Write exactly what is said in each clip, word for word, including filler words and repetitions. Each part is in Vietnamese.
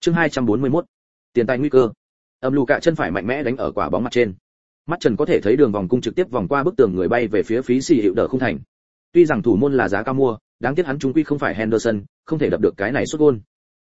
Chương hai trăm bốn mươi mốt. Tiền tài nguy cơ. Âm Luka chân phải mạnh mẽ đánh ở quả bóng mặt trên. Mắt Trần có thể thấy đường vòng cung trực tiếp vòng qua bức tường người bay về phía phí xì hiệu đỡ khung thành. Tuy rằng thủ môn là giá cao mua, đáng tiếc hắn chúng quy không phải Henderson, không thể đập được cái này sút gol.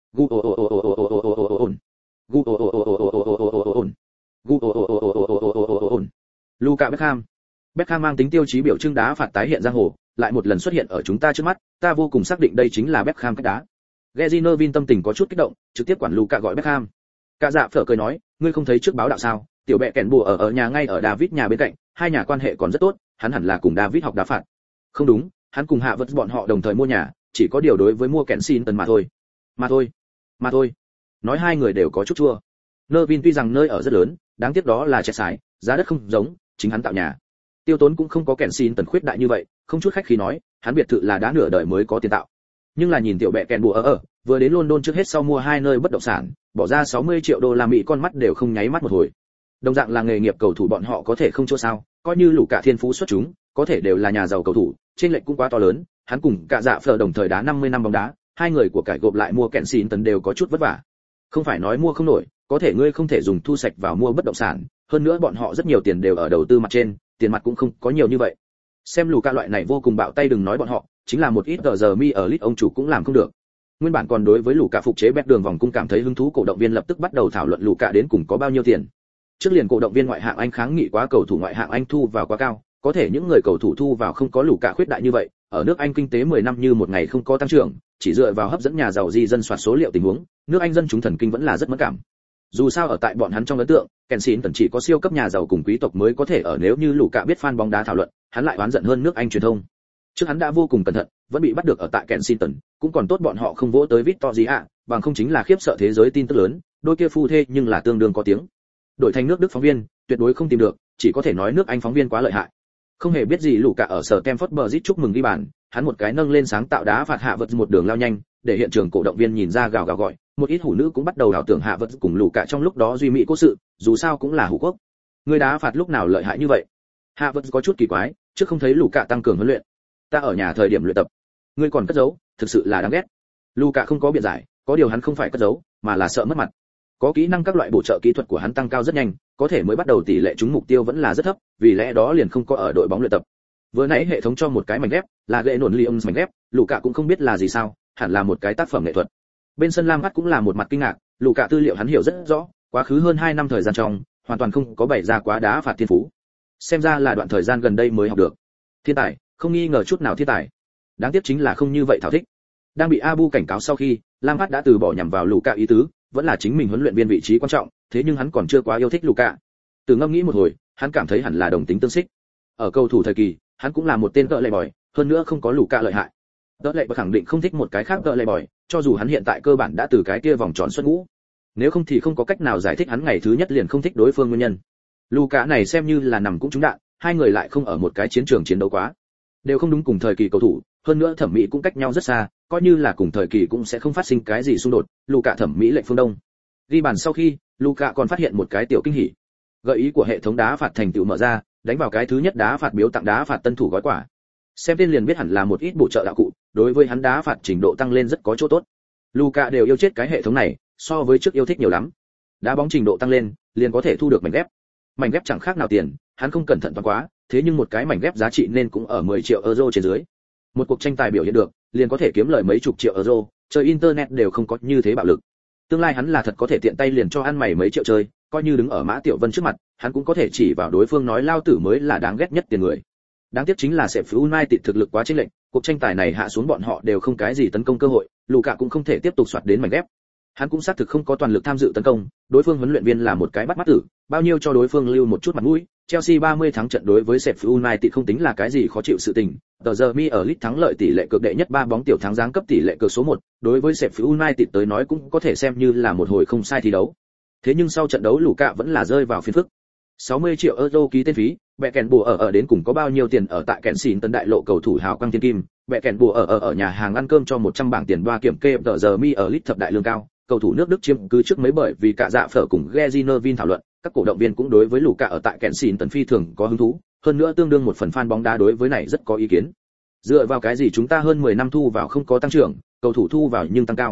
Luka Beckham. Beckham mang tính tiêu chí biểu trưng đá phạt tái hiện giang hồ, lại một lần xuất hiện ở chúng ta trước mắt, ta vô cùng xác định đây chính là Beckham cách đá. Gary Neville tâm tình có chút kích động, trực tiếp quản Luka gọi Beckham. Cả dạ phở cười nói, ngươi không thấy trước báo đạo sao? Tiểu bẹ kèn bùa ở ở nhà ngay ở David nhà bên cạnh, hai nhà quan hệ còn rất tốt, hắn hẳn là cùng David học đá phạt. Không đúng, hắn cùng Hạ Vật bọn họ đồng thời mua nhà, chỉ có điều đối với mua kèn xin tần mà thôi. Mà thôi, mà thôi. Nói hai người đều có chút chua. Neville tuy rằng nơi ở rất lớn, đáng tiếc đó là trẻ xài, giá đất không giống, chính hắn tạo nhà. Tiêu tốn cũng không có kèn xin tần khuyết đại như vậy, không chút khách khí nói, hắn biệt thự là đã nửa đời mới có tiền tạo. Nhưng là nhìn tiểu bẹ kèn bùa ở ở, vừa đến London trước hết sau mua hai nơi bất động sản, bỏ ra sáu mươi triệu đô la Mỹ, con mắt đều không nháy mắt một hồi. Đồng dạng là nghề nghiệp cầu thủ bọn họ có thể không chỗ sao, coi như Luka thiên phú xuất chúng, có thể đều là nhà giàu cầu thủ, trên lệch cũng quá to lớn, hắn cùng cả dạ phở đồng thời đá năm mươi năm bóng đá, hai người của cải gộp lại mua kẹn xin tần đều có chút vất vả. Không phải nói mua không nổi, có thể ngươi không thể dùng thu sạch vào mua bất động sản, hơn nữa bọn họ rất nhiều tiền đều ở đầu tư mặt trên, tiền mặt cũng không có nhiều như vậy. Xem Luka loại này vô cùng bạo tay đừng nói bọn họ, chính là một ít tờ giờ mi ở lit ông chủ cũng làm không được. Nguyên bản còn đối với Luka phục chế bét đường vòng cung cảm thấy hứng thú, cổ động viên lập tức bắt đầu thảo luận Luka đến cùng có bao nhiêu tiền. Trước liền cổ động viên ngoại hạng Anh kháng nghị quá cầu thủ ngoại hạng Anh thu vào quá cao, có thể những người cầu thủ thu vào không có Luka khuyết đại như vậy, ở nước Anh kinh tế mười năm như một ngày không có tăng trưởng, chỉ dựa vào hấp dẫn nhà giàu di dân soạt số liệu tình huống, nước Anh dân chúng thần kinh vẫn là rất mẫn cảm. Dù sao ở tại bọn hắn trong ấn tượng, Kensington chỉ có siêu cấp nhà giàu cùng quý tộc mới có thể ở, nếu như Luka biết fan bóng đá thảo luận, hắn lại oán giận hơn nước Anh truyền thông. Trước hắn đã vô cùng cẩn thận, vẫn bị bắt được ở tại Kensington, cũng còn tốt bọn họ không vỗ tới Victoria, bằng không chính là khiếp sợ thế giới tin tức lớn, đôi kia phu thê nhưng là tương đương có tiếng. Đổi thành nước Đức phóng viên, tuyệt đối không tìm được, chỉ có thể nói nước Anh phóng viên quá lợi hại. Không hề biết gì Luka ở sở Stamford Bridge chúc mừng ghi bàn, hắn một cái nâng lên sáng tạo đá phạt Hạ Vật một đường lao nhanh, để hiện trường cổ động viên nhìn ra gào gào gọi, một ít hủ nữ cũng bắt đầu ảo tưởng Hạ Vật cùng Luka trong lúc đó duy mỹ cố sự, dù sao cũng là hủ quốc. Người đá phạt lúc nào lợi hại như vậy? Hạ Vật có chút kỳ quái, trước không thấy Luka tăng cường huấn luyện. Ta ở nhà thời điểm luyện tập, ngươi còn cất giấu, thực sự là đáng ghét. Luka không có biện giải, có điều hắn không phải cất giấu, mà là sợ mất mặt. Có kỹ năng các loại bổ trợ kỹ thuật của hắn tăng cao rất nhanh, có thể mới bắt đầu tỷ lệ trúng mục tiêu vẫn là rất thấp, vì lẽ đó liền không có ở đội bóng luyện tập. Vừa nãy hệ thống cho một cái mảnh ghép, là gậy nổn Lions mảnh ghép, Luka cũng không biết là gì sao, hẳn là một cái tác phẩm nghệ thuật. Bên sân Lam Hắt cũng là một mặt kinh ngạc, Luka tư liệu hắn hiểu rất rõ, quá khứ hơn hai năm thời gian trong, hoàn toàn không có bày ra quá đá phạt thiên phú. Xem ra là đoạn thời gian gần đây mới học được. Thiên tài, không nghi ngờ chút nào thiên tài. Đáng tiếc chính là không như vậy thảo thích. Đang bị Abu cảnh cáo sau khi, Lam Hắt đã từ bỏ nhằm vào Luka ý tứ, vẫn là chính mình huấn luyện viên vị trí quan trọng, thế nhưng hắn còn chưa quá yêu thích Luka. Từ ngẫm nghĩ một hồi, hắn cảm thấy hẳn là đồng tính tương xích. Ở cầu thủ thời kỳ, hắn cũng là một tên cỡ lệ bòi, hơn nữa không có Luka lợi hại. Cỡ lệ bòi khẳng định không thích một cái khác cỡ lệ bòi, cho dù hắn hiện tại cơ bản đã từ cái kia vòng tròn xuất ngũ. Nếu không thì không có cách nào giải thích hắn ngày thứ nhất liền không thích đối phương nguyên nhân. Luka này xem như là nằm cũng trúng đạn, hai người lại không ở một cái chiến trường chiến đấu quá, đều không đúng cùng thời kỳ cầu thủ, hơn nữa thẩm mỹ cũng cách nhau rất xa, coi như là cùng thời kỳ cũng sẽ không phát sinh cái gì xung đột. Luka thẩm mỹ lệnh phương Đông. Ghi bàn sau khi, Luka còn phát hiện một cái tiểu kinh hỉ. Gợi ý của hệ thống đá phạt thành tựu mở ra, đánh vào cái thứ nhất đá phạt biếu tặng đá phạt tân thủ gói quả. Xem tên liền biết hẳn là một ít bổ trợ đạo cụ, đối với hắn đá phạt trình độ tăng lên rất có chỗ tốt. Luka đều yêu chết cái hệ thống này, so với trước yêu thích nhiều lắm. Đá bóng trình độ tăng lên, liền có thể thu được mảnh ghép. Mảnh ghép chẳng khác nào tiền, hắn không cẩn thận toán quá, thế nhưng một cái mảnh ghép giá trị nên cũng ở mười triệu euro trên dưới. Một cuộc tranh tài biểu hiện được, liền có thể kiếm lời mấy chục triệu euro, chơi internet đều không có như thế bạo lực. Tương lai hắn là thật có thể tiện tay liền cho ăn mày mấy triệu chơi, coi như đứng ở Mã Tiểu Vân trước mặt, hắn cũng có thể chỉ vào đối phương nói lao tử mới là đáng ghét nhất tiền người. Đáng tiếc chính là Sheffield United thực lực quá chênh lệch, cuộc tranh tài này hạ xuống bọn họ đều không cái gì tấn công cơ hội, Luka cũng không thể tiếp tục soạt đến mảnh ghép. Hắn cũng xác thực không có toàn lực tham dự tấn công, đối phương huấn luyện viên là một cái bắt mắt tử, bao nhiêu cho đối phương lưu một chút mặt mũi. Chelsea ba mươi thắng trận đối với Sheffield United không tính là cái gì khó chịu sự tình. Tờ giờ mi ở League thắng lợi tỷ lệ cược đệ nhất ba bóng tiểu thắng giáng cấp tỷ lệ cược số một, đối với Sheffield United tới nói cũng có thể xem như là một hồi không sai thi đấu. Thế nhưng sau trận đấu Luka vẫn là rơi vào phiền phức. sáu mươi triệu euro ký tên phí, bẹ kèn bùa ở ở đến cùng có bao nhiêu tiền ở tại kèn xỉn tân đại lộ cầu thủ hào quang thiên kim, bẹ kèn bùa ở ở ở nhà hàng ăn cơm cho một trăm bảng tiền đoa kiểm kê tờ giờ mi ở League thập đại lương cao. Cầu thủ nước Đức chiếm cứ trước mấy bởi vì cả dạ phở cùng Gary Neville thảo luận, các cổ động viên cũng đối với Luka ở tại kèn xỉn tần phi thường có hứng thú, hơn nữa tương đương một phần fan bóng đá đối với này rất có ý kiến. Dựa vào cái gì chúng ta hơn mười năm thu vào không có tăng trưởng, cầu thủ thu vào nhưng tăng cao.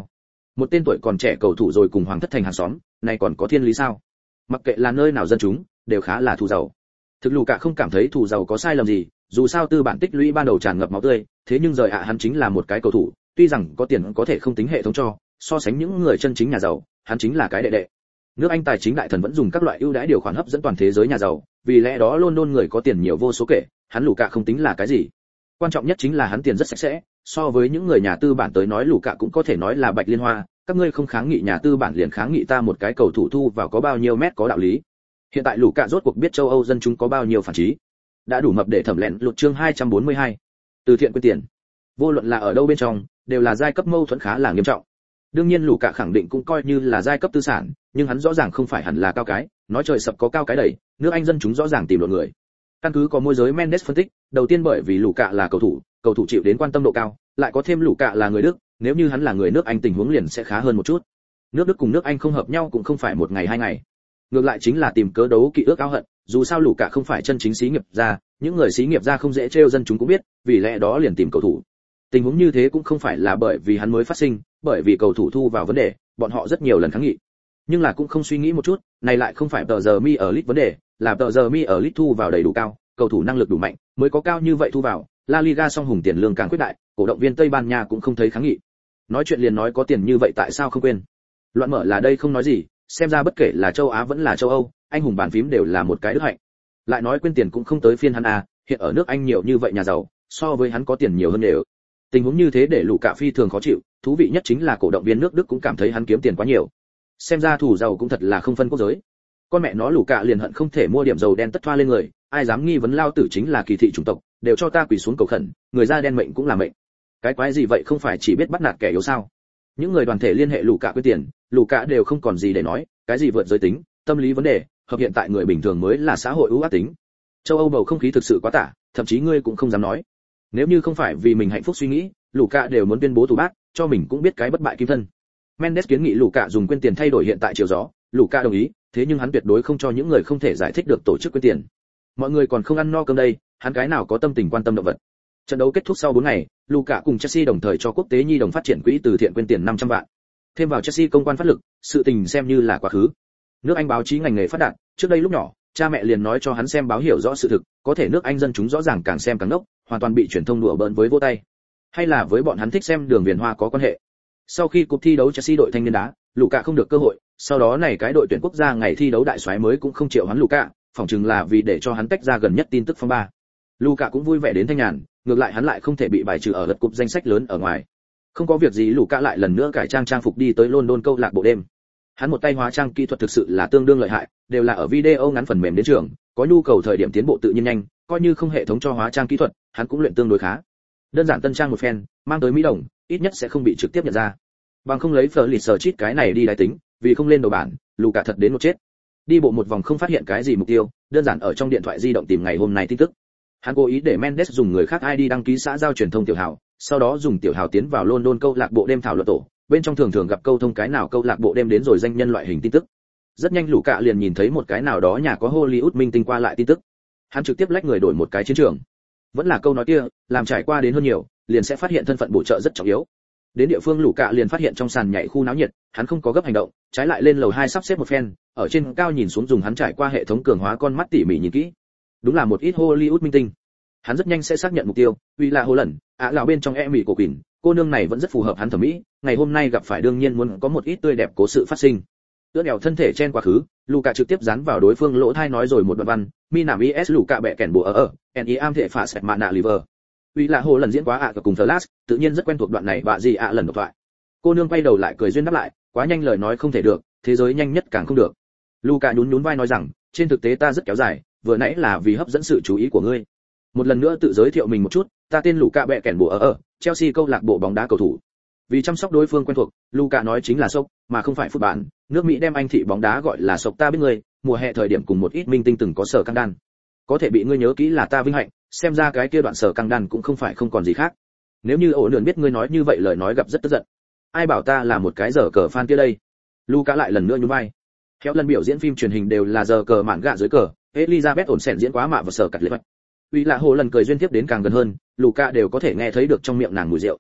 Một tên tuổi còn trẻ cầu thủ rồi cùng Hoàng thất thành hàng xóm, này còn có thiên lý sao? Mặc kệ là nơi nào dân chúng, đều khá là thù giàu. Thực Lù Cả không cảm thấy thù giàu có sai lầm gì, dù sao tư bản tích lũy ban đầu tràn ngập máu tươi, thế nhưng rời ạ hắn chính là một cái cầu thủ, tuy rằng có tiền có thể không tính hệ thống cho, so sánh những người chân chính nhà giàu, hắn chính là cái đệ đệ. Nước Anh tài chính đại thần vẫn dùng các loại ưu đãi điều khoản hấp dẫn toàn thế giới nhà giàu, vì lẽ đó London người có tiền nhiều vô số kể, hắn Lù Cả không tính là cái gì. Quan trọng nhất chính là hắn tiền rất sạch sẽ, so với những người nhà tư bản tới nói Lù Cả cũng có thể nói là bạch liên hoa, các ngươi không kháng nghị nhà tư bản liền kháng nghị ta một cái cầu thủ thu vào có bao nhiêu mét có đạo lý. Hiện tại Lù Cả rốt cuộc biết châu Âu dân chúng có bao nhiêu phản trí, đã đủ mập để thẩm lẹn lụt chương hai trăm bốn mươi hai. Từ thiện quyên tiền, vô luận là ở đâu bên trong, đều là giai cấp mâu thuẫn khá là nghiêm trọng. Đương nhiên Lù Cả khẳng định cũng coi như là giai cấp tư sản, nhưng hắn rõ ràng không phải hẳn là cao cái, nói trời sập có cao cái đẩy, nước Anh dân chúng rõ ràng tìm lộn người. Căn cứ có môi giới Mendes phân tích, đầu tiên bởi vì Lù Cả là cầu thủ, cầu thủ chịu đến quan tâm độ cao, lại có thêm Lù Cả là người Đức, nếu như hắn là người nước Anh tình huống liền sẽ khá hơn một chút. Nước Đức cùng nước Anh không hợp nhau cũng không phải một ngày hai ngày. Ngược lại chính là tìm cớ đấu kỵ ước ao hận, dù sao Lù Cả không phải chân chính xí nghiệp gia, những người xí nghiệp gia không dễ trêu dân chúng cũng biết, vì lẽ đó liền tìm cầu thủ. Tình huống như thế cũng không phải là bởi vì hắn mới phát sinh, bởi vì cầu thủ thu vào vấn đề, bọn họ rất nhiều lần kháng nghị. Nhưng là cũng không suy nghĩ một chút, này lại không phải tờ giờ mi ở lit vấn đề, là tờ giờ mi ở lit thu vào đầy đủ cao, cầu thủ năng lực đủ mạnh, mới có cao như vậy thu vào. La Liga song hùng tiền lương càng quyết đại, cổ động viên Tây Ban Nha cũng không thấy kháng nghị. Nói chuyện liền nói có tiền như vậy tại sao không quên? Loạn mở là đây không nói gì, xem ra bất kể là châu Á vẫn là châu Âu, anh hùng bàn phím đều là một cái đức hạnh. Lại nói quên tiền cũng không tới phiên hắn à, hiện ở nước Anh nhiều như vậy nhà giàu, so với hắn có tiền nhiều hơn đều. Tình huống như thế để Lù Cả phi thường khó chịu, thú vị nhất chính là cổ động viên nước Đức cũng cảm thấy hắn kiếm tiền quá nhiều. Xem ra thủ giàu cũng thật là không phân quốc giới. Con mẹ nó Lù Cả liền hận không thể mua điểm dầu đen tất thoa lên người, ai dám nghi vấn lao tử chính là kỳ thị chủng tộc, đều cho ta quỳ xuống cầu khẩn, người da đen mệnh cũng là mệnh. Cái quái gì vậy không phải chỉ biết bắt nạt kẻ yếu sao? Những người đoàn thể liên hệ Lù Cả quyên tiền, Lù Cả đều không còn gì để nói, cái gì vượt giới tính, tâm lý vấn đề, hợp hiện tại người bình thường mới là xã hội ưu ác tính. Châu Âu bầu không khí thực sự quá tả, thậm chí ngươi cũng không dám nói. Nếu như không phải vì mình hạnh phúc suy nghĩ, Lù Cả đều muốn tuyên bố tù bát, cho mình cũng biết cái bất bại kim thân. Mendes kiến nghị Lù Cả dùng quyên tiền thay đổi hiện tại chiều gió, Lù Cả đồng ý, thế nhưng hắn tuyệt đối không cho những người không thể giải thích được tổ chức quyên tiền. Mọi người còn không ăn no cơm đây, hắn cái nào có tâm tình quan tâm động vật. Trận đấu kết thúc sau bốn ngày, Lù Cả cùng Chelsea đồng thời cho quốc tế nhi đồng phát triển quỹ từ thiện quyên tiền năm trăm vạn. Thêm vào Chelsea công quan phát lực, sự tình xem như là quá khứ. Nước Anh báo chí ngành nghề phát đạt, trước đây lúc nhỏ, cha mẹ liền nói cho hắn xem báo hiểu rõ sự thực, có thể nước Anh dân chúng rõ ràng càng xem càng ngốc, hoàn toàn bị truyền thông đùa bỡn với vỗ tay. Hay là với bọn hắn thích xem đường viền hoa có quan hệ. Sau khi cuộc thi đấu Chelsea đội thanh niên đá, Lù Cả không được cơ hội, sau đó này cái đội tuyển quốc gia ngày thi đấu đại soái mới cũng không chịu hắn Lù Cả, phỏng chừng là vì để cho hắn tách ra gần nhất tin tức phong ba. Lù Cả cũng vui vẻ đến thanh nhàn, ngược lại hắn lại không thể bị bài trừ ở lượt cúp danh sách lớn ở ngoài. Không có việc gì Lù Cả lại lần nữa cải trang trang phục đi tới London câu lạc bộ đêm. Hắn một tay hóa trang kỹ thuật thực sự là tương đương lợi hại, đều là ở video ngắn phần mềm đến trường, có nhu cầu thời điểm tiến bộ tự nhiên nhanh, coi như không hệ thống cho hóa trang kỹ thuật, hắn cũng luyện tương đối khá. Đơn giản tân trang một phen, mang tới Mỹ đồng, ít nhất sẽ không bị trực tiếp nhận ra. Bằng không lấy Fleur lịt sờ chít cái này đi đái tính, vì không lên đầu bản, Lù Cả thật đến một chết. Đi bộ một vòng không phát hiện cái gì mục tiêu, đơn giản ở trong điện thoại di động tìm ngày hôm nay tin tức. Hắn cố ý để Mendes dùng người khác i đê đăng ký xã giao truyền thông tiểu hào, sau đó dùng tiểu hào tiến vào London câu lạc bộ đêm thảo luận tổ, bên trong thường thường gặp câu thông cái nào câu lạc bộ đêm đến rồi danh nhân loại hình tin tức. Rất nhanh Lù Cả liền nhìn thấy một cái nào đó nhà có Hollywood minh tinh qua lại tin tức. Hắn trực tiếp lách người đổi một cái chiến trường. Vẫn là câu nói kia, làm trải qua đến hơn nhiều, liền sẽ phát hiện thân phận bổ trợ rất trọng yếu. Đến địa phương Lù Cả liền phát hiện trong sàn nhảy khu náo nhiệt, hắn không có gấp hành động, trái lại lên lầu hai sắp xếp một phen, ở trên cao nhìn xuống dùng hắn trải qua hệ thống cường hóa con mắt tỉ mỉ nhìn kỹ. Đúng là một ít Hollywood minh tinh. Hắn rất nhanh sẽ xác nhận mục tiêu, vì là Hồ lần, ạ lão bên trong e mỹ cổ quỷ, cô nương này vẫn rất phù hợp hắn thẩm mỹ, ngày hôm nay gặp phải đương nhiên muốn có một ít tươi đẹp cố sự phát sinh. Tựa đèo thân thể chen quá khứ, Lù Cả trực tiếp dán vào đối phương lỗ tai nói rồi một đoạn văn, mi nảm is Lù Cả bẻ kèn bùa ở ở, en ý am thể phả sẹt mạ nạ liver. Vì là Hồ lần diễn quá ạ à cùng Flash, tự nhiên rất quen thuộc đoạn này và gì ạ à lần độc thoại. Cô nương quay đầu lại cười duyên đáp lại, quá nhanh lời nói không thể được, thế giới nhanh nhất càng không được. Lù Cả nhún nhún vai nói rằng, trên thực tế ta rất kéo dài, vừa nãy là vì hấp dẫn sự chú ý của ngươi. Một lần nữa tự giới thiệu mình một chút, ta tên Lù Cả bẻ kèn bùa ở ở, Chelsea câu lạc bộ bóng đá cầu thủ. Vì chăm sóc đối phương quen thuộc, Lù Cả nói chính là sốc, mà không phải phút bản, nước Mỹ đem anh thị bóng đá gọi là sốc ta biết ngươi, mùa hè thời điểm cùng một ít minh tinh từng có sở căng đan. Có thể bị ngươi nhớ kỹ là ta vinh hạnh, xem ra cái kia đoạn sở căng đan cũng không phải không còn gì khác. Nếu như ổ nườn biết ngươi nói như vậy lời nói gặp rất tức giận. Ai bảo ta là một cái giờ cờ fan kia đây? Lù Cả lại lần nữa nhún vai. Theo lần biểu diễn phim truyền hình đều là giờ cờ mạn gạ dưới cờ, Elizabeth ổn sẹn diễn quá mạ và sở cặt lệ. Vì là Hồ lần cười duyên tiếp đến càng gần hơn, Lù Cả đều có thể nghe thấy được trong miệng nàng mùi rượu.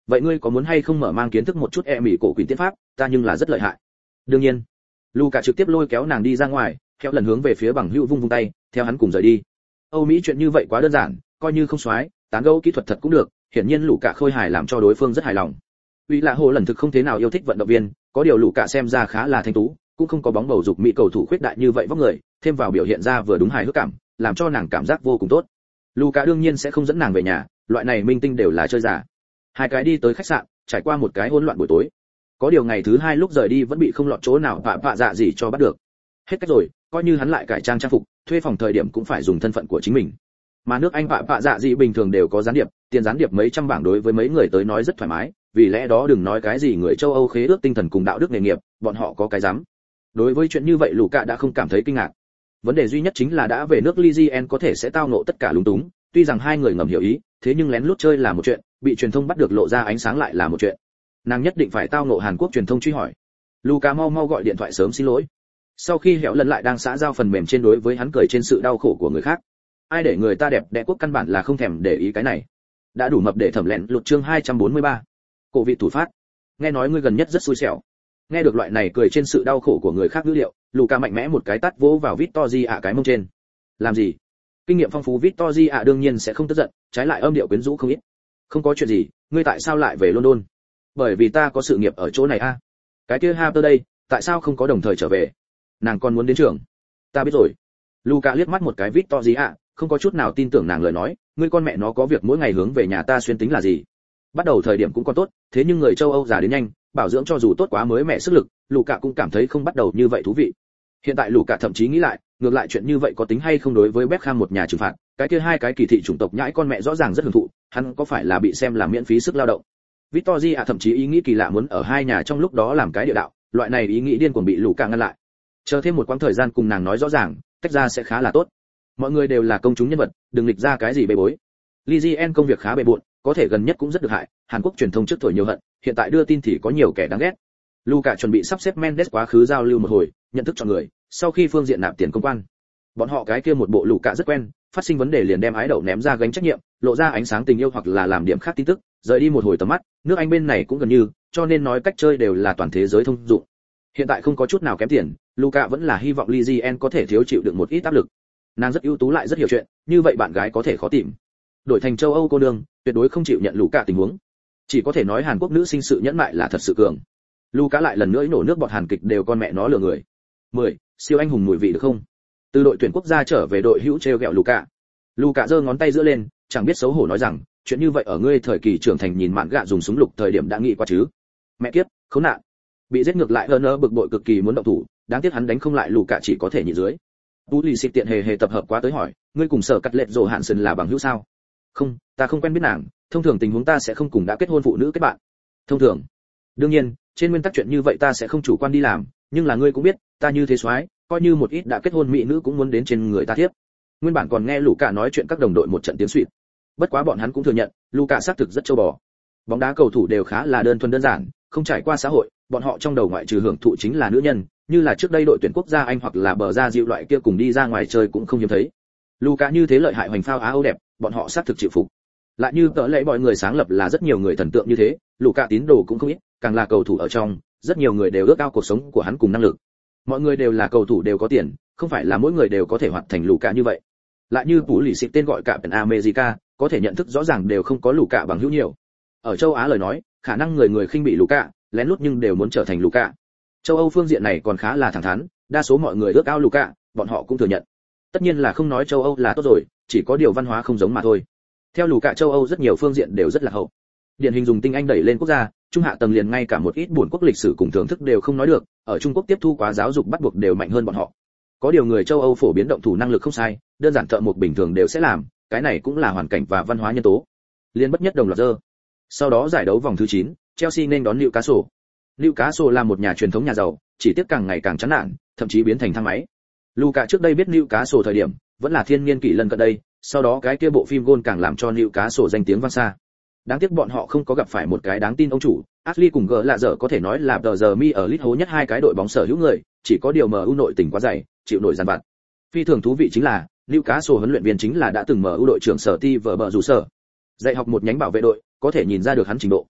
vậy ngươi có muốn hay không mở mang kiến thức một chút e mỹ cổ quỷ tiến pháp, ta nhưng là rất lợi hại. Đương nhiên. Luca trực tiếp lôi kéo nàng đi ra ngoài, theo lần hướng về phía bằng hữu vung vung tay, theo hắn cùng rời đi. Âu Mỹ chuyện như vậy quá đơn giản, coi như không xoái, tán gẫu kỹ thuật thật cũng được, hiển nhiên Luca khôi hài làm cho đối phương rất hài lòng. Uy Lạ Hồ lần thực không thế nào yêu thích vận động viên, có điều Luca xem ra khá là thanh tú, cũng không có bóng bầu dục mỹ cầu thủ khuyết đại như vậy vóc người, thêm vào biểu hiện ra vừa đúng hài hước cảm, làm cho nàng cảm giác vô cùng tốt. Luca đương nhiên sẽ không dẫn nàng về nhà, loại này minh tinh đều là chơi giả. Hai cái đi tới khách sạn, trải qua một cái hỗn loạn buổi tối. Có điều ngày thứ hai lúc rời đi vẫn bị không lọt chỗ nào vạ vạ dạ gì cho bắt được. Hết cách rồi, coi như hắn lại cải trang trang phục, thuê phòng thời điểm cũng phải dùng thân phận của chính mình. Mà nước Anh vạ vạ dạ gì bình thường đều có gián điệp, tiền gián điệp mấy trăm bảng đối với mấy người tới nói rất thoải mái, vì lẽ đó đừng nói cái gì người châu Âu khế ước tinh thần cùng đạo đức nghề nghiệp, bọn họ có cái dám. Đối với chuyện như vậy Luca đã không cảm thấy kinh ngạc. Vấn đề duy nhất chính là đã về nước Lygen có thể sẽ tao ngộ tất cả lúng túng, tuy rằng hai người ngầm hiểu ý, thế nhưng lén lút chơi là một chuyện, bị truyền thông bắt được lộ ra ánh sáng lại là một chuyện. Nàng nhất định phải tao ngộ Hàn Quốc truyền thông truy hỏi. Luca mau mau gọi điện thoại sớm xin lỗi. Sau khi hẻo lần lại đang xã giao phần mềm trên đối với hắn cười trên sự đau khổ của người khác. Ai để người ta đẹp đẽ quốc căn bản là không thèm để ý cái này. Đã đủ mập để thẩm lẹn lụt chương hai trăm bốn mươi ba. Cổ vị thủ phát. Nghe nói ngươi gần nhất rất xui xẻo. Nghe được loại này cười trên sự đau khổ của người khác ngữ liệu, Luca mạnh mẽ một cái tát vỗ vào Victory ạ cái mông trên. Làm gì? Kinh nghiệm phong phú Victory ạ đương nhiên sẽ không tức giận, trái lại âm điệu quyến rũ không ít. Không có chuyện gì, ngươi tại sao lại về London? Bởi vì ta có sự nghiệp ở chỗ này a. À? Cái kia Harper đây, tại sao không có đồng thời trở về? Nàng còn muốn đến trường. Ta biết rồi. Luca liếc mắt một cái Victory ạ, không có chút nào tin tưởng nàng lời nói, ngươi con mẹ nó có việc mỗi ngày hướng về nhà ta xuyên tính là gì? Bắt đầu thời điểm cũng còn tốt, thế nhưng người châu Âu già đến nhanh, bảo dưỡng cho dù tốt quá mới mẹ sức lực, Luca cũng cảm thấy không bắt đầu như vậy thú vị. Hiện tại Luca thậm chí nghĩ lại, ngược lại chuyện như vậy có tính hay không đối với Beckham một nhà trừng phạt, cái kia hai cái kỳ thị chủng tộc nhãi con mẹ rõ ràng rất hưởng thụ, hắn có phải là bị xem là miễn phí sức lao động. Victory à thậm chí ý nghĩ kỳ lạ muốn ở hai nhà trong lúc đó làm cái địa đạo, loại này ý nghĩ điên cuồng bị Luca ngăn lại. Chờ thêm một quãng thời gian cùng nàng nói rõ ràng, tách ra sẽ khá là tốt. Mọi người đều là công chúng nhân vật, đừng nghịch ra cái gì bê bối. Lygen công việc khá bề bộn, có thể gần nhất cũng rất được hại, Hàn Quốc truyền thông trước thổi nhiều hận, hiện tại đưa tin thì có nhiều kẻ đáng ghét. Luca chuẩn bị sắp xếp Mendes quá khứ giao lưu một hồi, nhận thức chọn người, sau khi phương diện nạp tiền công quan. Bọn họ cái kia một bộ Luca rất quen, phát sinh vấn đề liền đem ái đậu ném ra gánh trách nhiệm, lộ ra ánh sáng tình yêu hoặc là làm điểm khác tin tức, rời đi một hồi tầm mắt, nước Anh bên này cũng gần như, cho nên nói cách chơi đều là toàn thế giới thông dụng. Hiện tại không có chút nào kém tiền, Luca vẫn là hy vọng Lygen có thể thiếu chịu được một ít áp lực. Nàng rất ưu tú lại rất hiểu chuyện, như vậy bạn gái có thể khó tìm. Đổi thành châu Âu cô nương, tuyệt đối không chịu nhận Luca tình huống. Chỉ có thể nói Hàn Quốc nữ sinh sự nhẫn nại là thật sự cường. Luca lại lần nữa nổ nước bọt Hàn kịch đều con mẹ nó lừa người. mười Siêu anh hùng mùi vị được không? Từ đội tuyển quốc gia trở về đội hữu treo gẹo Luca. Luca giơ ngón tay giữa lên, chẳng biết xấu hổ nói rằng, chuyện như vậy ở ngươi thời kỳ trưởng thành nhìn mạn gạ dùng súng lục thời điểm đã nghĩ qua chứ? Mẹ kiếp, khốn nạn. Bị giết ngược lại hơn nữa bực bội cực kỳ muốn động thủ, đáng tiếc hắn đánh không lại Luca chỉ có thể nhịn dưới. Tú lì xịt tiện hề hề tập hợp quá tới hỏi, ngươi cùng sở cắt lệch rồ hạn sần là bằng hữu sao? Không, ta không quen biết nàng, thông thường tình huống ta sẽ không cùng đã kết hôn phụ nữ kết bạn. Thông thường. Đương nhiên, trên nguyên tắc chuyện như vậy ta sẽ không chủ quan đi làm, nhưng là ngươi cũng biết, ta như thế soái, coi như một ít đã kết hôn mỹ nữ cũng muốn đến trên người ta tiếp. Nguyên bản còn nghe Luca nói chuyện các đồng đội một trận tiếng xuýt. Bất quá bọn hắn cũng thừa nhận, Luca xác thực rất châu bò. Bóng đá cầu thủ đều khá là đơn thuần đơn giản, không trải qua xã hội, bọn họ trong đầu ngoại trừ hưởng thụ chính là nữ nhân, như là trước đây đội tuyển quốc gia Anh hoặc là bờ ra dịu loại kia cùng đi ra ngoài chơi cũng không hiếm thấy. Luca như thế lợi hại hoành phao Á Âu đẹp, bọn họ xác thực chịu phục. Lại như tớ lẽ mọi người sáng lập là rất nhiều người thần tượng như thế, Luca tín đồ cũng không ít, càng là cầu thủ ở trong, rất nhiều người đều ước ao cuộc sống của hắn cùng năng lực. Mọi người đều là cầu thủ đều có tiền, không phải là mỗi người đều có thể hoạt thành Luca như vậy. Lại như Tú lì xịt tên gọi cả Pen America, có thể nhận thức rõ ràng đều không có Luca bằng hữu nhiều. Ở châu Á lời nói, khả năng người người khinh bị Luca, lén lút nhưng đều muốn trở thành Luca. Châu Âu phương diện này còn khá là thẳng thắn, đa số mọi người ước ao Luca, bọn họ cũng thừa nhận. Tất nhiên là không nói châu Âu là tốt rồi, chỉ có điều văn hóa không giống mà thôi. Theo Luca châu Âu rất nhiều phương diện đều rất là hậu. Điển hình dùng tinh Anh đẩy lên quốc gia, trung hạ tầng liền ngay cả một ít buồn quốc lịch sử cùng thưởng thức đều không nói được, ở Trung Quốc tiếp thu quá giáo dục bắt buộc đều mạnh hơn bọn họ. Có điều người châu Âu phổ biến động thủ năng lực không sai, đơn giản thợ mộc bình thường đều sẽ làm, cái này cũng là hoàn cảnh và văn hóa nhân tố. Liên bất nhất đồng loạt dơ. Sau đó giải đấu vòng thứ chín, Chelsea nên đón Newcastle. Newcastle là một nhà truyền thống nhà giàu, chỉ tiếc càng ngày càng chán nản, thậm chí biến thành thang máy. Luca trước đây biết Newcastle thời điểm, vẫn là thiên niên kỷ lần cận đây, sau đó cái kia bộ phim Goal càng làm cho Newcastle danh tiếng vang xa. Đáng tiếc bọn họ không có gặp phải một cái đáng tin ông chủ, Ashley cùng gỡ lạ dở có thể nói là tờ giờ mi ở lít hố nhất hai cái đội bóng sở hữu người, chỉ có điều em u nội tình quá dày, chịu nổi giàn vặt. Phi thường thú vị chính là, Newcastle huấn luyện viên chính là đã từng em u đội trưởng sở ti vở bờ rủ sở. Dạy học một nhánh bảo vệ đội, có thể nhìn ra được hắn trình độ.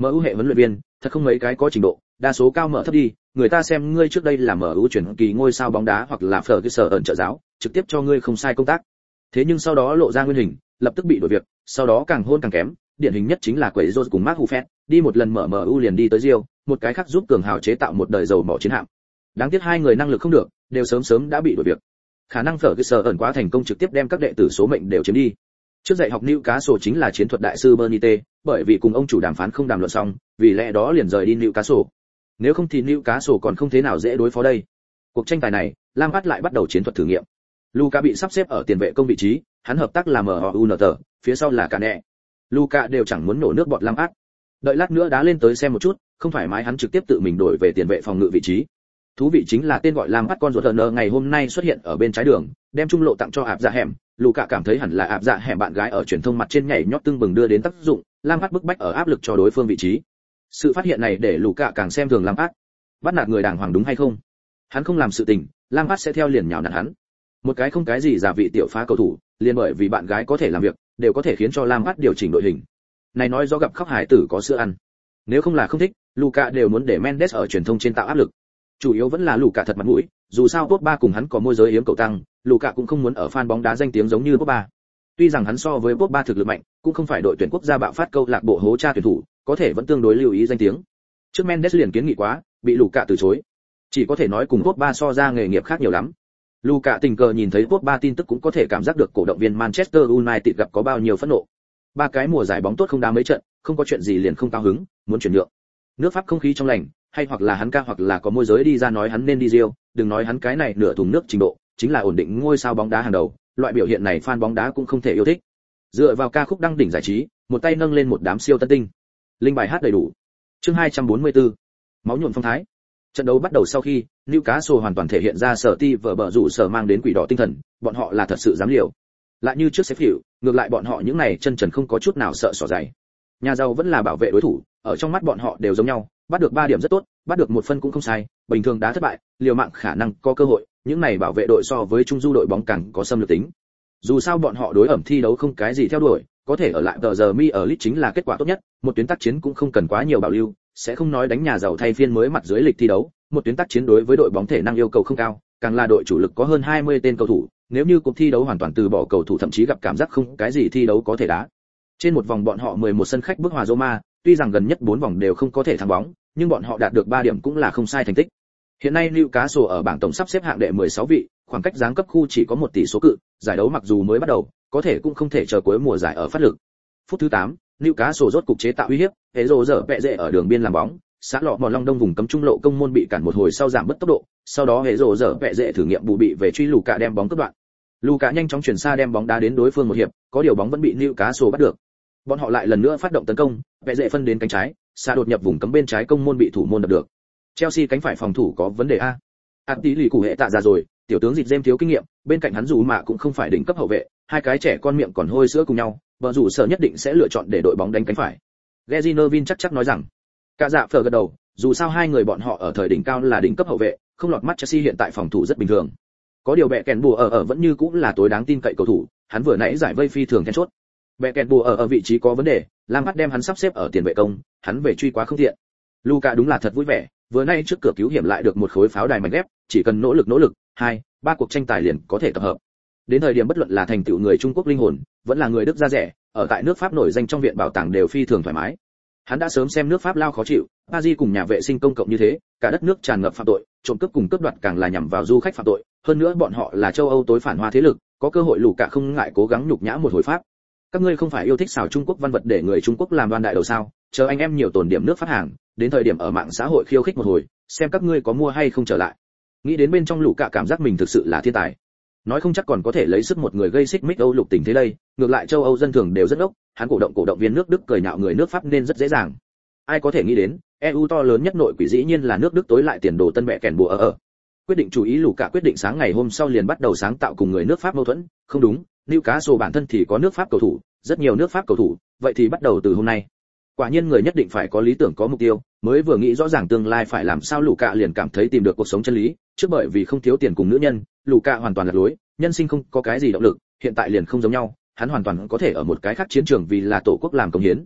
em u hệ huấn luyện viên, thật không mấy cái có trình độ, đa số cao mở thấp đi, người ta xem ngươi trước đây là em u chuyển kỳ ngôi sao bóng đá hoặc là phở cái sở ẩn trợ giáo, trực tiếp cho ngươi không sai công tác. Thế nhưng sau đó lộ ra nguyên hình, lập tức bị đổi việc, sau đó càng hôn càng kém, điển hình nhất chính là quẩy Rose cùng Mark Huffet, đi một lần mở em u liền đi tới Rio, một cái khác giúp cường hào chế tạo một đời dầu mỏ chiến hạm. Đáng tiếc hai người năng lực không được, đều sớm sớm đã bị đổi việc. Khả năng phở cái sở ẩn quá thành công trực tiếp đem các đệ tử số mệnh đều chiếm đi. Trước dạy học Newcastle chính là chiến thuật đại sư Bernite, bởi vì cùng ông chủ đàm phán không đàm luận xong, vì lẽ đó liền rời đi Newcastle. Nếu không thì Newcastle còn không thế nào dễ đối phó đây. Cuộc tranh tài này, Lampard lại bắt đầu chiến thuật thử nghiệm. Luka bị sắp xếp ở tiền vệ công vị trí, hắn hợp tác là em u en tê, phía sau là Cane. Luka đều chẳng muốn nổ nước bọt Lampard. Đợi lát nữa đá lên tới xem một chút, không thoải mái hắn trực tiếp tự mình đổi về tiền vệ phòng ngự vị trí. Thú vị chính là tên gọi Lampard con ruột Turner ngày hôm nay xuất hiện ở bên trái đường, đem trung lộ tặng cho ạp dạ hẻm. Luka cảm thấy hẳn là ạp dạ hẻm bạn gái ở truyền thông mặt trên nhảy nhót tưng bừng đưa đến tác dụng, Lampard bức bách ở áp lực cho đối phương vị trí. Sự phát hiện này để Luka càng xem thường Lampard. Bắt nạt người đàng hoàng đúng hay không? Hắn không làm sự tình, Lampard sẽ theo liền nhào nặn hắn. Một cái không cái gì giả vị tiểu phá cầu thủ, liền bởi vì bạn gái có thể làm việc, đều có thể khiến cho Lampard điều chỉnh đội hình. Này nói do gặp khóc hải tử có sữa ăn. Nếu không là không thích, Luka đều muốn để Mendes ở truyền thông trên tạo áp lực. Chủ yếu vẫn là Luka thật mặt mũi, dù sao Pogba cùng hắn có môi giới yếm cầu tăng, Luka cũng không muốn ở fan bóng đá danh tiếng giống như Pogba. Tuy rằng hắn so với Pogba thực lực mạnh, cũng không phải đội tuyển quốc gia bạo phát câu lạc bộ hố cha tuyển thủ, có thể vẫn tương đối lưu ý danh tiếng. Trước Mendes liền kiến nghị quá, bị Luka từ chối. Chỉ có thể nói cùng Pogba so ra nghề nghiệp khác nhiều lắm. Luka tình cờ nhìn thấy Pogba tin tức cũng có thể cảm giác được cổ động viên Manchester United gặp có bao nhiêu phẫn nộ. Ba cái mùa giải bóng tốt không đá mấy trận, không có chuyện gì liền không cao hứng, muốn chuyển nhượng. Nước Pháp không khí trong lành, hay hoặc là hắn ca hoặc là có môi giới đi ra nói hắn nên đi Rio, đừng nói hắn cái này nửa thùng nước trình độ, chính là ổn định ngôi sao bóng đá hàng đầu, loại biểu hiện này fan bóng đá cũng không thể yêu thích. Dựa vào ca khúc đăng đỉnh giải trí, một tay nâng lên một đám siêu tân tinh. Linh bài hát đầy đủ. Chương hai trăm bốn mươi tư. Máu nhuộm phong thái. Trận đấu bắt đầu sau khi, Newcastle hoàn toàn thể hiện ra sở ti vở bờ rủ sở mang đến quỷ đỏ tinh thần, bọn họ là thật sự dám liều. Lại như trước Sheffield, ngược lại bọn họ những này chân trần không có chút nào sợ sỏ dày. Nhà giàu vẫn là bảo vệ đối thủ, ở trong mắt bọn họ đều giống nhau, bắt được ba điểm rất tốt, bắt được một phân cũng không sai, bình thường đá thất bại, liều mạng khả năng có cơ hội, những này bảo vệ đội so với trung du đội bóng càng có xâm lược tính. Dù sao bọn họ đối ẩm thi đấu không cái gì theo đuổi, có thể ở lại tờ giờ mi ở lit chính là kết quả tốt nhất, một tuyến tác chiến cũng không cần quá nhiều bảo lưu, sẽ không nói đánh nhà giàu thay phiên mới mặt dưới lịch thi đấu, một tuyến tác chiến đối với đội bóng thể năng yêu cầu không cao, càng là đội chủ lực có hơn hai mươi tên cầu thủ, nếu như cuộc thi đấu hoàn toàn từ bỏ cầu thủ thậm chí gặp cảm giác không cái gì thi đấu có thể đá. Trên một vòng bọn họ mười một sân khách bước hòa Roma, tuy rằng gần nhất bốn vòng đều không có thể thắng bóng, nhưng bọn họ đạt được ba điểm cũng là không sai thành tích. Hiện nay Newcastle ở bảng tổng sắp xếp hạng đệ mười sáu vị, khoảng cách giáng cấp khu chỉ có một tỷ số cự, giải đấu mặc dù mới bắt đầu, có thể cũng không thể chờ cuối mùa giải ở phát lực. Phút thứ tám, Newcastle rốt cục chế tạo uy hiếp, hệ rồ dở bẹ rệ ở đường biên làm bóng, xã lọ mòn long đông vùng cấm trung lộ công môn bị cản một hồi sau giảm bớt tốc độ, sau đó hệ rồ dở bẹ rệ thử nghiệm bù bị về truy Luka đem bóng cướp đoạn. Luka nhanh chóng chuyển xa đem bóng đá đến đối phương một hiệp, có điều bóng vẫn bị Newcastle bắt được. Bọn họ lại lần nữa phát động tấn công, bẹ rệ phân đến cánh trái, xa đột nhập vùng cấm bên trái công môn bị thủ môn đập được. Chelsea cánh phải phòng thủ có vấn đề a. Ati lì cụ hệ tạ già rồi, tiểu tướng dịch James thiếu kinh nghiệm, bên cạnh hắn dù mà cũng không phải đỉnh cấp hậu vệ, hai cái trẻ con miệng còn hôi sữa cùng nhau, vợ rủ sở nhất định sẽ lựa chọn để đội bóng đánh cánh phải. Gary Neville chắc chắc nói rằng, cả dạ phở gật đầu, dù sao hai người bọn họ ở thời đỉnh cao là đỉnh cấp hậu vệ, không lọt mắt Chelsea hiện tại phòng thủ rất bình thường. Có điều bẹ kèn bùa ở ở vẫn như cũng là tối đáng tin cậy cầu thủ, hắn vừa nãy giải vây phi thường then chốt. Bẹ kèn bùa ở ở vị trí có vấn đề, Lampard đem hắn sắp xếp ở tiền vệ công, hắn về truy quá không tiện. Luka đúng là thật vui vẻ, vừa nay trước cửa cứu hiểm lại được một khối pháo đài mảnh ghép, chỉ cần nỗ lực nỗ lực, hai, ba cuộc tranh tài liền có thể tập hợp. Đến thời điểm bất luận là thành tựu người Trung Quốc linh hồn, vẫn là người Đức da rẻ, ở tại nước Pháp nổi danh trong viện bảo tàng đều phi thường thoải mái. Hắn đã sớm xem nước Pháp lao khó chịu, Paris cùng nhà vệ sinh công cộng như thế, cả đất nước tràn ngập phạm tội, trộm cướp cùng cướp đoạt càng là nhằm vào du khách phạm tội, hơn nữa bọn họ là châu Âu tối phản hoa thế lực, có cơ hội lù cả không ngại cố gắng nhục nhã một hồi Pháp. Các ngươi không phải yêu thích xào Trung Quốc văn vật để người Trung Quốc làm đoan đại đầu sao? Chờ anh em nhiều tồn điểm nước phát hàng, đến thời điểm ở mạng xã hội khiêu khích một hồi, xem các ngươi có mua hay không trở lại. Nghĩ đến bên trong lũ cả cảm giác mình thực sự là thiên tài. Nói không chắc còn có thể lấy sức một người gây xích mích Âu lục tình thế đây, ngược lại châu Âu dân thường đều rất ốc, hắn cổ động cổ động viên nước Đức cười nhạo người nước Pháp nên rất dễ dàng. Ai có thể nghĩ đến, e u to lớn nhất nội quỷ dĩ nhiên là nước Đức tối lại tiền đồ tân bẹ kèn bùa ở ở. Quyết định chú ý lũ cả quyết định sáng ngày hôm sau liền bắt đầu sáng tạo cùng người nước Pháp mâu thuẫn, không đúng, Newcastle bản thân thì có nước Pháp cầu thủ, rất nhiều nước Pháp cầu thủ, vậy thì bắt đầu từ hôm nay. Quả nhiên người nhất định phải có lý tưởng có mục tiêu, mới vừa nghĩ rõ ràng tương lai phải làm sao lũ cả liền cảm thấy tìm được cuộc sống chân lý, trước bởi vì không thiếu tiền cùng nữ nhân, lũ cả hoàn toàn lạc lối, nhân sinh không có cái gì động lực, hiện tại liền không giống nhau, hắn hoàn toàn có thể ở một cái khác chiến trường vì là tổ quốc làm công hiến.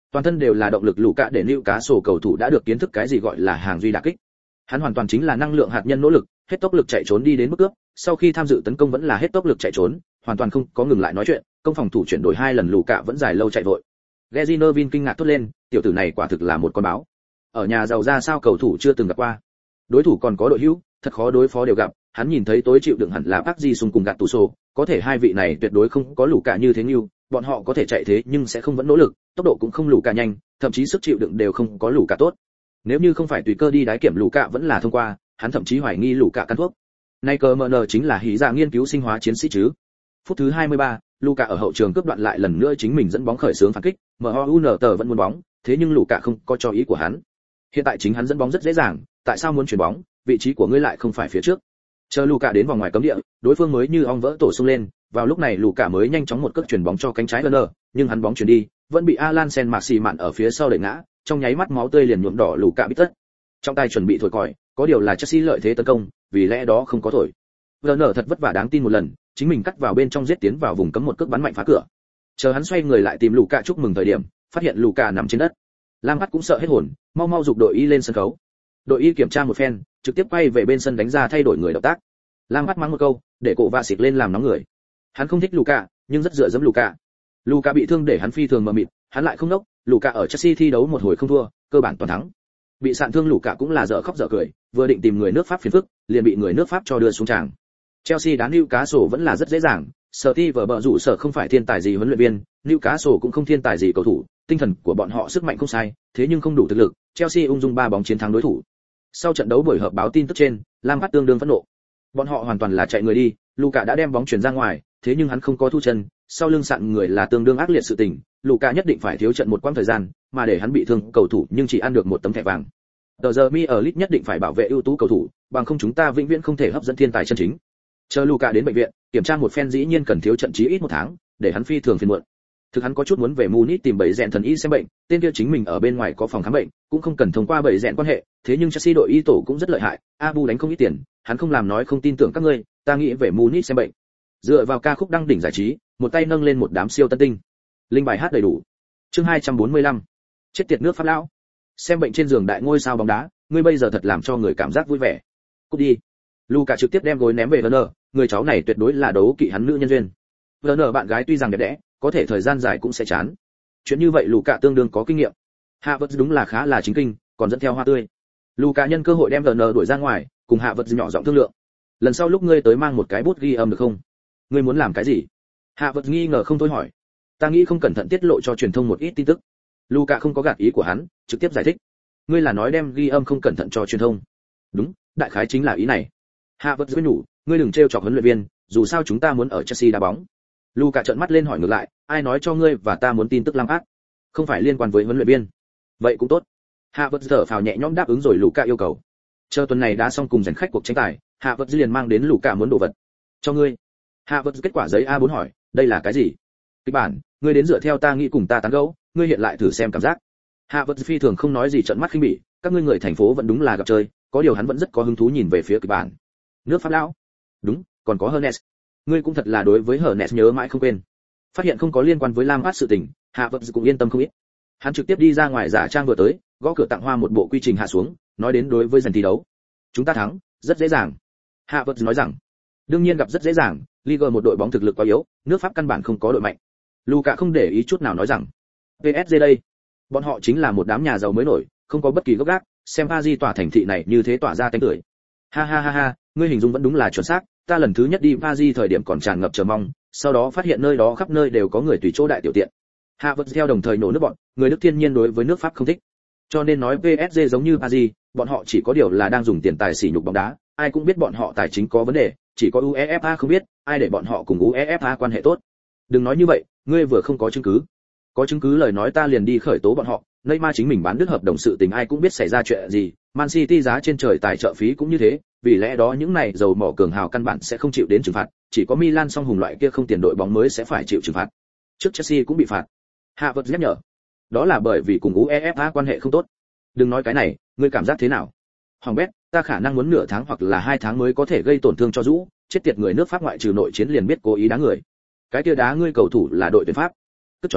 Toàn thân đều là động lực Luka để Newcastle cầu thủ đã được kiến thức cái gì gọi là hàng duy đả kích. Hắn hoàn toàn chính là năng lượng hạt nhân nỗ lực, hết tốc lực chạy trốn đi đến mức cướp, sau khi tham dự tấn công vẫn là hết tốc lực chạy trốn, hoàn toàn không có ngừng lại nói chuyện, công phòng thủ chuyển đổi hai lần Luka vẫn dài lâu chạy vội. Gary Neville kinh ngạc thốt lên, tiểu tử này quả thực là một con báo. Ở nhà giàu ra sao cầu thủ chưa từng gặp qua. Đối thủ còn có đội hữu, thật khó đối phó đều gặp, hắn nhìn thấy tối chịu đựng hẳn là Park Ji-sung cùng Gattuso, có thể hai vị này tuyệt đối không có Luka như thế như, bọn họ có thể chạy thế nhưng sẽ không vẫn nỗ lực, tốc độ cũng không Luka nhanh, thậm chí sức chịu đựng đều không có Luka tốt. Nếu như không phải tùy cơ đi đái kiểm Luka vẫn là thông qua, hắn thậm chí hoài nghi Luka căn thuốc. Nay cờ em en chính là hí dạ nghiên cứu sinh hóa chiến sĩ chứ. Phút thứ hai mươi ba, Luka ở hậu trường cướp đoạn lại lần nữa chính mình dẫn bóng khởi xướng phản kích, em u en tờ vẫn muốn bóng, thế nhưng Luka không có cho ý của hắn. Hiện tại chính hắn dẫn bóng rất dễ dàng, tại sao muốn chuyển bóng, vị trí của ngươi lại không phải phía trước. Chờ Luka đến vòng ngoài cấm địa, đối phương mới như ong vỡ tổ xông lên, vào lúc này Luka mới nhanh chóng một cước chuyển bóng cho cánh trái Werner, nhưng hắn bóng chuyển đi, vẫn bị Alan Sen-Maximan ở phía sau đẩy ngã, trong nháy mắt máu tươi liền nhuộm đỏ Luka bít tất. Trong tay chuẩn bị thổi còi, có điều là Chelsea lợi thế tấn công, vì lẽ đó không có thổi. Werner thật vất vả đáng tin một lần, chính mình cắt vào bên trong giết tiến vào vùng cấm một cước bắn mạnh phá cửa. Chờ hắn xoay người lại tìm Luka chúc mừng thời điểm, phát hiện Luka nằm trên đất. Lampard cũng sợ hết hồn, mau mau giục đội y lên sân khấu. Đội y kiểm tra một phen, trực tiếp quay về bên sân đánh ra thay đổi người động tác. Lampard mắng một câu, để cổ vạ xịt lên làm nóng người. Hắn không thích Luka, nhưng rất dựa dẫm Luka. Luka bị thương để hắn phi thường mờ mịt, hắn lại không nốc, Luka ở Chelsea thi đấu một hồi không thua, cơ bản toàn thắng. Bị sạn thương Luka cũng là dở khóc dở cười, vừa định tìm người nước Pháp phiền phức, liền bị người nước Pháp cho đưa xuống tràng. Chelsea đá Newcastle vẫn là rất dễ dàng, Steve bờ rủ sở không phải thiên tài gì huấn luyện viên, Newcastle cũng không thiên tài gì cầu thủ, tinh thần của bọn họ sức mạnh không sai, thế nhưng không đủ thực lực, Chelsea ung dung ba bóng chiến thắng đối thủ. Sau trận đấu buổi họp báo tin tức trên, Lampard tương đương phẫn nộ. Bọn họ hoàn toàn là chạy người đi, Luka đã đem bóng chuyển ra ngoài, thế nhưng hắn không có thu chân, sau lưng sạn người là tương đương ác liệt sự tình, Luka nhất định phải thiếu trận một quãng thời gian, mà để hắn bị thương cầu thủ nhưng chỉ ăn được một tấm thẻ vàng. Tờ giờ mi ở Leeds nhất định phải bảo vệ ưu tú cầu thủ, bằng không chúng ta vĩnh viễn không thể hấp dẫn thiên tài chân chính. Chờ Luka đến bệnh viện, kiểm tra một phen dĩ nhiên cần thiếu trận chí ít một tháng, để hắn phi thường phiền muộn. Thực hắn có chút muốn về Munich tìm bảy rèn thần y xem bệnh, tên kia chính mình ở bên ngoài có phòng khám bệnh, cũng không cần thông qua bảy rèn quan hệ, thế nhưng Chelsea đội y tổ cũng rất lợi hại, Abu đánh không ít tiền, hắn không làm nói không tin tưởng các ngươi, ta nghĩ về Munich xem bệnh. Dựa vào ca khúc đăng đỉnh giải trí, một tay nâng lên một đám siêu tân tinh. Linh bài hát đầy đủ. Chương hai trăm bốn mươi lăm. Chết tiệt nước Pháp lão. Xem bệnh trên giường đại ngôi sao bóng đá, ngươi bây giờ thật làm cho người cảm giác vui vẻ. Cút đi. Luka trực tiếp đem gối ném về Werner, người cháu này tuyệt đối là đấu kỵ hắn nữ nhân duyên. Werner bạn gái tuy rằng đẹp đẽ, có thể thời gian dài cũng sẽ chán. Chuyện như vậy Luka tương đương có kinh nghiệm. Havertz đúng là khá là chính kinh, còn dẫn theo hoa tươi. Luka nhân cơ hội đem Werner đuổi ra ngoài, cùng Havertz nhỏ giọng thương lượng. Lần sau lúc ngươi tới mang một cái bút ghi âm được không? Ngươi muốn làm cái gì? Havertz nghi ngờ không thôi hỏi. Ta nghĩ không cẩn thận tiết lộ cho truyền thông một ít tin tức. Luka không có gạt ý của hắn, trực tiếp giải thích. Ngươi là nói đem ghi âm không cẩn thận cho truyền thông? Đúng, đại khái chính là ý này. Havertz với nhủ, ngươi đừng trêu chọc huấn luyện viên, dù sao chúng ta muốn ở Chelsea đá bóng. Luka trợn mắt lên hỏi ngược lại, ai nói cho ngươi và ta muốn tin tức Lampard? Không phải liên quan với huấn luyện viên. Vậy cũng tốt. Havertz thở phào nhẹ nhõm đáp ứng rồi Luka yêu cầu. Chờ tuần này đã xong cùng giành khách cuộc tranh tài, Havertz liền mang đến Luka muốn đồ vật. Cho ngươi. Havertz kết quả giấy a bốn hỏi, đây là cái gì? Kịch bản, ngươi đến dựa theo ta nghĩ cùng ta tán gẫu, ngươi hiện lại thử xem cảm giác. Havertz phi thường không nói gì trợn mắt khinh bỉ, các ngươi người thành phố vẫn đúng là gặp chơi, có điều hắn vẫn rất có hứng thú nhìn về phía kịch bản. Nước Pháp lão. Đúng, còn có Hernes. Ngươi cũng thật là đối với Hernes nhớ mãi không quên. Phát hiện không có liên quan với Lampard sự tình, Havertz cũng yên tâm không ít. Hắn trực tiếp đi ra ngoài giả trang vừa tới, gõ cửa tặng hoa một bộ quy trình hạ xuống, nói đến đối với dàn thi đấu. Chúng ta thắng, rất dễ dàng. Havertz nói rằng, đương nhiên gặp rất dễ dàng, Ligue một đội bóng thực lực quá yếu, nước Pháp căn bản không có đội mạnh. Luka không để ý chút nào nói rằng, pê ét giê đây, bọn họ chính là một đám nhà giàu mới nổi, không có bất kỳ gốc gác, xem Paris tỏa thành thị này như thế tỏa ra tánh tưởi. Ha ha ha ha, ngươi hình dung vẫn đúng là chuẩn xác, ta lần thứ nhất đi Paris thời điểm còn tràn ngập chờ mong, sau đó phát hiện nơi đó khắp nơi đều có người tùy chỗ đại tiểu tiện. Havertz theo đồng thời nổ nước bọn, người Đức thiên nhiên đối với nước Pháp không thích. Cho nên nói pê ét giê giống như Paris, bọn họ chỉ có điều là đang dùng tiền tài sỉ nhục bóng đá, ai cũng biết bọn họ tài chính có vấn đề, chỉ có UEFA không biết, ai để bọn họ cùng UEFA quan hệ tốt. Đừng nói như vậy, ngươi vừa không có chứng cứ. Có chứng cứ lời nói ta liền đi khởi tố bọn họ, Neymar chính mình bán đứt hợp đồng sự tình ai cũng biết xảy ra chuyện gì, Man City giá trên trời tài trợ phí cũng như thế, vì lẽ đó những này dầu mỏ cường hào căn bản sẽ không chịu đến trừng phạt, chỉ có Milan song hùng loại kia không tiền đội bóng mới sẽ phải chịu trừng phạt. Trước Chelsea cũng bị phạt. Havertz nhắc nhở. Đó là bởi vì cùng UEFA quan hệ không tốt. Đừng nói cái này, ngươi cảm giác thế nào? Hoàng bét, ta khả năng muốn nửa tháng hoặc là hai tháng mới có thể gây tổn thương cho Dũ, chết tiệt người nước Pháp ngoại trừ nội chiến liền biết cố ý đá người. Cái kia đá ngươi cầu thủ là đội tuyển Pháp. Tức chó,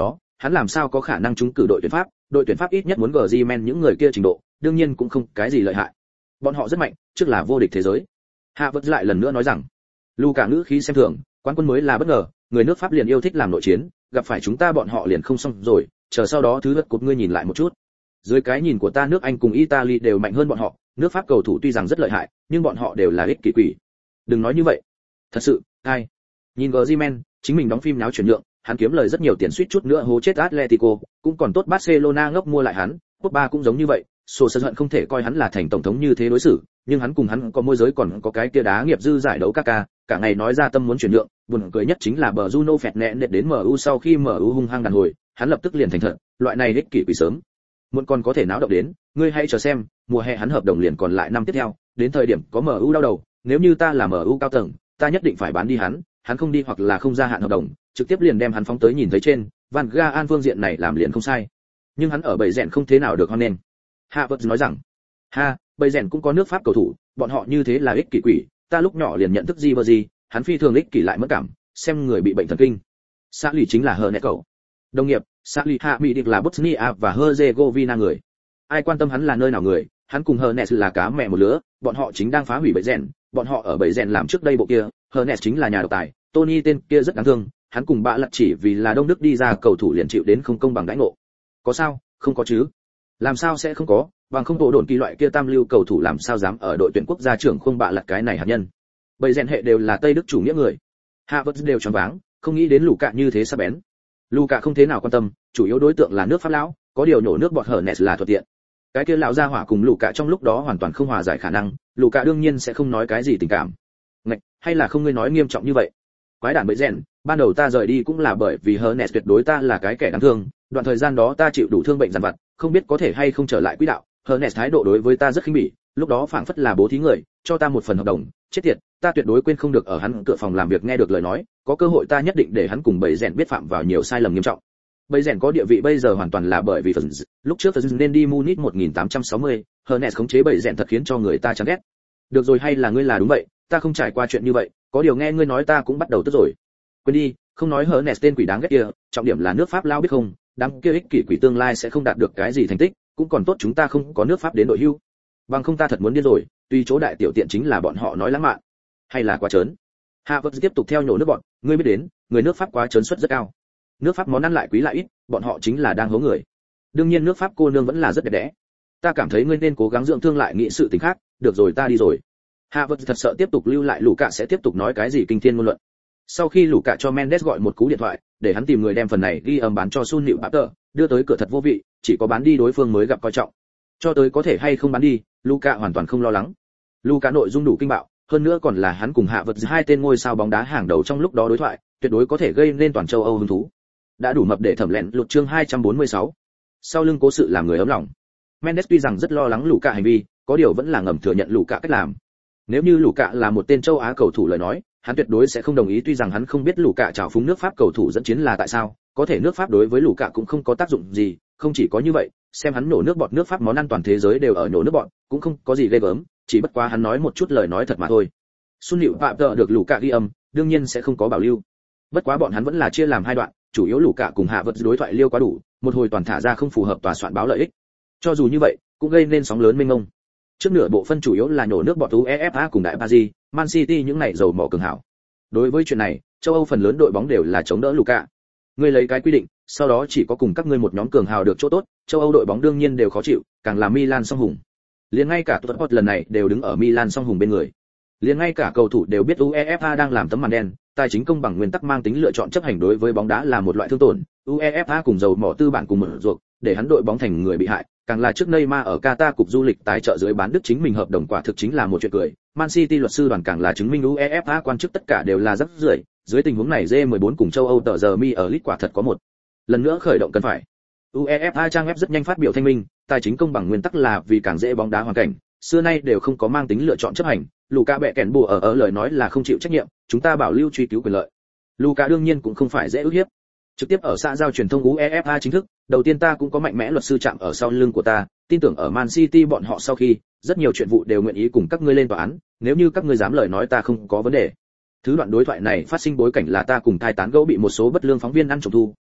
hắn làm sao có khả năng trúng cử đội tuyển Pháp, đội tuyển Pháp ít nhất muốn Griezmann những người kia trình độ, đương nhiên cũng không cái gì lợi hại. Bọn họ rất mạnh, trước là vô địch thế giới. Hạ vật lại lần nữa nói rằng, Luka ngữ khí xem thường, quán quân mới là bất ngờ, người nước Pháp liền yêu thích làm nội chiến, gặp phải chúng ta bọn họ liền không xong rồi, chờ sau đó thứ vật cột ngươi nhìn lại một chút. Dưới cái nhìn của ta nước Anh cùng Italy đều mạnh hơn bọn họ, nước Pháp cầu thủ tuy rằng rất lợi hại, nhưng bọn họ đều là ích kỷ quỷ. Đừng nói như vậy. Thật sự, ai? Nhìn Griezmann, chính mình đóng phim náo chuyển nhượng, hắn kiếm lời rất nhiều tiền suýt chút nữa hố chết Atletico, cũng còn tốt Barcelona ngốc mua lại hắn, quốc ba cũng giống như vậy, sổ sân hận không thể coi hắn là thành tổng thống như thế đối xử, nhưng hắn cùng hắn có môi giới còn có cái kia đá nghiệp dư giải đấu Kaká, cả ngày nói ra tâm muốn chuyển nhượng, buồn cười nhất chính là bờ Bruno Fernandes đến em u sau khi em u hung hăng đàn hồi, hắn lập tức liền thành thật, loại này ích kỷ quỷ sớm. Muộn còn có thể náo động đến, ngươi hãy chờ xem, mùa hè hắn hợp đồng liền còn lại năm tiếp theo, đến thời điểm có em u đau đầu, nếu như ta là em u cao tầng, ta nhất định phải bán đi hắn, hắn không đi hoặc là không gia hạn hợp đồng, trực tiếp liền đem hắn phóng tới nhìn thấy trên, Van Gaal phương diện này làm liền không sai. Nhưng hắn ở bầy rèn không thế nào được hoan nghênh. Havertz nói rằng, ha, bầy rèn cũng có nước Pháp cầu thủ, bọn họ như thế là ích kỷ quỷ, ta lúc nhỏ liền nhận thức Ribery, hắn phi thường ích kỷ lại mất cảm, xem người bị bệnh thần kinh. Xã lì chính là Hernet cậu. Đồng nghiệp, xã lì hạ mỹ địch là Bosnia và Herzegovina người. Ai quan tâm hắn là nơi nào người, hắn cùng Hernet là cá mẹ một lứa, bọn họ chính đang phá hủy bầy rèn, bọn họ ở bầy rèn làm trước đây bộ kia, Hernet chính là nhà độc tài, Tony tên kia rất đáng thương, hắn cùng bạ lật chỉ vì là Đông Đức đi ra cầu thủ liền chịu đến không công bằng đãi ngộ. Có sao? Không có chứ. Làm sao sẽ không có, bằng không bộ đồn kỳ loại kia tam lưu cầu thủ làm sao dám ở đội tuyển quốc gia trưởng không bạ lật cái này hạt nhân. Bầy rèn hệ đều là Tây Đức chủ nghĩa người. Havertz đều choáng váng, không nghĩ đến Luka như thế sắc bén. Luka không thế nào quan tâm, chủ yếu đối tượng là nước Pháp lão, có điều nhổ nước bọt Hernet là thuận tiện. Cái kia lão gia hỏa cùng Luka trong lúc đó hoàn toàn không hòa giải khả năng, Luka đương nhiên sẽ không nói cái gì tình cảm. Ngạch, hay là không ngươi nói nghiêm trọng như vậy? Quái đản bầy rèn, ban đầu ta rời đi cũng là bởi vì Hernet tuyệt đối ta là cái kẻ đáng thương, đoạn thời gian đó ta chịu đủ thương bệnh dằn vặt, không biết có thể hay không trở lại quỹ đạo. Hernet thái độ đối với ta rất khinh bỉ, lúc đó phảng phất là bố thí người, cho ta một phần hợp đồng, chết tiệt, ta tuyệt đối quên không được ở hắn cửa phòng làm việc nghe được lời nói, có cơ hội ta nhất định để hắn cùng bầy rèn biết phạm vào nhiều sai lầm nghiêm trọng. Bầy rèn có địa vị bây giờ hoàn toàn là bởi vì phần lúc trước phần nên đi Munich một nghìn tám trăm sáu mươi, Hernet khống chế bầy rèn thật khiến cho người ta chán ghét. Được rồi, hay là ngươi là đúng vậy, ta không trải qua chuyện như vậy, có điều nghe ngươi nói ta cũng bắt đầu tức rồi. Quên đi, không nói Hernet tên quỷ đáng ghét kia, trọng điểm là nước Pháp lao biết không, đám kia ích kỷ quỷ tương lai sẽ không đạt được cái gì thành tích, cũng còn tốt chúng ta không có nước Pháp đến đội hưu. Bằng không ta thật muốn điên rồi, tuy chỗ đại tiểu tiện chính là bọn họ nói lãng mạn, hay là quá trớn. Havertz tiếp tục theo nhổ nước bọn, ngươi biết đến, người nước Pháp quá trớn suất rất cao. Nước Pháp món ăn lại quý lại ít, bọn họ chính là đang hố người. Đương nhiên nước Pháp cô nương vẫn là rất đẹp đẽ. Ta cảm thấy ngươi nên cố gắng dưỡng thương lại nghĩ sự tình khác, được rồi ta đi rồi. Havertz thật sợ tiếp tục lưu lại Luka sẽ tiếp tục nói cái gì kinh thiên ngôn luận. Sau khi Luka cho Mendes gọi một cú điện thoại, để hắn tìm người đem phần này ghi âm bán cho Sun Nịu Papter, đưa tới cửa thật vô vị, chỉ có bán đi đối phương mới gặp coi trọng. Cho tới có thể hay không bán đi, Luka hoàn toàn không lo lắng. Luka nội dung đủ kinh bạo, hơn nữa còn là hắn cùng Havertz hai tên ngôi sao bóng đá hàng đầu trong lúc đó đối thoại, tuyệt đối có thể gây nên toàn châu Âu hứng thú. Đã đủ mập để thẩm lẹn lụt chương hai trăm bốn mươi sáu. Sau lưng cố sự làm người ấm lòng. Mendes tuy rằng rất lo lắng Luka hành vi, có điều vẫn là ngầm thừa nhận Luka cách làm. Nếu như Luka là một tên châu Á cầu thủ lời nói, hắn tuyệt đối sẽ không đồng ý, tuy rằng hắn không biết Luka trào phúng nước Pháp cầu thủ dẫn chiến là tại sao, có thể nước Pháp đối với Luka cũng không có tác dụng gì, không chỉ có như vậy, xem hắn nổ nước bọt nước Pháp món ăn toàn thế giới đều ở nổ nước bọt, cũng không có gì ghê gớm, chỉ bất quá hắn nói một chút lời nói thật mà thôi. Sun Nịu Papter được Luka ghi âm, đương nhiên sẽ không có bảo lưu. Bất quá bọn hắn vẫn là chia làm hai đoạn, chủ yếu Luka cùng Havertz đối thoại liêu quá đủ, một hồi toàn thả ra không phù hợp tòa soạn báo lợi ích. Cho dù như vậy, cũng gây nên sóng lớn mênh mông. Trước nửa bộ phân chủ yếu là nhổ nước bọt UEFA cùng đại Paris, Man City những này dầu mỏ cường hảo. Đối với chuyện này, châu Âu phần lớn đội bóng đều là chống đỡ Luka. Ngươi lấy cái quy định, sau đó chỉ có cùng các ngươi một nhóm cường hào được chỗ tốt, châu Âu đội bóng đương nhiên đều khó chịu, càng là Milan song hùng. Liền ngay cả Tottenham lần này đều đứng ở Milan song hùng bên người. Liền ngay cả cầu thủ đều biết UEFA đang làm tấm màn đen, tài chính công bằng nguyên tắc mang tính lựa chọn chấp hành đối với bóng đá là một loại thương tổn, UEFA cùng dầu mỏ tư bản cùng mở ruột, để hắn đội bóng thành người bị hại, càng là trước Neymar ở Qatar cục du lịch tài trợ dưới bán Đức chính mình hợp đồng quả thực chính là một chuyện cười. Man City luật sư đoàn càng là chứng minh UEFA quan chức tất cả đều là rắc rưởi, dưới tình huống này G mười bốn cùng châu Âu tờ giờ mi ở League quả thật có một lần nữa khởi động cần phải. UEFA trang web rất nhanh phát biểu thanh minh, tài chính công bằng nguyên tắc là vì càng dễ bóng đá hoàn cảnh, xưa nay đều không có mang tính lựa chọn chấp hành. Luka bẻ kèn bùa ở ở lời nói là không chịu trách nhiệm, chúng ta bảo lưu truy cứu quyền lợi. Luka đương nhiên cũng không phải dễ ức hiếp. Trực tiếp ở xã giao truyền thông UEFA chính thức, đầu tiên ta cũng có mạnh mẽ luật sư chạm ở sau lưng của ta, tin tưởng ở Man City bọn họ sau khi, rất nhiều chuyện vụ đều nguyện ý cùng các ngươi lên tòa án, nếu như các ngươi dám lời nói ta không có vấn đề. Thứ đoạn đối thoại này phát sinh bối cảnh là ta cùng thai tán gẫu bị một số bất lương phóng viên ăn trộm thu,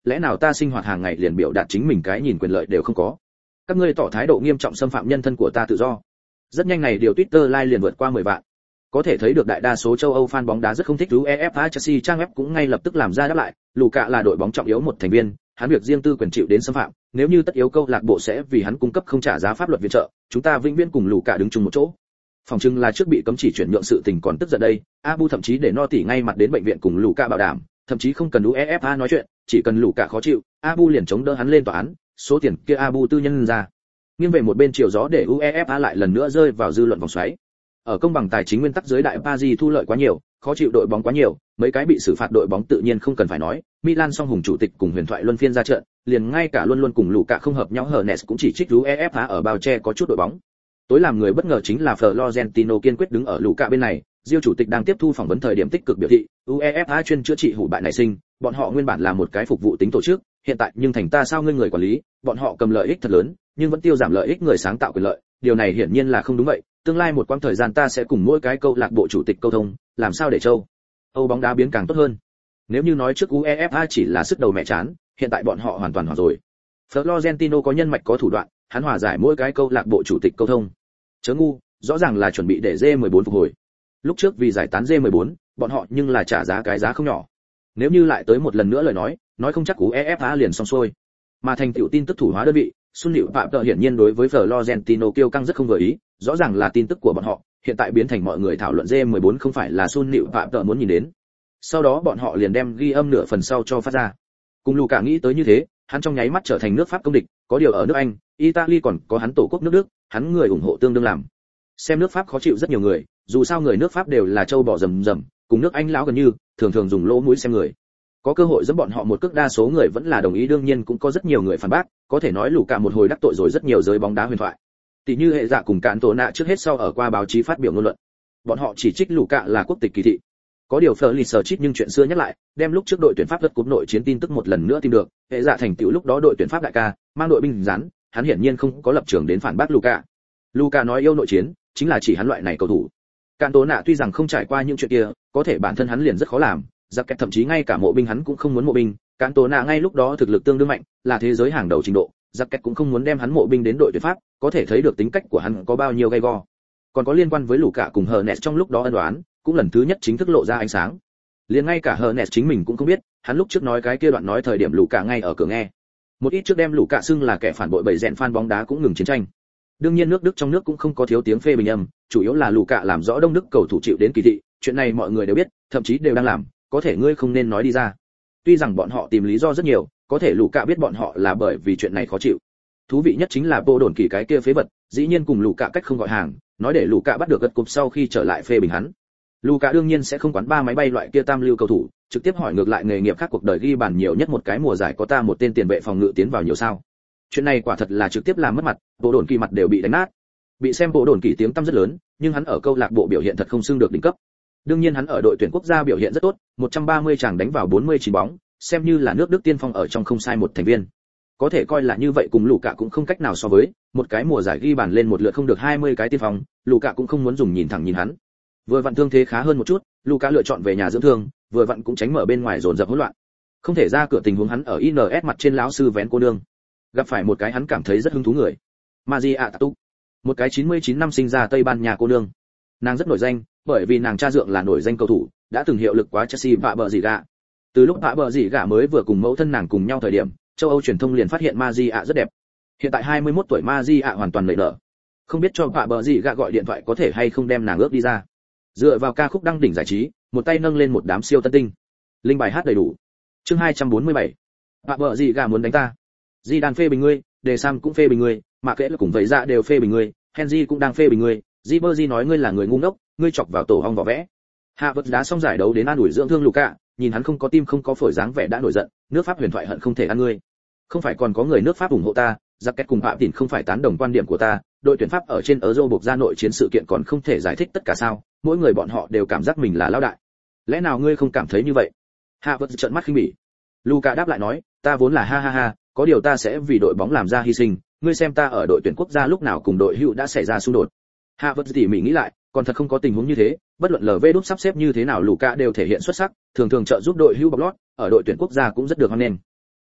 lẽ nào ta sinh hoạt hàng ngày liền biểu đạt chính mình cái nhìn quyền lợi đều không có? Các ngươi tỏ thái độ nghiêm trọng xâm phạm nhân thân của ta tự do. Rất nhanh này điều Twitter like liền vượt qua mười vạn. Có thể thấy được đại đa số châu Âu fan bóng đá rất không thích UEFA Chelsea trang web cũng ngay lập tức làm ra đáp lại, Luka là đội bóng trọng yếu một thành viên, hắn việc riêng tư quyền chịu đến xâm phạm, nếu như tất yếu câu lạc bộ sẽ vì hắn cung cấp không trả giá pháp luật viện trợ, chúng ta vĩnh viễn cùng Luka đứng chung một chỗ. Phòng trưng là trước bị cấm chỉ chuyển nhượng sự tình còn tức giận đây, Abu thậm chí để no tỷ ngay mặt đến bệnh viện cùng Luka bảo đảm, thậm chí không cần UEFA nói chuyện, chỉ cần Luka khó chịu, Abu liền chống đỡ hắn lên tòa án, số tiền kia Abu tư nhân ra. Nghiêng về một bên chiều gió để UEFA lại lần nữa rơi vào dư luận vòng xoáy. Ở công bằng tài chính nguyên tắc dưới đại Paris thu lợi quá nhiều, khó chịu đội bóng quá nhiều, mấy cái bị xử phạt đội bóng tự nhiên không cần phải nói, Milan song hùng chủ tịch cùng huyền thoại luân phiên ra trận, liền ngay cả luôn luôn cùng Luka không hợp nhau Hernes cũng chỉ trích UEFA ở bao che có chút đội bóng. Tối làm người bất ngờ chính là Florentino kiên quyết đứng ở Luka bên này, Rio chủ tịch đang tiếp thu phỏng vấn thời điểm tích cực biểu thị, UEFA chuyên chữa trị hủ bại nảy sinh, bọn họ nguyên bản là một cái phục vụ tính tổ chức, hiện tại nhưng thành ta sao ngươi người quản lý, bọn họ cầm lợi ích thật lớn, nhưng vẫn tiêu giảm lợi ích người sáng tạo quyền lợi, điều này hiển nhiên là không đúng vậy, tương lai một quãng thời gian ta sẽ cùng mỗi cái câu lạc bộ chủ tịch câu thông, làm sao để châu Âu bóng đá biến càng tốt hơn. Nếu như nói trước UEFA chỉ là sức đầu mẹ chán, hiện tại bọn họ hoàn toàn hòa rồi. Florentino có nhân mạch có thủ đoạn, hắn hòa giải mỗi cái câu lạc bộ chủ tịch câu thông. Chớ ngu, rõ ràng là chuẩn bị để G mười bốn phục hồi. Lúc trước vì giải tán G mười bốn, bọn họ nhưng là trả giá cái giá không nhỏ. Nếu như lại tới một lần nữa lời nói, nói không chắc UEFA liền xong xuôi. Mà thành tựu tin tức thủ hóa đơn vị, Xuân Liễu Phạm Tợ hiển nhiên đối với Florentino kiêu căng rất không vừa ý, rõ ràng là tin tức của bọn họ, hiện tại biến thành mọi người thảo luận G mười bốn không phải là Xuân Liễu Phạm Tợ muốn nhìn đến. Sau đó bọn họ liền đem ghi âm nửa phần sau cho phát ra. Cùng Luka nghĩ tới như thế, hắn trong nháy mắt trở thành nước Pháp công địch, có điều ở nước Anh, Italy còn có hắn tổ quốc nước Đức, hắn người ủng hộ tương đương làm. Xem nước Pháp khó chịu rất nhiều người, dù sao người nước Pháp đều là châu bò rầm rầm, cùng nước Anh lão gần như, thường thường dùng lỗ mũi xem người. Có cơ hội dẫn bọn họ một cước, đa số người vẫn là đồng ý, đương nhiên cũng có rất nhiều người phản bác, có thể nói Luka một hồi đắc tội rồi rất nhiều giới bóng đá huyền thoại. Tỷ như hệ dạ cùng Cản Tổ Nạ trước hết sau ở qua báo chí phát biểu ngôn luận. Bọn họ chỉ trích Luka là quốc tịch kỳ thị. Có điều Felice chít nhưng chuyện xưa nhắc lại, đem lúc trước đội tuyển Pháp lượt cúp nội chiến tin tức một lần nữa tìm được, hệ dạ thành tựu lúc đó đội tuyển Pháp đại ca, mang đội binh rắn, hắn hiển nhiên không có lập trường đến phản bác Luka. Luka nói yêu nội chiến, chính là chỉ hắn loại này cầu thủ. Cản Tổ Nạ tuy rằng không trải qua những chuyện kia, có thể bản thân hắn liền rất khó làm, giặc kẹt thậm chí ngay cả mộ binh hắn cũng không muốn mộ binh, Cản Tổ Nạ ngay lúc đó thực lực tương đương mạnh, là thế giới hàng đầu trình độ, giặc kẹt cũng không muốn đem hắn mộ binh đến đội tuyển Pháp, có thể thấy được tính cách của hắn có bao nhiêu gay go. Còn có liên quan với Luka cùng Hernes trong lúc đó ân oán, cũng lần thứ nhất chính thức lộ ra ánh sáng. Liền ngay cả Hernes chính mình cũng không biết, hắn lúc trước nói cái kia đoạn nói thời điểm Luka ngay ở cửa nghe. Một ít trước đem Luka xưng là kẻ phản bội bầy rèn fan bóng đá cũng ngừng chiến tranh. Đương nhiên nước Đức trong nước cũng không có thiếu tiếng phê bình âm, chủ yếu là Luka làm rõ Đông Đức cầu thủ chịu đến kỳ thị, chuyện này mọi người đều biết, thậm chí đều đang làm, có thể ngươi không nên nói đi ra. Tuy rằng bọn họ tìm lý do rất nhiều, có thể Luka biết bọn họ là bởi vì chuyện này khó chịu. Thú vị nhất chính là Bộ Đồn Kỳ cái kia phế vật, dĩ nhiên cùng Luka cách không gọi hàng, nói để Luka bắt được gật cục sau khi trở lại phê bình hắn. Luka đương nhiên sẽ không quán ba máy bay loại kia tam lưu cầu thủ, trực tiếp hỏi ngược lại nghề nghiệp khác cuộc đời ghi bàn nhiều nhất một cái mùa giải có ta một tên tiền vệ phòng ngự tiến vào nhiều sao. Chuyện này quả thật là trực tiếp làm mất mặt, Bộ Đồn Kỳ mặt đều bị đánh nát. Bị xem Bộ Đồn Kỳ tiếng tăm rất lớn, nhưng hắn ở câu lạc bộ biểu hiện thật không xứng được đỉnh cấp. Đương nhiên hắn ở đội tuyển quốc gia biểu hiện rất tốt, một trăm ba mươi chàng đánh vào bốn mươi chín bóng, xem như là nước Đức tiên phong ở trong không sai một thành viên. Có thể coi là như vậy, cùng Luka cũng không cách nào so với, một cái mùa giải ghi bàn lên một lượt không được hai mươi cái tiên phong, Luka cũng không muốn dùng nhìn thẳng nhìn hắn. Vừa vặn thương thế khá hơn một chút, Luka lựa chọn về nhà dưỡng thương, vừa vặn cũng tránh mở bên ngoài dồn dập hỗn loạn. Không thể ra cửa tình huống hắn ở i en ét mặt trên lão sư vén cô nương. Gặp phải một cái hắn cảm thấy rất hứng thú người. Maria Tatu, một cái chín mươi chín năm sinh ra Tây Ban Nha cô nương. Nàng rất nổi danh, bởi vì nàng cha dượng là nổi danh cầu thủ, đã từng hiệu lực quá Chelsea và bờ gì gạ. Từ lúc vạ bờ gì gạ mới vừa cùng mẫu thân nàng cùng nhau thời điểm, châu Âu truyền thông liền phát hiện Maria rất đẹp. Hiện tại hai mươi mốt tuổi Maria hoàn toàn nảy nở. Không biết cho vạ bờ gì gạ gọi điện thoại có thể hay không đem nàng ước đi ra. Dựa vào ca khúc đăng đỉnh giải trí, một tay nâng lên một đám siêu tân tinh. Linh bài hát đầy đủ. Chương hai trăm bốn mươi bảy. Vạ bờ gì gạ muốn đánh ta. Di đàn phê bình ngươi, Đề Sam cũng phê bình ngươi, mà kệ là cùng vậy dạ đều phê bình ngươi, Henry cũng đang phê bình ngươi, Ribery nói ngươi là người ngu ngốc, ngươi chọc vào tổ hong vỏ vẽ. Hạ vật đá xong giải đấu đến an ủi dưỡng thương Luka, nhìn hắn không có tim không có phổi dáng vẻ đã nổi giận, nước Pháp huyền thoại hận không thể ăn ngươi. Không phải còn có người nước Pháp ủng hộ ta, giặc kết cùng Phạm Tỉn không phải tán đồng quan điểm của ta, đội tuyển Pháp ở trên Euro buộc ra nội chiến sự kiện còn không thể giải thích tất cả sao? Mỗi người bọn họ đều cảm giác mình là lão đại. Lẽ nào ngươi không cảm thấy như vậy? Hạ vật trợn mắt khinh bỉ. Luka đáp lại nói, ta vốn là ha ha ha, có điều ta sẽ vì đội bóng làm ra hy sinh, ngươi xem ta ở đội tuyển quốc gia lúc nào cùng đội hữu đã xảy ra xung đột. Hạ vật tỉ mỉ nghĩ lại, còn thật không có tình huống như thế, bất luận lờ vê đúp sắp xếp như thế nào Luka đều thể hiện xuất sắc, thường thường trợ giúp đội hữu bọc lót, ở đội tuyển quốc gia cũng rất được hoan nghênh.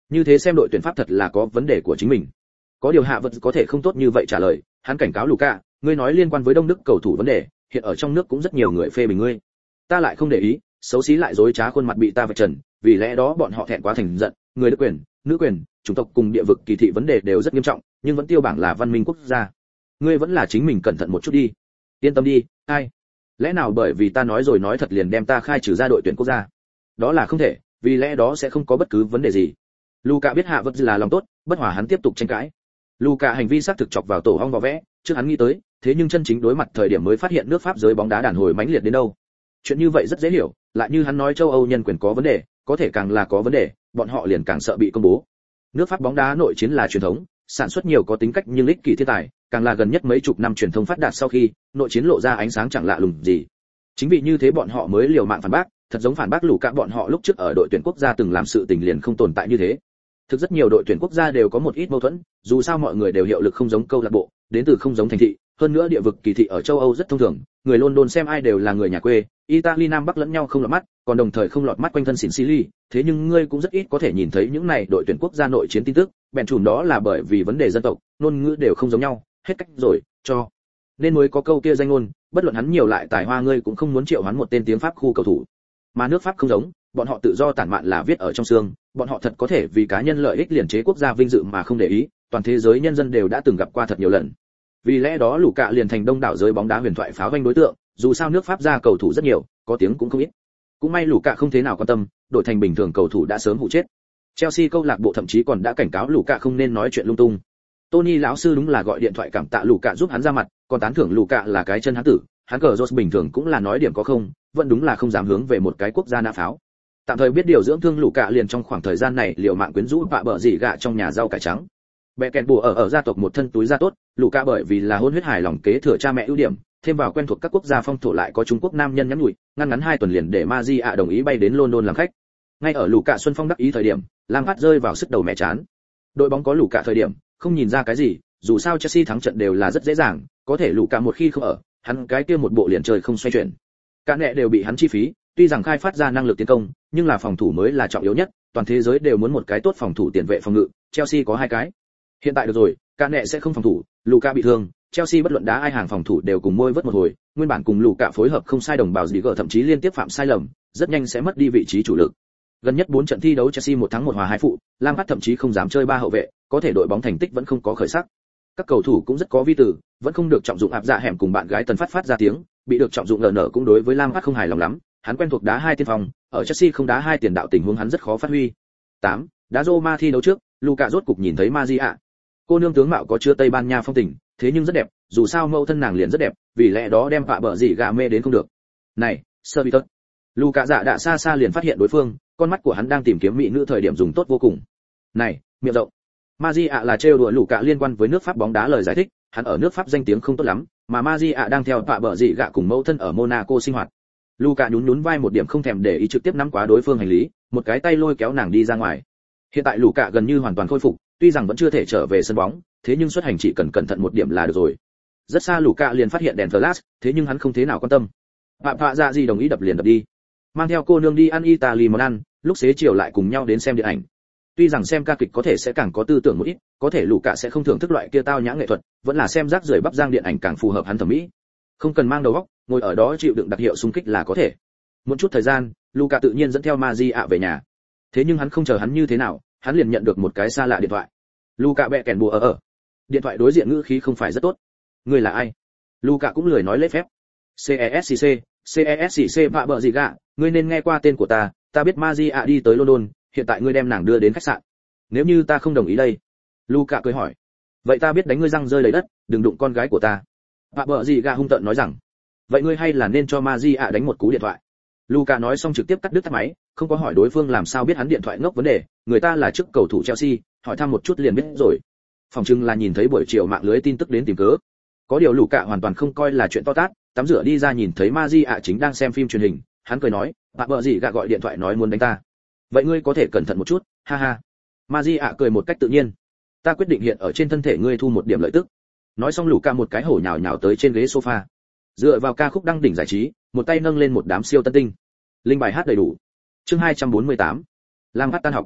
Như thế xem đội tuyển Pháp thật là có vấn đề của chính mình. Có điều Hạ Vật có thể không tốt như vậy trả lời, hắn cảnh cáo Luka, ngươi nói liên quan với Đông Đức cầu thủ vấn đề, hiện ở trong nước cũng rất nhiều người phê bình ngươi. Ta lại không để ý, xấu xí lại dối trá khuôn mặt bị ta vạch trần, vì lẽ đó bọn họ thẹn quá thành giận, người đức quyền, nữ quyền, chủng tộc cùng địa vực kỳ thị vấn đề đều rất nghiêm trọng, nhưng vẫn tiêu bảng là văn minh quốc gia. Ngươi vẫn là chính mình cẩn thận một chút đi. Yên tâm đi, ai? Lẽ nào bởi vì ta nói rồi nói thật liền đem ta khai trừ ra đội tuyển quốc gia? Đó là không thể, vì lẽ đó sẽ không có bất cứ vấn đề gì. Luka biết Hạ Vật là lòng tốt, bất hòa hắn tiếp tục tranh cãi. Luka hành vi xác thực chọc vào tổ hong vò vẽ, trước hắn nghĩ tới, thế nhưng chân chính đối mặt thời điểm mới phát hiện nước Pháp giới bóng đá đàn hồi mãnh liệt đến đâu. Chuyện như vậy rất dễ hiểu, lại như hắn nói châu Âu nhân quyền có vấn đề, có thể càng là có vấn đề, bọn họ liền càng sợ bị công bố. Nước Pháp bóng đá nội chiến là truyền thống, sản xuất nhiều có tính cách nhưng ích kỷ thiên tài, càng là gần nhất mấy chục năm truyền thông phát đạt sau khi, nội chiến lộ ra ánh sáng chẳng lạ lùng gì. Chính vì như thế bọn họ mới liều mạng phản bác, thật giống phản bác Luka bọn họ lúc trước ở đội tuyển quốc gia từng làm sự tình liền không tồn tại như thế. Thực rất nhiều đội tuyển quốc gia đều có một ít mâu thuẫn, dù sao mọi người đều hiệu lực không giống câu lạc bộ, đến từ không giống thành thị, hơn nữa địa vực kỳ thị ở châu Âu rất thông thường, người London xem ai đều là người nhà quê, Italy nam bắc lẫn nhau không lọt mắt, còn đồng thời không lọt mắt quanh thân Sicily, thế nhưng ngươi cũng rất ít có thể nhìn thấy những này đội tuyển quốc gia nội chiến tin tức, bèn chùm đó là bởi vì vấn đề dân tộc, ngôn ngữ đều không giống nhau, hết cách rồi, cho nên mới có câu kia danh ngôn, bất luận hắn nhiều lại tài hoa ngươi cũng không muốn triệu hắn một tên tiếng Pháp khu cầu thủ. Mà nước Pháp không giống, bọn họ tự do tản mạn là viết ở trong xương, bọn họ thật có thể vì cá nhân lợi ích liền chế quốc gia vinh dự mà không để ý, toàn thế giới nhân dân đều đã từng gặp qua thật nhiều lần. Vì lẽ đó Luka liền thành đông đảo giới bóng đá huyền thoại pháo vanh đối tượng, dù sao nước Pháp ra cầu thủ rất nhiều, có tiếng cũng không ít. Cũng may Luka không thế nào quan tâm, đổi thành bình thường cầu thủ đã sớm hụ chết. Chelsea câu lạc bộ thậm chí còn đã cảnh cáo Luka không nên nói chuyện lung tung. Tony lão sư đúng là gọi điện thoại cảm tạ Luka giúp hắn ra mặt, còn tán thưởng Luka là cái chân hắn tử, hắn cờ Jose bình thường cũng là nói điểm có không, vẫn đúng là không dám hướng về một cái quốc gia nã pháo. Tạm thời biết điều dưỡng thương Luka liền trong khoảng thời gian này liều mạng quyến rũ bạ bợ gì gạ trong nhà rau cải trắng. Bẻ kẹt bùa ở ở gia tộc một thân túi da tốt, Luka bởi vì là hôn huyết hài lòng kế thừa cha mẹ ưu điểm, thêm vào quen thuộc các quốc gia phong thổ lại có Trung Quốc nam nhân nhắn nhủi, ngăn ngắn hai tuần liền để Maria đồng ý bay đến London làm khách. Ngay ở Luka Xuân Phong đắc ý thời điểm, Lampard rơi vào sức đầu mẹ chán. Đội bóng có Luka thời điểm, không nhìn ra cái gì, dù sao Chelsea thắng trận đều là rất dễ dàng, có thể Luka một khi không ở, hắn cái kia một bộ liền chơi không xoay chuyển. Cả nệ đều bị hắn chi phí, tuy rằng khai phát ra năng lực tiến công, nhưng là phòng thủ mới là trọng yếu nhất, toàn thế giới đều muốn một cái tốt phòng thủ tiền vệ phòng ngự, Chelsea có hai cái. Hiện tại được rồi, cả nệ sẽ không phòng thủ, Luka bị thương, Chelsea bất luận đá ai hàng phòng thủ đều cùng môi vớt một hồi, nguyên bản cùng Luka phối hợp không sai đồng bào gì gỡ thậm chí liên tiếp phạm sai lầm, rất nhanh sẽ mất đi vị trí chủ lực. Gần nhất bốn trận thi đấu Chelsea một thắng một hòa hai phụ, Lampard thậm chí không dám chơi ba hậu vệ, có thể đội bóng thành tích vẫn không có khởi sắc. Các cầu thủ cũng rất có vi tử, vẫn không được trọng dụng áp dạ hẻm cùng bạn gái Tần Phát phát ra tiếng, bị được trọng dụng lờ nở cũng đối với Lampard không hài lòng lắm, hắn quen thuộc đá hai tiên phòng, ở Chelsea không đá hai tiền đạo tình huống hắn rất khó phát huy. tám. Đá Roma thi đấu trước, Luka rốt cục nhìn thấy Maria. Cô nương tướng mạo có chứa Tây Ban Nha phong tình, thế nhưng rất đẹp, dù sao mẫu thân nàng liền rất đẹp, vì lẽ đó đem vạ bợ gì gà mê đến không được. Này, Servitus. Luka dạ đã xa xa liền phát hiện đối phương, con mắt của hắn đang tìm kiếm mỹ nữ thời điểm dùng tốt vô cùng. Này, miệng rộng. Maria là trêu đùa Luka liên quan với nước Pháp bóng đá lời giải thích, hắn ở nước Pháp danh tiếng không tốt lắm, mà Maria đang theo vạ bợ gì gạ cùng mẫu thân ở Monaco sinh hoạt. Luka nhún nhún vai một điểm không thèm để ý trực tiếp nắm quá đối phương hành lý, một cái tay lôi kéo nàng đi ra ngoài. Hiện tại Luka gần như hoàn toàn khôi phục, tuy rằng vẫn chưa thể trở về sân bóng, thế nhưng xuất hành chỉ cần cẩn thận một điểm là được rồi. Rất xa Luka liền phát hiện đèn flash, thế nhưng hắn không thế nào quan tâm. Phạm Phạ Dạ gì đồng ý đập liền đập đi. Mang theo cô nương đi ăn Italy món ăn, lúc xế chiều lại cùng nhau đến xem điện ảnh. Tuy rằng xem ca kịch có thể sẽ càng có tư tưởng một ít, có thể Luka sẽ không thưởng thức loại kia tao nhã nghệ thuật, vẫn là xem rác rưởi bắp giang điện ảnh càng phù hợp hắn thẩm mỹ. Không cần mang đầu óc, ngồi ở đó chịu đựng đặc hiệu xung kích là có thể. Một chút thời gian, Luka tự nhiên dẫn theo Maria về nhà. Thế nhưng hắn không chờ hắn như thế nào, hắn liền nhận được một cái xa lạ điện thoại. Luka bẹ kèn bùa ở ở. Điện thoại đối diện ngữ khí không phải rất tốt. Ngươi là ai? Luka cũng lười nói lễ phép. xê e ét xê xê, xê e ét xê xê vạ bợ gì gạ, ngươi nên nghe qua tên của ta, ta biết Maria đi tới London, hiện tại ngươi đem nàng đưa đến khách sạn. Nếu như ta không đồng ý đây? Luka cười hỏi. Vậy ta biết đánh ngươi răng rơi đầy đất, đừng đụng con gái của ta. Vạ bợ gì gạ hung tợn nói rằng. Vậy ngươi hay là nên cho Maria đánh một cú điện thoại. Luka nói xong trực tiếp cắt đứt tắt máy, không có hỏi đối phương làm sao biết hắn điện thoại ngốc vấn đề, người ta là chức cầu thủ Chelsea, hỏi thăm một chút liền biết rồi. Phòng trưng là nhìn thấy buổi chiều mạng lưới tin tức đến tìm cớ. Có điều Luka hoàn toàn không coi là chuyện to tát, tắm rửa đi ra nhìn thấy Maria chính đang xem phim truyền hình, hắn cười nói, "Bà bợ gì gạ gọi điện thoại nói muốn đánh ta. Vậy ngươi có thể cẩn thận một chút." Ha ha. Maria cười một cách tự nhiên. "Ta quyết định hiện ở trên thân thể ngươi thu một điểm lợi tức." Nói xong Luka một cái hổ nhào nhào tới trên ghế sofa. Dựa vào ca khúc đăng đỉnh giải trí, một tay nâng lên một đám siêu tân tinh. Linh bài hát đầy đủ. Chương hai trăm bốn mươi tám. Lam hát tan học.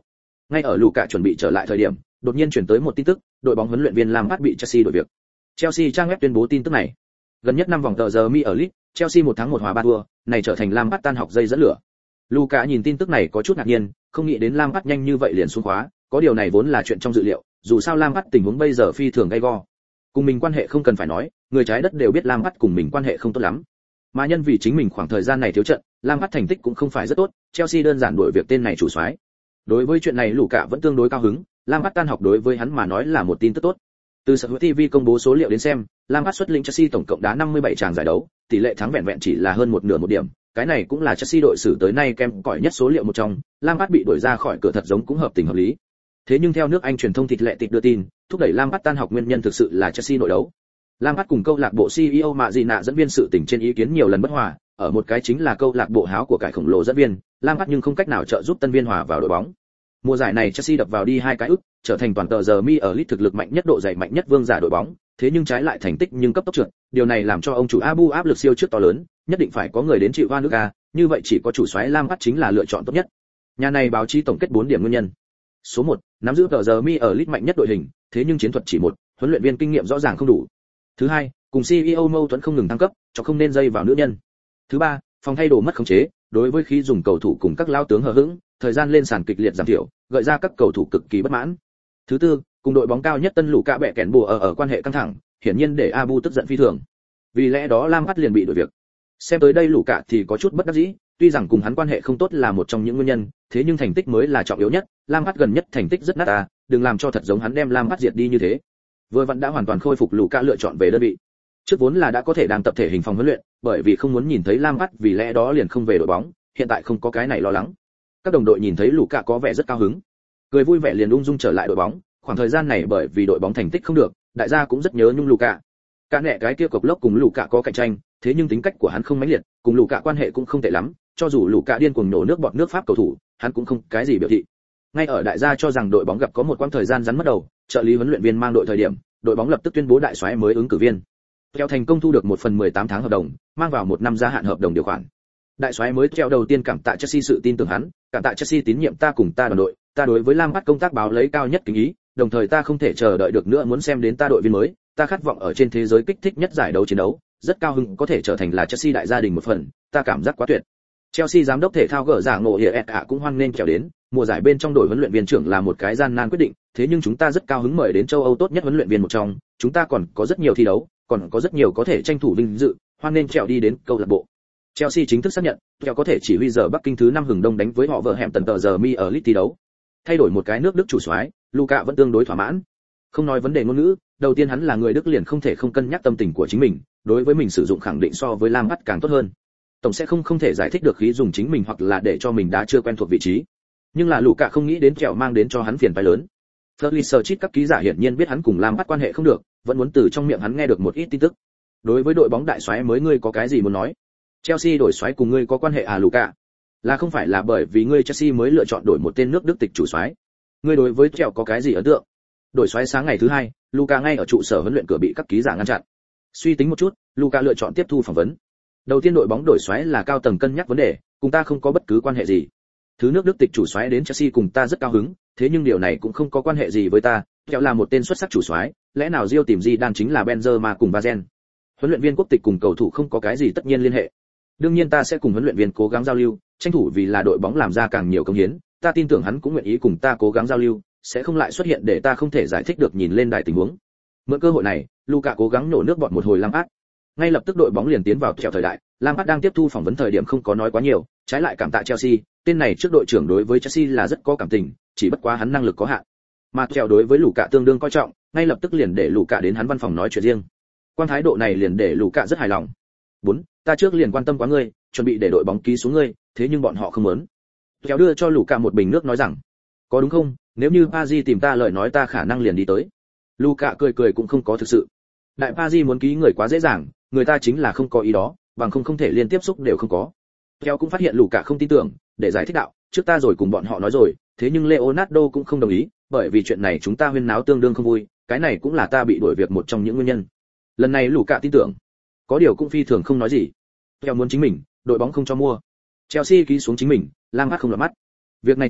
Ngay ở Luka chuẩn bị trở lại thời điểm, đột nhiên chuyển tới một tin tức, đội bóng huấn luyện viên Lampard bị Chelsea đổi việc. Chelsea trang web tuyên bố tin tức này. Gần nhất năm vòng tờ giờ mi ở League, Chelsea một thắng một hòa ba thua, này trở thành Lampard tan học dây dẫn lửa. Luka nhìn tin tức này có chút ngạc nhiên, không nghĩ đến Lampard nhanh như vậy liền xuống khóa, có điều này vốn là chuyện trong dự liệu, dù sao Lampard tình huống bây giờ phi thường gay go. Cùng mình quan hệ không cần phải nói, người trái đất đều biết Lampard cùng mình quan hệ không tốt lắm. Mà nhân vì chính mình khoảng thời gian này thiếu trận, Lampard thành tích cũng không phải rất tốt, Chelsea đơn giản đổi việc tên này chủ soái. Đối với chuyện này Luka vẫn tương đối cao hứng, Lampard tan học đối với hắn mà nói là một tin tức tốt. Từ sở hữu ti vi công bố số liệu đến xem, Lampard xuất lĩnh Chelsea tổng cộng đá năm mươi bảy tràng giải đấu, tỷ lệ thắng vẹn vẹn chỉ là hơn một nửa một điểm, cái này cũng là Chelsea đội sử tới nay kém cỏi nhất số liệu một trong, Lampard bị đuổi ra khỏi cửa thật giống cũng hợp tình hợp lý. Thế nhưng theo nước Anh truyền thông thịt lệ tịt đưa tin, thúc đẩy Lampard tan học nguyên nhân thực sự là Chelsea nội đấu. Lampard cùng câu lạc bộ xê e ô Mạ Dị Nạ dẫn viên sự tình trên ý kiến nhiều lần bất hòa, ở một cái chính là câu lạc bộ háo của cải khổng lồ dẫn viên, Lampard nhưng không cách nào trợ giúp tân viên hòa vào đội bóng. Mùa giải này Chelsea đập vào đi hai cái ức, trở thành toàn tờ giờ mi ở League thực lực mạnh nhất độ dày mạnh nhất vương giả đội bóng, thế nhưng trái lại thành tích nhưng cấp tốc trượt, điều này làm cho ông chủ Abu áp lực siêu trước to lớn, nhất định phải có người đến chịu oan nước ga, như vậy chỉ có chủ soái Lampard chính là lựa chọn tốt nhất. Nhà này báo chí tổng kết bốn điểm nguyên nhân. Số một, nắm giữ tờ giờ mi ở League mạnh nhất đội hình, thế nhưng chiến thuật chỉ một, huấn luyện viên kinh nghiệm rõ ràng không đủ. Thứ hai, cùng xê e ô mâu thuẫn không ngừng thăng cấp, cho không nên dây vào nữ nhân. Thứ ba, phòng thay đồ mất khống chế, đối với khi dùng cầu thủ cùng các lao tướng hờ hững, thời gian lên sàn kịch liệt giảm thiểu, gợi ra các cầu thủ cực kỳ bất mãn. Thứ tư, cùng đội bóng cao nhất tân lũ cạ bẹ kèn bùa ở ở quan hệ căng thẳng, hiển nhiên để Abu tức giận phi thường. Vì lẽ đó Lampard liền bị đổi việc. Xem tới đây lũ cạ thì có chút bất đắc dĩ, tuy rằng cùng hắn quan hệ không tốt là một trong những nguyên nhân, thế nhưng thành tích mới là trọng yếu nhất, Lampard gần nhất thành tích rất nát à, đừng làm cho thật giống hắn đem Lampard diệt đi như thế. Vừa vẫn đã hoàn toàn khôi phục lũ cạ lựa chọn về đơn vị. Trước vốn là đã có thể đang tập thể hình phòng huấn luyện, bởi vì không muốn nhìn thấy Lampard vì lẽ đó liền không về đội bóng, hiện tại không có cái này lo lắng. Các đồng đội nhìn thấy lũ cạ có vẻ rất cao hứng, cười vui vẻ liền ung dung trở lại đội bóng. Khoảng thời gian này bởi vì đội bóng thành tích không được, đại gia cũng rất nhớ nhung lũ cạ. Cả nẻ cái kia cục lốc cùng lũ cạ có cạnh tranh, thế nhưng tính cách của hắn không mãnh liệt, cùng lũ cạ quan hệ cũng không tệ lắm, cho dù lũ cạ điên cuồng nổ nước bọt nước Pháp cầu thủ, hắn cũng không cái gì biểu thị. Ngay ở đại gia cho rằng đội bóng gặp có một quãng thời gian rắn mất đầu, trợ lý huấn luyện viên mang đội thời điểm, đội bóng lập tức tuyên bố đại soái mới ứng cử viên. Theo thành công thu được một phần mười tám tháng hợp đồng, mang vào một năm gia hạn hợp đồng điều khoản. Đại soái mới treo đầu tiên cảm tạ Chelsea sự tin tưởng hắn, cảm tạ Chelsea tín nhiệm ta cùng ta đoàn đội, ta đối với Lampard công tác báo lấy cao nhất kính ý, đồng thời ta không thể chờ đợi được nữa muốn xem đến ta đội viên mới, ta khát vọng ở trên thế giới kích thích nhất giải đấu chiến đấu, rất cao hứng có thể trở thành là Chelsea đại gia đình một phần, ta cảm giác quá tuyệt. Chelsea giám đốc thể thao gỡ giảng ngộ hiệp ạ cũng hoan nghênh chèo đến, mùa giải bên trong đội huấn luyện viên trưởng là một cái gian nan quyết định, thế nhưng chúng ta rất cao hứng mời đến châu Âu tốt nhất huấn luyện viên một trong, chúng ta còn có rất nhiều thi đấu, còn có rất nhiều có thể tranh thủ vinh dự, hoan nghênh chèo đi đến câu lạc bộ. Chelsea chính thức xác nhận, chèo có thể chỉ huy giờ Bắc Kinh thứ năm hừng đông đánh với họ vợ hẻm tần tờ giờ mi ở League thi đấu. Thay đổi một cái nước Đức chủ soái, Luka vẫn tương đối thỏa mãn. Không nói vấn đề ngôn ngữ, đầu tiên hắn là người Đức liền không thể không cân nhắc tâm tình của chính mình, đối với mình sử dụng khẳng định so với Lampard càng tốt hơn. Tổng sẽ không không thể giải thích được khí dùng chính mình hoặc là để cho mình đã chưa quen thuộc vị trí. Nhưng là Luka không nghĩ đến kẹo mang đến cho hắn phiền phái lớn. Fletcher chít các ký giả hiển nhiên biết hắn cùng Lampard quan hệ không được, vẫn muốn từ trong miệng hắn nghe được một ít tin tức. Đối với đội bóng đại soái mới ngươi có cái gì muốn nói? Chelsea đổi soái cùng ngươi có quan hệ à Luka? Là không phải là bởi vì ngươi Chelsea mới lựa chọn đổi một tên nước Đức tịch chủ soái? Ngươi đối với kẹo có cái gì ấn tượng? Đổi soái sáng ngày thứ hai, Luka ngay ở trụ sở huấn luyện cửa bị các ký giả ngăn chặn. Suy tính một chút, Luka lựa chọn tiếp thu phỏng vấn. Đầu tiên đội bóng đổi soái là cao tầng cân nhắc vấn đề, cùng ta không có bất cứ quan hệ gì. Thứ nước Đức tịch chủ soái đến Chelsea cùng ta rất cao hứng, thế nhưng điều này cũng không có quan hệ gì với ta, kẹo là một tên xuất sắc chủ soái, lẽ nào Rio tìm gì đang chính là Benzema cùng Vazen. Huấn luyện viên quốc tịch cùng cầu thủ không có cái gì tất nhiên liên hệ. Đương nhiên ta sẽ cùng huấn luyện viên cố gắng giao lưu, tranh thủ vì là đội bóng làm ra càng nhiều công hiến, ta tin tưởng hắn cũng nguyện ý cùng ta cố gắng giao lưu, sẽ không lại xuất hiện để ta không thể giải thích được nhìn lên đài tình huống. Mượn cơ hội này, Luka cố gắng nổ nước bọt một hồi Lampard. Ngay lập tức đội bóng liền tiến vào kẹo thời đại, Lampard đang tiếp thu phỏng vấn thời điểm không có nói quá nhiều, trái lại cảm tạ Chelsea, tên này trước đội trưởng đối với Chelsea là rất có cảm tình, chỉ bất quá hắn năng lực có hạn. Mà kẹo đối với Luka tương đương coi trọng, ngay lập tức liền để Luka đến hắn văn phòng nói chuyện riêng. Quan thái độ này liền để Luka rất hài lòng. bốn Ta trước liền quan tâm quá ngươi, chuẩn bị để đội bóng ký xuống ngươi, thế nhưng bọn họ không muốn. Kẹo đưa cho Luka một bình nước nói rằng, có đúng không, nếu như Paris tìm ta lời nói ta khả năng liền đi tới. Luka cười cười cũng không có thực sự. Đại Paris muốn ký người quá dễ dàng, người ta chính là không có ý đó, bằng không không thể liên tiếp xúc đều không có. Kẹo cũng phát hiện Luka không tin tưởng, để giải thích đạo, trước ta rồi cùng bọn họ nói rồi, thế nhưng Leonardo cũng không đồng ý, bởi vì chuyện này chúng ta huyên náo tương đương không vui, cái này cũng là ta bị đuổi việc một trong những nguyên nhân. Lần này Luka tin tưởng, có điều cũng phi thường không nói gì. Kẹo muốn chính mình, đội bóng không cho mua. Chelsea ký xuống chính mình, Lampard không lọt mắt. Việc này chỉnh,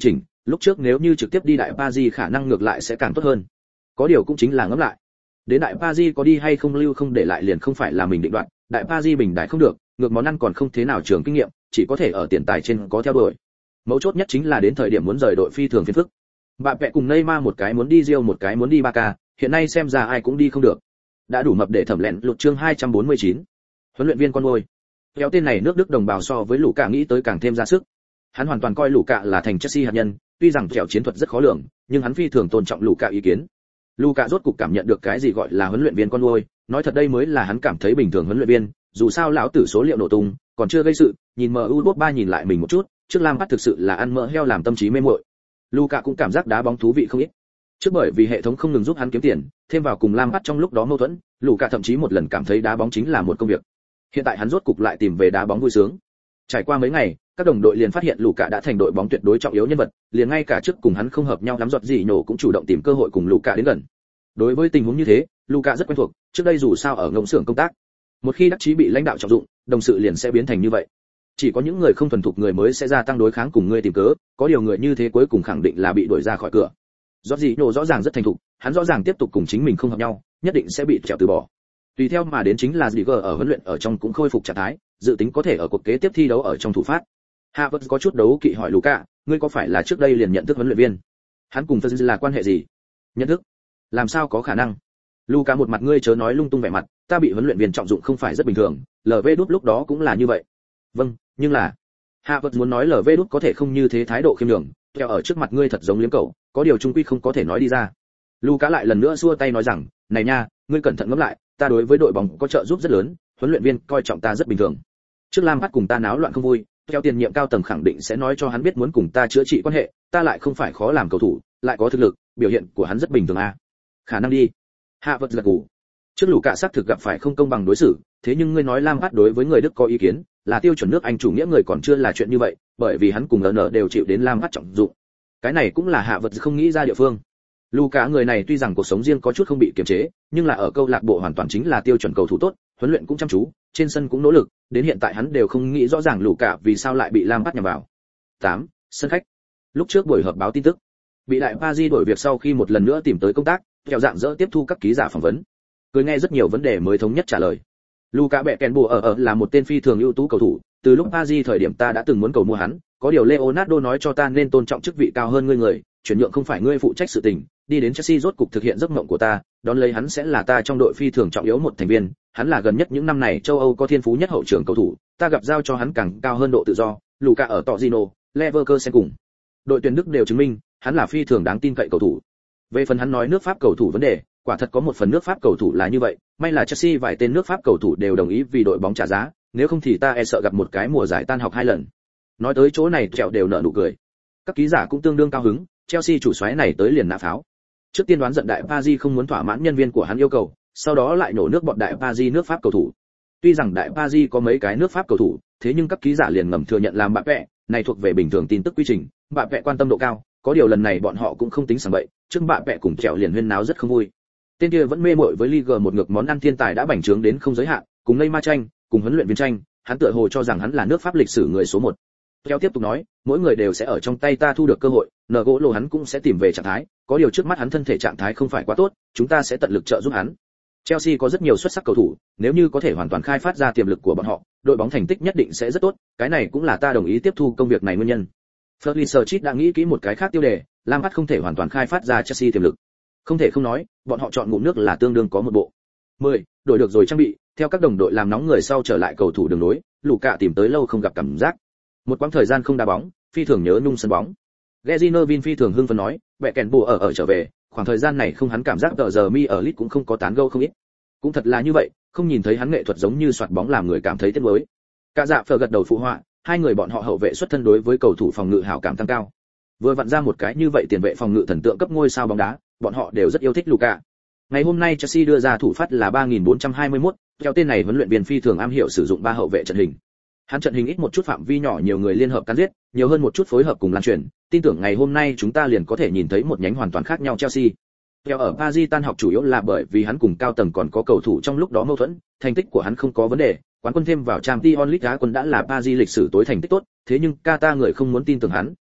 lúc trước nếu như trực tiếp đi đại Paris khả năng ngược lại sẽ càng tốt hơn. Có điều cũng chính là ngẫm lại. Đến đại Paris có đi hay không lưu không để lại liền không phải là mình định đoạt, đại Paris bình đại không được, ngược món ăn còn không thế nào trường kinh nghiệm, chỉ có thể ở tiền tài trên có theo đuổi. Mấu chốt nhất chính là đến thời điểm muốn rời đội phi thường phiền phức. Bà vẽ cùng Neymar một cái muốn đi Rio một cái muốn đi Barca, hiện nay xem ra ai cũng đi không được. Đã đủ mập để thẩm lẹn lục chương hai trăm bốn mươi chín. Huấn luyện viên con nuôi. Kéo tên này nước Đức đồng bào so với Luka nghĩ tới càng thêm ra sức. Hắn hoàn toàn coi Luka là thành Chelsea hạt nhân, tuy rằng kèo chiến thuật rất khó lường, nhưng hắn phi thường tôn trọng Luka ý kiến. Luka rốt cục cảm nhận được cái gì gọi là huấn luyện viên con nuôi, nói thật đây mới là hắn cảm thấy bình thường huấn luyện viên, dù sao lão tử số liệu nổ tung, còn chưa gây sự, nhìn em u ba nhìn lại mình một chút, trước Lampard thực sự là ăn mỡ heo làm tâm trí mê muội. Luka cũng cảm giác đá bóng thú vị không ít. Trước bởi vì hệ thống không ngừng giúp hắn kiếm tiền, thêm vào cùng Lampard trong lúc đó mâu thuẫn, Luka thậm chí một lần cảm thấy đá bóng chính là một công việc. Hiện tại hắn rốt cục lại tìm về đá bóng vui sướng. Trải qua mấy ngày, các đồng đội liền phát hiện Luka đã thành đội bóng tuyệt đối trọng yếu nhân vật, liền ngay cả trước cùng hắn không hợp nhau lắm giọt gì nhổ cũng chủ động tìm cơ hội cùng Luka đến gần. Đối với tình huống như thế, Luka rất quen thuộc, trước đây dù sao ở ngỗng xưởng công tác, một khi đắc chí bị lãnh đạo trọng dụng, đồng sự liền sẽ biến thành như vậy. Chỉ có những người không thuần thục người mới sẽ gia tăng đối kháng cùng ngươi tìm cớ, có điều người như thế cuối cùng khẳng định là bị đuổi ra khỏi cửa. Giọt gì nhổ rõ ràng rất thành thục, hắn rõ ràng tiếp tục cùng chính mình không hợp nhau, nhất định sẽ bị trèo từ bỏ. Tùy theo mà đến chính là Ziger ở huấn luyện ở trong cũng khôi phục trạng thái, dự tính có thể ở cuộc kế tiếp thi đấu ở trong thủ phát. Havertz có chút đấu kỵ hỏi Luka, ngươi có phải là trước đây liền nhận thức huấn luyện viên? Hắn cùng Ferguson là quan hệ gì? Nhận thức? Làm sao có khả năng? Luka một mặt ngươi chớ nói lung tung vẻ mặt, ta bị huấn luyện viên trọng dụng không phải rất bình thường, lờ vê đút lúc đó cũng là như vậy. Vâng, nhưng là Havertz muốn nói lờ vê đút có thể không như thế thái độ khiêm nhường, theo ở trước mặt ngươi thật giống liếm cẩu, có điều trung quy không có thể nói đi ra. Luka lại lần nữa xua tay nói rằng, này nha, ngươi cẩn thận ngẫm lại, ta đối với đội bóng có trợ giúp rất lớn, huấn luyện viên coi trọng ta rất bình thường. Trước Lampard cùng ta náo loạn không vui, theo tiền nhiệm cao tầng khẳng định sẽ nói cho hắn biết muốn cùng ta chữa trị quan hệ, ta lại không phải khó làm cầu thủ, lại có thực lực, biểu hiện của hắn rất bình thường a. À. Khả năng đi. Havertz gật gù. Trước Luka xác thực gặp phải không công bằng đối xử, thế nhưng ngươi nói Lampard đối với người Đức có ý kiến, là tiêu chuẩn nước Anh chủ nghĩa người còn chưa là chuyện như vậy, bởi vì hắn cùng en đều chịu đến Lampard trọng dụng. Cái này cũng là Havertz không nghĩ ra địa phương. Luka người này tuy rằng cuộc sống riêng có chút không bị kiềm chế, nhưng là ở câu lạc bộ hoàn toàn chính là tiêu chuẩn cầu thủ tốt, huấn luyện cũng chăm chú, trên sân cũng nỗ lực, đến hiện tại hắn đều không nghĩ rõ ràng Luka vì sao lại bị Lampard nhằm vào. tám. Sân khách. Lúc trước buổi họp báo tin tức, bị đại Paris đổi việc sau khi một lần nữa tìm tới công tác, theo dạng dỡ tiếp thu các ký giả phỏng vấn. Cười nghe rất nhiều vấn đề mới thống nhất trả lời. Luka Beckenbauer ở ở là một tên phi thường ưu tú cầu thủ, từ lúc Paris thời điểm ta đã từng muốn cầu mua hắn, có điều Leonardo nói cho ta nên tôn trọng chức vị cao hơn ngươi người, chuyển nhượng không phải ngươi phụ trách sự tình, đi đến Chelsea rốt cục thực hiện giấc mộng của ta, đón lấy hắn sẽ là ta trong đội phi thường trọng yếu một thành viên, hắn là gần nhất những năm này châu Âu có thiên phú nhất hậu trường cầu thủ, ta gặp giao cho hắn càng cao hơn độ tự do. Luka ở Torino, Leverkusen cùng đội tuyển Đức đều chứng minh, hắn là phi thường đáng tin cậy cầu thủ. Về phần hắn nói nước Pháp cầu thủ vấn đề, quả thật có một phần nước Pháp cầu thủ là như vậy, may là Chelsea vài tên nước Pháp cầu thủ đều đồng ý vì đội bóng trả giá, nếu không thì ta e sợ gặp một cái mùa giải tan học hai lần. Nói tới chỗ này Trẹo đều nở nụ cười. Các ký giả cũng tương đương cao hứng, Chelsea chủ soái này tới liền nã pháo. Trước tiên đoán giận đại Paris không muốn thỏa mãn nhân viên của hắn yêu cầu, sau đó lại nổ nước bọn đại Paris nước Pháp cầu thủ. Tuy rằng đại Paris có mấy cái nước Pháp cầu thủ, thế nhưng các ký giả liền ngầm thừa nhận làm bạ vẽ, này thuộc về bình thường tin tức quy trình, bạ vẽ quan tâm độ cao, có điều lần này bọn họ cũng không tính sảng bậy, trước bạ vẽ cùng Trẹo liền huyên náo rất không vui. Tên kia vẫn mê mội với Ligue một ngược món ăn thiên tài đã bành trướng đến không giới hạn, cùng Neymar tranh, cùng huấn luyện viên tranh, hắn tựa hồ cho rằng hắn là nước Pháp lịch sử người số một. Theo tiếp tục nói, mỗi người đều sẽ ở trong tay ta thu được cơ hội, nở gỗ lộ hắn cũng sẽ tìm về trạng thái, có điều trước mắt hắn thân thể trạng thái không phải quá tốt, chúng ta sẽ tận lực trợ giúp hắn. Chelsea có rất nhiều xuất sắc cầu thủ, nếu như có thể hoàn toàn khai phát ra tiềm lực của bọn họ, đội bóng thành tích nhất định sẽ rất tốt, cái này cũng là ta đồng ý tiếp thu công việc này nguyên nhân. Fletcher đã nghĩ kỹ một cái khác tiêu đề, Lampard không thể hoàn toàn khai phát ra Chelsea tiềm lực. Không thể không nói, bọn họ chọn ngụm nước là tương đương có một bộ. mười. Đổi được rồi trang bị, theo các đồng đội làm nóng người sau trở lại cầu thủ đường nối, Luka tìm tới lâu không gặp cảm giác. Một quãng thời gian không đá bóng, phi thường nhớ nhung sân bóng. Gary Neville phi thường hưng phấn nói, "Bẻ kèn bùa ở ở trở về, khoảng thời gian này không hắn cảm giác tờ giờ mi ở Leeds cũng không có tán gẫu không ít." Cũng thật là như vậy, không nhìn thấy hắn nghệ thuật giống như soạt bóng làm người cảm thấy tiếc nuối. Cả dạ phở gật đầu phụ họa, hai người bọn họ hậu vệ xuất thân đối với cầu thủ phòng ngự hảo cảm tăng cao. Vừa vặn ra một cái như vậy tiền vệ phòng ngự thần tượng cấp ngôi sao bóng đá, bọn họ đều rất yêu thích Luka. Ngày hôm nay Chelsea đưa ra thủ phát là ba nghìn bốn trăm hai mươi mốt, theo tên này huấn luyện viên phi thường am hiểu sử dụng ba hậu vệ trận hình. Hắn trận hình ít một chút phạm vi nhỏ nhiều người liên hợp cắn giết, nhiều hơn một chút phối hợp cùng lan truyền, tin tưởng ngày hôm nay chúng ta liền có thể nhìn thấy một nhánh hoàn toàn khác nhau Chelsea. Theo ở Paris tan học chủ yếu là bởi vì hắn cùng cao tầng còn có cầu thủ trong lúc đó mâu thuẫn, thành tích của hắn không có vấn đề, quán quân thêm vào Champions League Á quân đã là Paris lịch sử tối thành tích tốt, thế nhưng Qatar người không muốn tin tưởng hắn,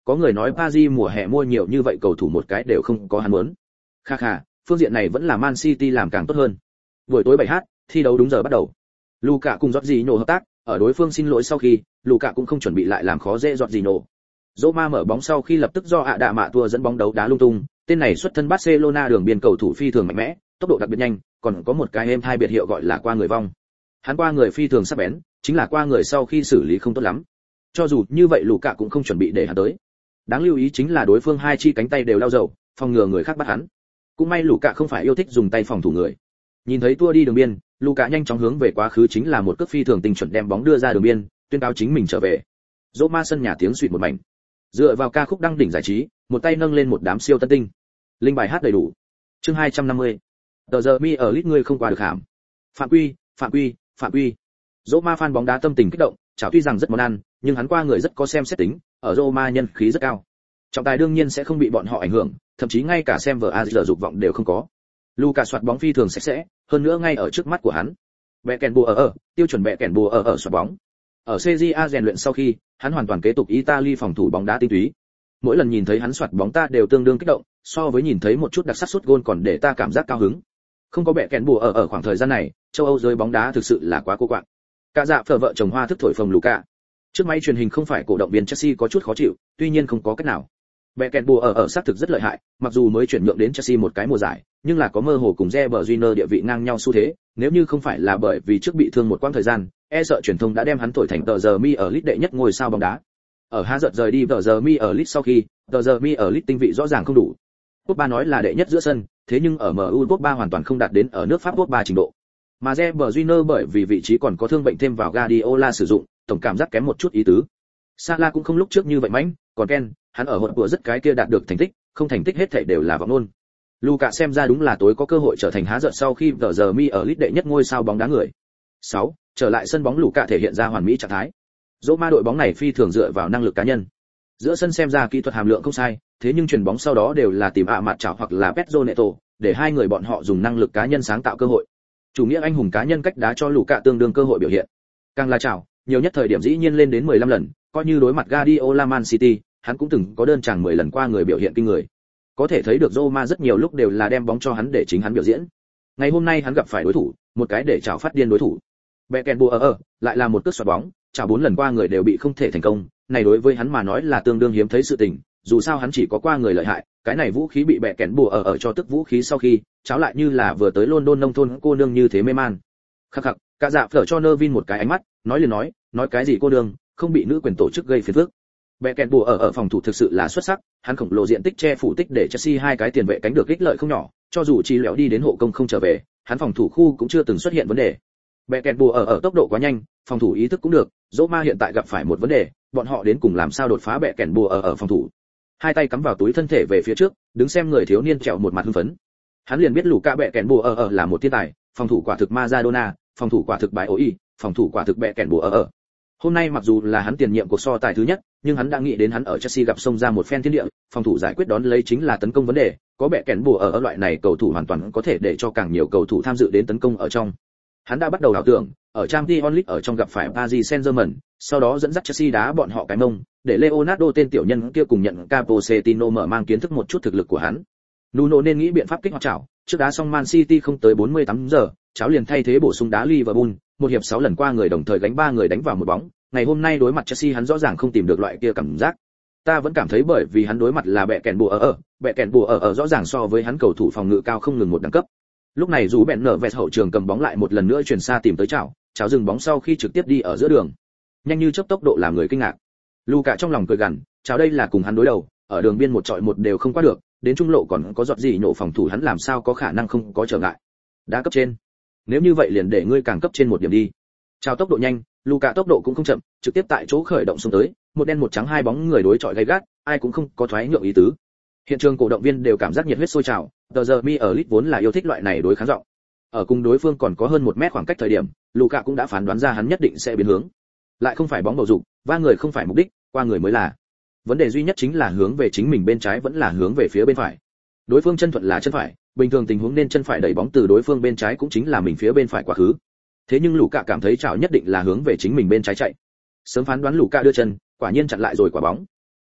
có người nói Paris mùa hè mua nhiều như vậy cầu thủ một cái đều không có hắn muốn. Kha kha, phương diện này vẫn là Man City làm càng tốt hơn. Buổi tối bảy h, thi đấu đúng giờ bắt đầu. Luka cùng Jorginho hợp tác, ở đối phương xin lỗi sau khi, Luka cũng không chuẩn bị lại làm khó dễ Jorginho. Roma mở bóng sau khi lập tức do ạ đạ mạ tua dẫn bóng đấu đá lung tung, tên này xuất thân Barcelona đường biên cầu thủ phi thường mạnh mẽ, tốc độ đặc biệt nhanh, còn có một cái êm hai biệt hiệu gọi là qua người vong. Hắn qua người phi thường sắc bén, chính là qua người sau khi xử lý không tốt lắm. Cho dù như vậy Luka cũng không chuẩn bị để hắn tới. Đáng lưu ý chính là đối phương hai chi cánh tay đều lao dầu, phòng ngừa người khác bắt hắn. Cũng may Luka không phải yêu thích dùng tay phòng thủ người. Nhìn thấy tua đi đường biên, Luka nhanh chóng hướng về quá khứ chính là một cước phi thường tinh chuẩn đem bóng đưa ra đường biên, tuyên cáo chính mình trở về. Roma sân nhà tiếng suýt một mảnh. Dựa vào ca khúc đăng đỉnh giải trí, một tay nâng lên một đám siêu tân tinh. Linh bài hát đầy đủ. Chương hai trăm năm mươi. Tờ giờ mi ở lít ngươi không qua được hàm. Phạm quy, phạm quy, phạm quy. Roma fan bóng đá tâm tình kích động, chào tuy rằng rất món ăn, nhưng hắn qua người rất có xem xét tính, ở Roma nhân khí rất cao. Trọng tài đương nhiên sẽ không bị bọn họ ảnh hưởng, thậm chí ngay cả xem vờ a giờ dục vọng đều không có. Luka soạt bóng phi thường sạch sẽ, hơn nữa ngay ở trước mắt của hắn. Bẹ kèn bùa ở ở, tiêu chuẩn bẹ kèn bùa ở ở soạt bóng. Ở xê giê a rèn luyện sau khi, hắn hoàn toàn kế tục Italy phòng thủ bóng đá tinh túy. Mỗi lần nhìn thấy hắn soạt bóng ta đều tương đương kích động, so với nhìn thấy một chút đặc sắc sút gôn còn để ta cảm giác cao hứng. Không có bẹ kèn bùa ở ở khoảng thời gian này, châu Âu giới bóng đá thực sự là quá cô quạng. Cả dạ phở vợ chồng hoa thức thổi phồng Luka. Trước máy truyền hình không phải cổ động viên Chelsea có chút khó chịu, tuy nhiên không có cách nào. Bẹ kèn bùa ở ở xác thực rất lợi hại, mặc dù mới chuyển nhượng đến Chelsea một cái mùa giải, nhưng là có mơ hồ cùng Reber Júnior địa vị ngang nhau xu thế, nếu như không phải là bởi vì trước bị thương một quãng thời gian, e sợ truyền thông đã đem hắn thổi thành tờ giờ mi ở lit đệ nhất ngôi sao bóng đá. Ở há giật rời đi tờ giờ mi ở lit sau khi, tờ giờ mi ở lit tinh vị rõ ràng không đủ. Pogba nói là đệ nhất giữa sân, thế nhưng ở em u Pogba hoàn toàn không đạt đến ở nước Pháp Pogba trình độ. Mà Reber Júnior bởi vì vị trí còn có thương bệnh thêm vào Guardiola sử dụng, tổng cảm giác kém một chút ý tứ. Salah cũng không lúc trước như vậy mãnh, còn Ken, hắn ở hỗn của rất cái kia đạt được thành tích, không thành tích hết thảy đều là vọng luôn. Luka xem ra đúng là tối có cơ hội trở thành há giận sau khi tờ giờ mi ở lit đệ nhất ngôi sao bóng đá người. sáu. Trở lại sân bóng Luka thể hiện ra hoàn mỹ trạng thái. Roma đội bóng này phi thường dựa vào năng lực cá nhân. Giữa sân xem ra kỹ thuật hàm lượng không sai, thế nhưng chuyền bóng sau đó đều là tìm ạ mặt chảo hoặc là Pedro Neto, để hai người bọn họ dùng năng lực cá nhân sáng tạo cơ hội. Chủ nghĩa anh hùng cá nhân cách đá cho Luka tương đương cơ hội biểu hiện. Càng là chảo, nhiều nhất thời điểm dĩ nhiên lên đến mười lăm lần, coi như đối mặt Guardiola Man City, hắn cũng từng có đơn chàng mười lần qua người biểu hiện kinh người. Có thể thấy được Roma rất nhiều lúc đều là đem bóng cho hắn để chính hắn biểu diễn. Ngày hôm nay hắn gặp phải đối thủ, một cái để chảo phát điên đối thủ. Beckenbauer lại là một cước xoạc bóng, chảo bốn lần qua người đều bị không thể thành công, này đối với hắn mà nói là tương đương hiếm thấy sự tình, dù sao hắn chỉ có qua người lợi hại, cái này vũ khí bị Beckenbauer ở cho tức vũ khí sau khi, cháo lại như là vừa tới London nông thôn cô nương như thế mê man. Khắc khắc, cả dạ phở cho Nervin một cái ánh mắt, nói liền nói, nói cái gì cô nương, không bị nữ quyền tổ chức gây phiền phức. Beckenbauer ở ở phòng thủ thực sự là xuất sắc, hắn khổng lồ diện tích che phủ tích để Chelsea hai cái tiền vệ cánh được ích lợi không nhỏ, cho dù chỉ lẻo đi đến hộ công không trở về, hắn phòng thủ khu cũng chưa từng xuất hiện vấn đề. Beckenbauer ở ở tốc độ quá nhanh, phòng thủ ý thức cũng được, Roma hiện tại gặp phải một vấn đề, bọn họ đến cùng làm sao đột phá Beckenbauer ở ở phòng thủ. Hai tay cắm vào túi thân thể về phía trước, đứng xem người thiếu niên trèo một mặt hưng phấn. Hắn liền biết Luka Beckenbauer ở ở là một thiên tài, phòng thủ quả thực Maradona, phòng thủ quả thực bài ối, phòng thủ quả thực Beckenbauer ở ở. Hôm nay mặc dù là hắn tiền nhiệm cuộc so tài thứ nhất, nhưng hắn đã nghĩ đến hắn ở Chelsea gặp xông ra một phen thiên địa, phòng thủ giải quyết đón lấy chính là tấn công vấn đề, có bẻ kèn bùa ở, ở loại này cầu thủ hoàn toàn có thể để cho càng nhiều cầu thủ tham dự đến tấn công ở trong. Hắn đã bắt đầu ảo tưởng, ở Champions League ở trong gặp phải Paris Saint-Germain, sau đó dẫn dắt Chelsea đá bọn họ cái mông, để Leonardo tên tiểu nhân kia cùng nhận Capocetino mở mang kiến thức một chút thực lực của hắn. Nuno nên nghĩ biện pháp kích hoạt chảo, trước đá xong Man City không tới bốn mươi tám giờ, cháo liền thay thế bổ sung đá Liverpool, một hiệp sáu lần qua người đồng thời gánh ba người đánh vào một bóng. Ngày hôm nay đối mặt Chelsea hắn rõ ràng không tìm được loại kia cảm giác. Ta vẫn cảm thấy bởi vì hắn đối mặt là bẹ kèn bùa ở ở, bẹ kèn bùa ở ở rõ ràng so với hắn cầu thủ phòng ngự cao không ngừng một đẳng cấp. Lúc này dù bẹn nở vẹt hậu trường cầm bóng lại một lần nữa chuyển xa tìm tới chảo, chảo dừng bóng sau khi trực tiếp đi ở giữa đường. Nhanh như chớp tốc độ làm người kinh ngạc. Luka trong lòng cười gằn, chảo đây là cùng hắn đối đầu, ở đường biên một trọi một đều không qua được, đến trung lộ còn có giọt gì nổ phòng thủ hắn làm sao có khả năng không có trở ngại. Đá cấp trên. Nếu như vậy liền để ngươi càng cấp trên một điểm đi. Chảo tốc độ nhanh, Luka tốc độ cũng không chậm, trực tiếp tại chỗ khởi động xông tới, một đen một trắng hai bóng người đối chọi gay gắt, ai cũng không có thoái nhượng ý tứ. Hiện trường cổ động viên đều cảm giác nhiệt huyết sôi trào, tờ giờ mi ở lit vốn là yêu thích loại này đối kháng giọng. Ở cùng đối phương còn có hơn một mét khoảng cách thời điểm, Luka cũng đã phán đoán ra hắn nhất định sẽ biến hướng. Lại không phải bóng bầu dục, va người không phải mục đích, qua người mới là. Vấn đề duy nhất chính là hướng về chính mình bên trái vẫn là hướng về phía bên phải. Đối phương chân thuận là chân phải, bình thường tình huống nên chân phải đẩy bóng từ đối phương bên trái cũng chính là mình phía bên phải quá khứ. Thế nhưng Luka cảm thấy chảo nhất định là hướng về chính mình bên trái chạy. Sớm phán đoán Luka đưa chân, quả nhiên chặn lại rồi quả bóng.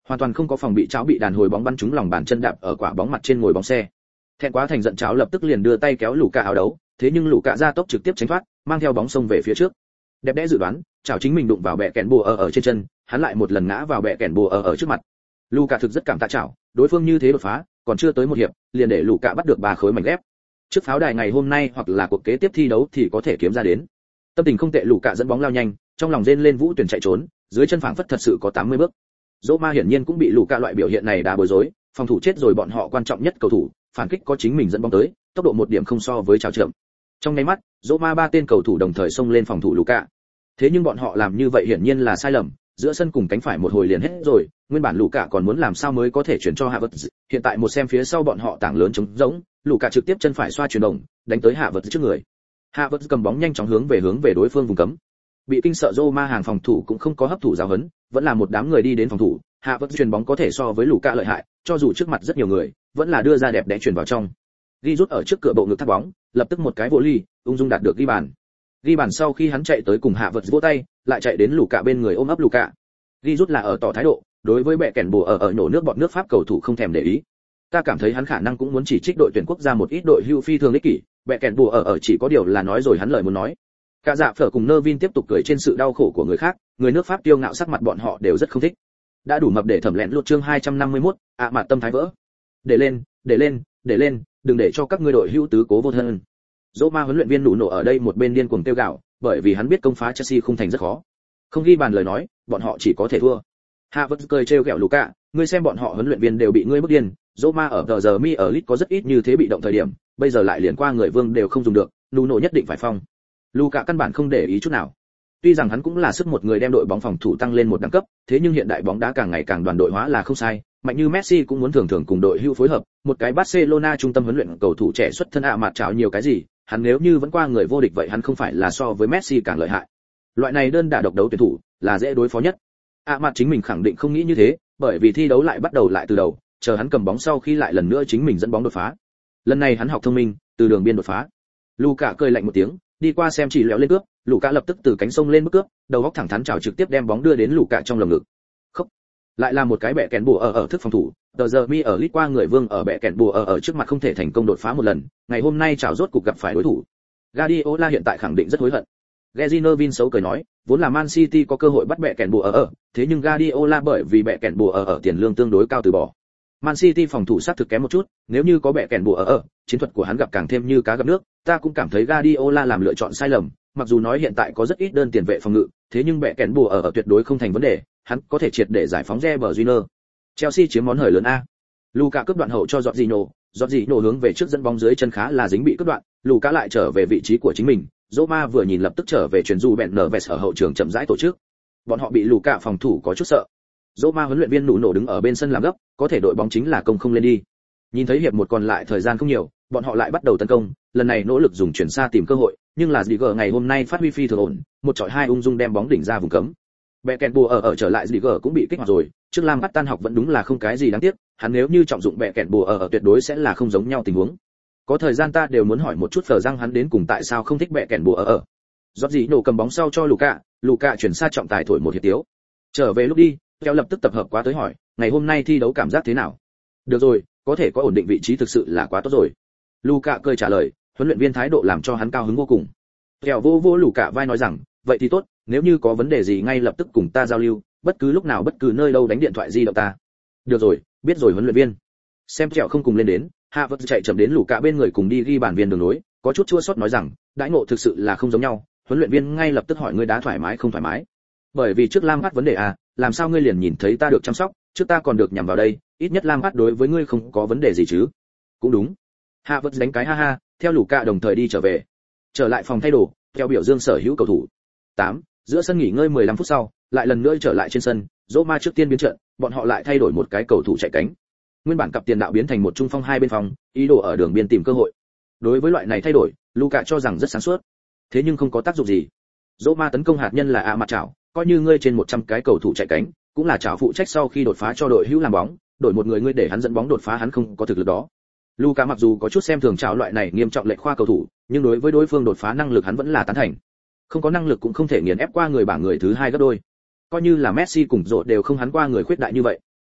hoàn toàn không có phòng bị, cháo bị đàn hồi bóng bắn trúng lòng bàn chân đạp ở quả bóng mặt trên ngồi bóng xe. Thẹn quá thành giận, cháo lập tức liền đưa tay kéo lũ cả áo đấu, thế nhưng lũ cả ra tốc trực tiếp tránh thoát, mang theo bóng xông về phía trước. Đẹp đẽ dự đoán, cháo chính mình đụng vào bẹ kèn bùa ở ở trên chân, hắn lại một lần ngã vào bẹ kèn bùa ở ở trước mặt. Lũ cả thực rất cảm tạ cháo, đối phương như thế đột phá, còn chưa tới một hiệp, liền để lũ cả bắt được ba khối mảnh ghép. Trước pháo đài ngày hôm nay hoặc là cuộc kế tiếp thi đấu thì có thể kiếm ra đến. Tâm tình không tệ, lũ cả dẫn bóng lao nhanh, trong lòng rên lên vũ tuyển chạy trốn, dưới chân phảng phất thật sự có tám mươi bước. Roma hiển nhiên cũng bị lũ cả loại biểu hiện này đá bối rối, phòng thủ chết rồi bọn họ quan trọng nhất cầu thủ, phản kích có chính mình dẫn bóng tới, tốc độ một điểm không so với chào chậm. Trong nháy mắt, Roma ba tên cầu thủ đồng thời xông lên phòng thủ lũ cả. Thế nhưng bọn họ làm như vậy hiển nhiên là sai lầm, giữa sân cùng cánh phải một hồi liền hết rồi, nguyên bản lũ cả còn muốn làm sao mới có thể chuyển cho Havertz, hiện tại một xem phía sau bọn họ tảng lớn trống rỗng, lũ cả trực tiếp chân phải xoa chuyển động, đánh tới Havertz trước người. Havertz cầm bóng nhanh chóng hướng về hướng về đối phương vùng cấm. Bị kinh sợ Roma hàng phòng thủ cũng không có hấp thụ giáo huấn, vẫn là một đám người đi đến phòng thủ, Havertz chuyền bóng có thể so với lũ cả lợi hại, cho dù trước mặt rất nhiều người, vẫn là đưa ra đẹp đẽ chuyền vào trong. Ghi rút ở trước cửa bộ ngực thắt bóng, lập tức một cái vô ly, ung dung đạt được ghi bàn. Ghi bàn sau khi hắn chạy tới cùng Havertz vỗ tay, lại chạy đến lũ cả bên người ôm ấp lũ cả. Ghi rút là ở tỏ thái độ, đối với bẹ kèn bùa ở ở nhổ nước bọt nước Pháp cầu thủ không thèm để ý. Ta cảm thấy hắn khả năng cũng muốn chỉ trích đội tuyển quốc gia một ít đội hưu phi thường ích kỷ, bẹ kèn bùa ở ở chỉ có điều là nói rồi hắn lời muốn nói. Cả dạ phở cùng Nervin tiếp tục cười trên sự đau khổ của người khác, người nước Pháp tiêu ngạo sắc mặt bọn họ đều rất không thích. Đã đủ mập để thẩm lẹn lột chương hai trăm năm mươi mốt, ạ à mặt tâm thái vỡ. Để lên, để lên, để lên, đừng để cho các ngươi đội hưu tứ cố vô thân. Roma huấn luyện viên nụ nổ ở đây một bên điên cuồng tiêu gạo, bởi vì hắn biết công phá Chelsea không thành rất khó. Không ghi bàn lời nói, bọn họ chỉ có thể thua. Havertz cười trêu ghẹo Luka, ngươi xem bọn họ huấn luyện viên đều bị ngươi bức điên, Roma ở tờ giờ mi ở Leeds có rất ít như thế bị động thời điểm, bây giờ lại liền qua người vương đều không dùng được, nụ nổ nhất định phải phong. Luka căn bản không để ý chút nào. Tuy rằng hắn cũng là sức một người đem đội bóng phòng thủ tăng lên một đẳng cấp, thế nhưng hiện đại bóng đá càng ngày càng đoàn đội hóa là không sai, mạnh như Messi cũng muốn thường thường cùng đội hưu phối hợp, một cái Barcelona trung tâm huấn luyện cầu thủ trẻ xuất thân ạ mặt chảo nhiều cái gì, hắn nếu như vẫn qua người vô địch vậy hắn không phải là so với Messi càng lợi hại. Loại này đơn đả độc đấu tuyển thủ là dễ đối phó nhất. ạ mặt chính mình khẳng định không nghĩ như thế, bởi vì thi đấu lại bắt đầu lại từ đầu, chờ hắn cầm bóng sau khi lại lần nữa chính mình dẫn bóng đột phá. Lần này hắn học thông minh, từ đường biên đột phá. Luka cười lạnh một tiếng, đi qua xem chỉ lẹo lên cướp, Luka lập tức từ cánh sông lên bước cướp, đầu góc thẳng thắn chảo trực tiếp đem bóng đưa đến Luka trong lồng ngực. Khóc. Lại là một cái bẻ kèn bùa ở ở thức phòng thủ, tờ giờ mi ở lít qua người vương ở bẻ kèn bùa ở ở trước mặt không thể thành công đột phá một lần, ngày hôm nay chảo rốt cục gặp phải đối thủ. Guardiola hiện tại khẳng định rất hối hận. Gary Neville xấu cười nói, vốn là Man City có cơ hội bắt bẻ kèn bùa ở ở, thế nhưng Guardiola bởi vì bẻ kèn bùa ở ở tiền lương tương đối cao từ bỏ. Man City phòng thủ sát thực kém một chút, nếu như có bẻ kèn bùa ở ở, chiến thuật của hắn gặp càng thêm như cá gặp nước, ta cũng cảm thấy Guardiola làm lựa chọn sai lầm, mặc dù nói hiện tại có rất ít đơn tiền vệ phòng ngự, thế nhưng bẻ kèn bùa ở ở tuyệt đối không thành vấn đề, hắn có thể triệt để giải phóng Reber Júnior. Chelsea chiếm món hời lớn a. Luka cướp đoạn hậu cho Jorginho, Jorginho hướng về trước dẫn bóng dưới chân khá là dính bị cướp đoạn, Luka lại trở về vị trí của chính mình, Roma vừa nhìn lập tức trở về chuyển du bẹn nở vẹt ở hậu trường chậm rãi tổ chức. Bọn họ bị Luka phòng thủ có chút sợ. Roma huấn luyện viên nụ nổ đứng ở bên sân làm gấp, có thể đội bóng chính là công không lên đi. Nhìn thấy hiệp một còn lại thời gian không nhiều, bọn họ lại bắt đầu tấn công, lần này nỗ lực dùng chuyển xa tìm cơ hội, nhưng là Ziger ngày hôm nay phát huy phi thường ổn, một chọi hai ung dung đem bóng đỉnh ra vùng cấm. Beckenbauer ở ở trở lại Ziger cũng bị kích hoạt rồi, trước Lam bắt tan học vẫn đúng là không cái gì đáng tiếc, hắn nếu như trọng dụng Beckenbauer ở ở tuyệt đối sẽ là không giống nhau tình huống. Có thời gian ta đều muốn hỏi một chút phở răng hắn đến cùng tại sao không thích Beckenbauer ở ở. Jorginho cầm bóng sau cho Luka, Luka chuyển xa trọng tài thổi một hiệp tiếu. Trở về lúc đi, Theo lập tức tập hợp quá tới hỏi, ngày hôm nay thi đấu cảm giác thế nào? Được rồi, có thể có ổn định vị trí thực sự là quá tốt rồi. Luka cười trả lời, huấn luyện viên thái độ làm cho hắn cao hứng vô cùng. Theo vô vô Luka vai nói rằng, vậy thì tốt, nếu như có vấn đề gì ngay lập tức cùng ta giao lưu, bất cứ lúc nào bất cứ nơi đâu đánh điện thoại di động ta. Được rồi, biết rồi huấn luyện viên. Xem Trẻo không cùng lên đến, Havertz chạy chậm đến Luka bên người cùng đi ghi bàn viên đường nối, có chút chua xót nói rằng, đãi ngộ thực sự là không giống nhau. Huấn luyện viên ngay lập tức hỏi ngươi đá thoải mái không thoải mái. Bởi vì trước Lam Phát vấn đề à, làm sao ngươi liền nhìn thấy ta được chăm sóc, trước ta còn được nhằm vào đây, ít nhất Lam Phát đối với ngươi không có vấn đề gì chứ? Cũng đúng. Havertz đánh cái ha ha, theo Luka đồng thời đi trở về. Trở lại phòng thay đồ, theo biểu dương sở hữu cầu thủ. tám. Giữa sân nghỉ ngơi mười lăm phút sau, lại lần nữa trở lại trên sân, Roma trước tiên biến trận, bọn họ lại thay đổi một cái cầu thủ chạy cánh. Nguyên bản cặp tiền đạo biến thành một trung phong hai bên phòng, ý đồ ở đường biên tìm cơ hội. Đối với loại này thay đổi, Luka cho rằng rất sáng suốt. Thế nhưng không có tác dụng gì. Roma tấn công hạt nhân là A mặt chảo, coi như ngươi trên một trăm cái cầu thủ chạy cánh, cũng là chảo phụ trách sau khi đột phá cho đội hữu làm bóng, đổi một người ngươi để hắn dẫn bóng đột phá hắn không có thực lực đó. Luka mặc dù có chút xem thường chảo loại này nghiêm trọng lệch khoa cầu thủ, nhưng đối với đối phương đột phá năng lực hắn vẫn là tán thành. Không có năng lực cũng không thể nghiền ép qua người bảng người thứ hai gấp đôi. Coi như là Messi cùng rộ đều không hắn qua người khuyết đại như vậy.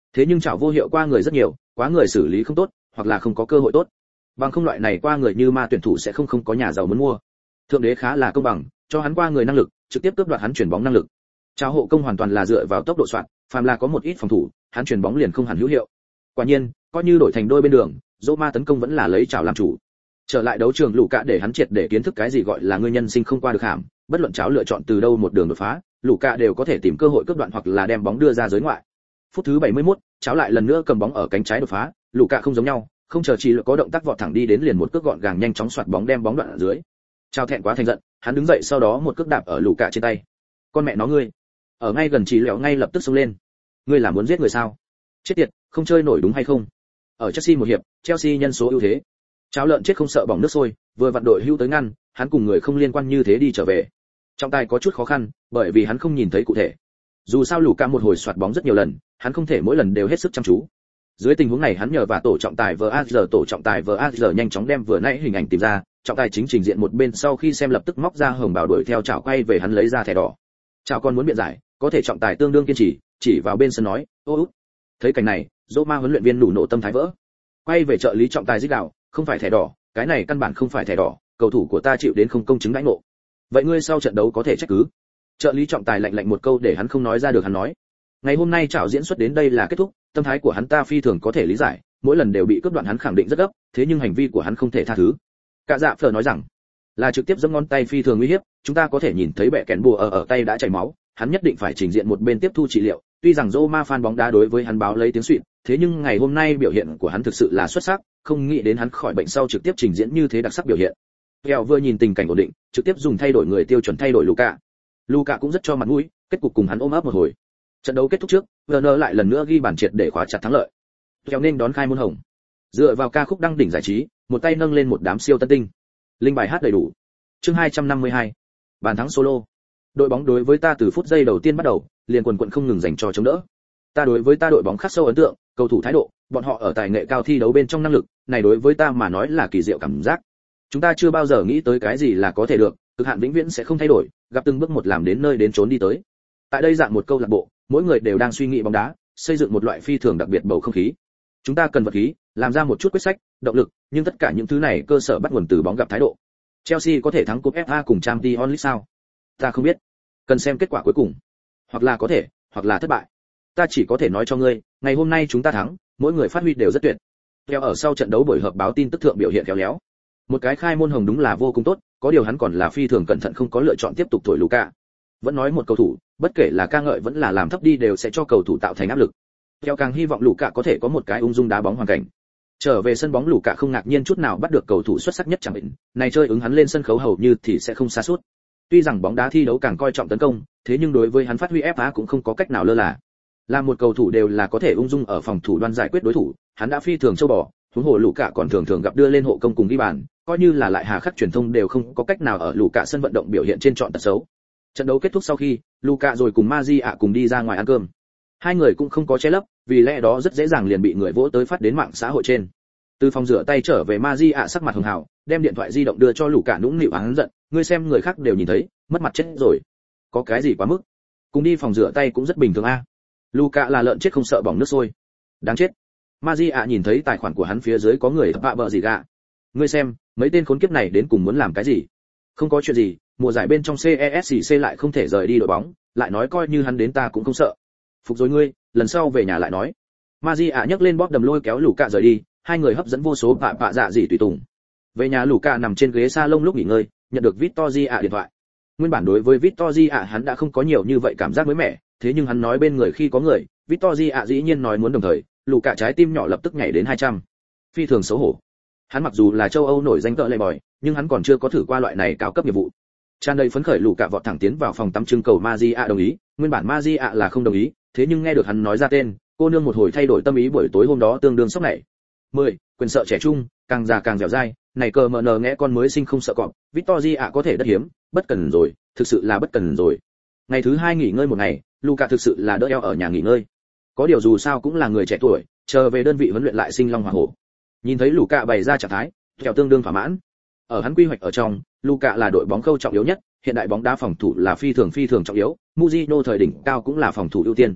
Thế nhưng chảo vô hiệu qua người rất nhiều, quá người xử lý không tốt, hoặc là không có cơ hội tốt. Bằng không loại này qua người như ma tuyển thủ sẽ không không có nhà giàu muốn mua. Thượng đế khá là công bằng, cho hắn qua người năng lực, trực tiếp cướp đoạt hắn chuyển bóng năng lực. Chảo hộ công hoàn toàn là dựa vào tốc độ soạn, phàm là có một ít phòng thủ, hắn chuyển bóng liền không hẳn hữu hiệu. Quả nhiên, coi như đổi thành đôi bên đường, Roma tấn công vẫn là lấy chảo làm chủ. Trở lại đấu trường lũ cạ để hắn triệt để kiến thức cái gì gọi là người nhân sinh không qua được hàm, bất luận chảo lựa chọn từ đâu một đường đột phá, lũ cạ đều có thể tìm cơ hội cướp đoạn hoặc là đem bóng đưa ra giới ngoại. Phút thứ bảy mươi mốt, chảo lại lần nữa cầm bóng ở cánh trái đột phá, lũ cạ không giống nhau, không chờ chỉ có động tác vọt thẳng đi đến liền một cước gọn gàng nhanh chóng xoạt bóng đem bóng đoạn ở dưới. Chảo thẹn quá thành giận, hắn đứng dậy sau đó một cước đạp ở lũ cạ trên tay. Con mẹ nó ngươi, ở ngay gần chỉ lẹo ngay lập tức xông lên. Ngươi là muốn giết người sao? Chết tiệt, không chơi nổi đúng hay không? Ở Chelsea một hiệp, Chelsea nhân số ưu thế. Cháo lợn chết không sợ bỏng nước sôi, vừa vặn đội hưu tới ngăn, hắn cùng người không liên quan như thế đi trở về. Trọng tài có chút khó khăn, bởi vì hắn không nhìn thấy cụ thể. Dù sao lù ca một hồi xoạt bóng rất nhiều lần, hắn không thể mỗi lần đều hết sức chăm chú. Dưới tình huống này hắn nhờ và tổ trọng tài vê a giê tổ trọng tài vê a giê nhanh chóng đem vừa nãy hình ảnh tìm ra, trọng tài chính trình diện một bên sau khi xem lập tức móc ra hồng bảo đuổi theo chảo quay về hắn lấy ra thẻ đỏ. Chảo còn muốn biện giải, có thể trọng tài tương đương kiên trì, chỉ vào bên sân nói, ô út. Thấy cảnh này, Roma huấn luyện viên nụ nộ tâm thái vỡ. Quay về trợ lý trọng tài rít đạo, không phải thẻ đỏ, cái này căn bản không phải thẻ đỏ, cầu thủ của ta chịu đến không công chứng đãi ngộ. Vậy ngươi sau trận đấu có thể trách cứ. Trợ lý trọng tài lạnh lạnh một câu để hắn không nói ra được hắn nói. Ngày hôm nay chảo diễn xuất đến đây là kết thúc, tâm thái của hắn ta phi thường có thể lý giải, mỗi lần đều bị cướp đoạn hắn khẳng định rất gấp, thế nhưng hành vi của hắn không thể tha thứ. Cả dạ phở nói rằng, là trực tiếp giẫm ngón tay phi thường nguy hiểm, chúng ta có thể nhìn thấy bẻ kèn bùa ở ở tay đã chảy máu, hắn nhất định phải trình diện một bên tiếp thu trị liệu. Tuy rằng Roma fan bóng đá đối với hắn báo lấy tiếng xuýt, thế nhưng ngày hôm nay biểu hiện của hắn thực sự là xuất sắc, không nghĩ đến hắn khỏi bệnh sau trực tiếp trình diễn như thế đặc sắc biểu hiện. Kèo vừa nhìn tình cảnh ổn định, trực tiếp dùng thay đổi người tiêu chuẩn thay đổi Luka. Luka cũng rất cho mặt mũi, kết cục cùng hắn ôm ấp một hồi. Trận đấu kết thúc trước, Werner lại lần nữa ghi bàn triệt để khóa chặt thắng lợi. Kèo nên đón khai môn hồng. Dựa vào ca khúc đăng đỉnh giải trí, một tay nâng lên một đám siêu tân tinh. Linh bài hát đầy đủ. Chương hai trăm năm mươi hai. Bàn thắng solo. Đội bóng đối với ta từ phút giây đầu tiên bắt đầu, liền quần quần không ngừng dành cho chống đỡ. Ta đối với ta đội bóng khắc sâu ấn tượng, cầu thủ thái độ, bọn họ ở tài nghệ cao thi đấu bên trong năng lực, này đối với ta mà nói là kỳ diệu cảm giác. Chúng ta chưa bao giờ nghĩ tới cái gì là có thể được, cực hạn vĩnh viễn sẽ không thay đổi, gặp từng bước một làm đến nơi đến chốn đi tới. Tại đây dạng một câu lạc bộ, mỗi người đều đang suy nghĩ bóng đá, xây dựng một loại phi thường đặc biệt bầu không khí. Chúng ta cần vật khí, làm ra một chút quyết sách, động lực, nhưng tất cả những thứ này cơ sở bắt nguồn từ bóng gặp thái độ. Chelsea có thể thắng cúp ép a cùng Champions League sao? Ta không biết. Cần xem kết quả cuối cùng. Hoặc là có thể, hoặc là thất bại. Ta chỉ có thể nói cho ngươi, ngày hôm nay chúng ta thắng, mỗi người phát huy đều rất tuyệt. Theo ở sau trận đấu buổi họp báo tin tức thượng biểu hiện khéo léo. Một cái khai môn hồng đúng là vô cùng tốt, có điều hắn còn là phi thường cẩn thận không có lựa chọn tiếp tục thổi Luka. Vẫn nói một cầu thủ, bất kể là ca ngợi vẫn là làm thấp đi đều sẽ cho cầu thủ tạo thành áp lực. Theo càng hy vọng Luka có thể có một cái ung dung đá bóng hoàn cảnh. Trở về sân bóng Luka không ngạc nhiên chút nào bắt được cầu thủ xuất sắc nhất chẳng định, này chơi ứng hắn lên sân khấu hầu như thì sẽ không xa suốt. Tuy rằng bóng đá thi đấu càng coi trọng tấn công, thế nhưng đối với hắn phát huy ép phá cũng không có cách nào lơ là. Là một cầu thủ đều là có thể ung dung ở phòng thủ đoan giải quyết đối thủ, hắn đã phi thường châu bò, huống hồ lũ cả còn thường thường gặp đưa lên hộ công cùng ghi bàn, coi như là lại hà khắc truyền thông đều không có cách nào ở lũ cả sân vận động biểu hiện trên chọn tật xấu. Trận đấu kết thúc sau khi, Luka rồi cùng Maji ạ cùng đi ra ngoài ăn cơm. Hai người cũng không có che lấp, vì lẽ đó rất dễ dàng liền bị người vỗ tới phát đến mạng xã hội trên. Từ phòng rửa tay trở về Maji ạ sắc mặt hường hào, đem điện thoại di động đưa cho Luka nũng nịu hắn giận, ngươi xem người khác đều nhìn thấy, mất mặt chết rồi. Có cái gì quá mức? Cùng đi phòng rửa tay cũng rất bình thường a. Luka là lợn chết không sợ bỏng nước sôi. Đáng chết. Maji ạ nhìn thấy tài khoản của hắn phía dưới có người vạ bợ gì gạ. Ngươi xem, mấy tên khốn kiếp này đến cùng muốn làm cái gì? Không có chuyện gì, mùa giải bên trong xê e ét xê lại không thể rời đi đội bóng, lại nói coi như hắn đến ta cũng không sợ. Phục rồi ngươi, lần sau về nhà lại nói. Maji ạ nhấc lên bóp đầm lôi kéo Luka rời đi, hai người hấp dẫn vô số vạ vạ dạ gì tùy tùng. Về nhà Luka nằm trên ghế salon lúc nghỉ ngơi, nhận được Victory ạ điện thoại. Nguyên bản đối với Victory ạ hắn đã không có nhiều như vậy cảm giác mới mẻ, thế nhưng hắn nói bên người khi có người, Victory ạ dĩ nhiên nói muốn đồng thời, Luka trái tim nhỏ lập tức nhảy đến hai trăm. Phi thường xấu hổ. Hắn mặc dù là châu Âu nổi danh cỡ lệ bòi, nhưng hắn còn chưa có thử qua loại này cao cấp nghiệp vụ. Tràn đầy phấn khởi Luka vọt thẳng tiến vào phòng tắm trưng cầu Maji ạ đồng ý, nguyên bản Maji ạ là không đồng ý, thế nhưng nghe được hắn nói ra tên, cô nương một hồi thay đổi tâm ý buổi tối hôm đó tương đương sốc này. mười, quyền sợ trẻ trung, càng già càng dẻo dai, này cờ mờ nờ nghe con mới sinh không sợ cọp, Victory ạ có thể đất hiếm, bất cần rồi, thực sự là bất cần rồi. Ngày thứ hai nghỉ ngơi một ngày, Luka thực sự là đỡ eo ở nhà nghỉ ngơi. Có điều dù sao cũng là người trẻ tuổi, chờ về đơn vị huấn luyện lại sinh long hỏa hổ. Nhìn thấy Luka bày ra trạng thái, theo tương đương thỏa mãn. Ở hắn quy hoạch ở trong, Luka là đội bóng khâu trọng yếu nhất, hiện đại bóng đá phòng thủ là phi thường phi thường trọng yếu, Mourinho thời đỉnh cao cũng là phòng thủ ưu tiên.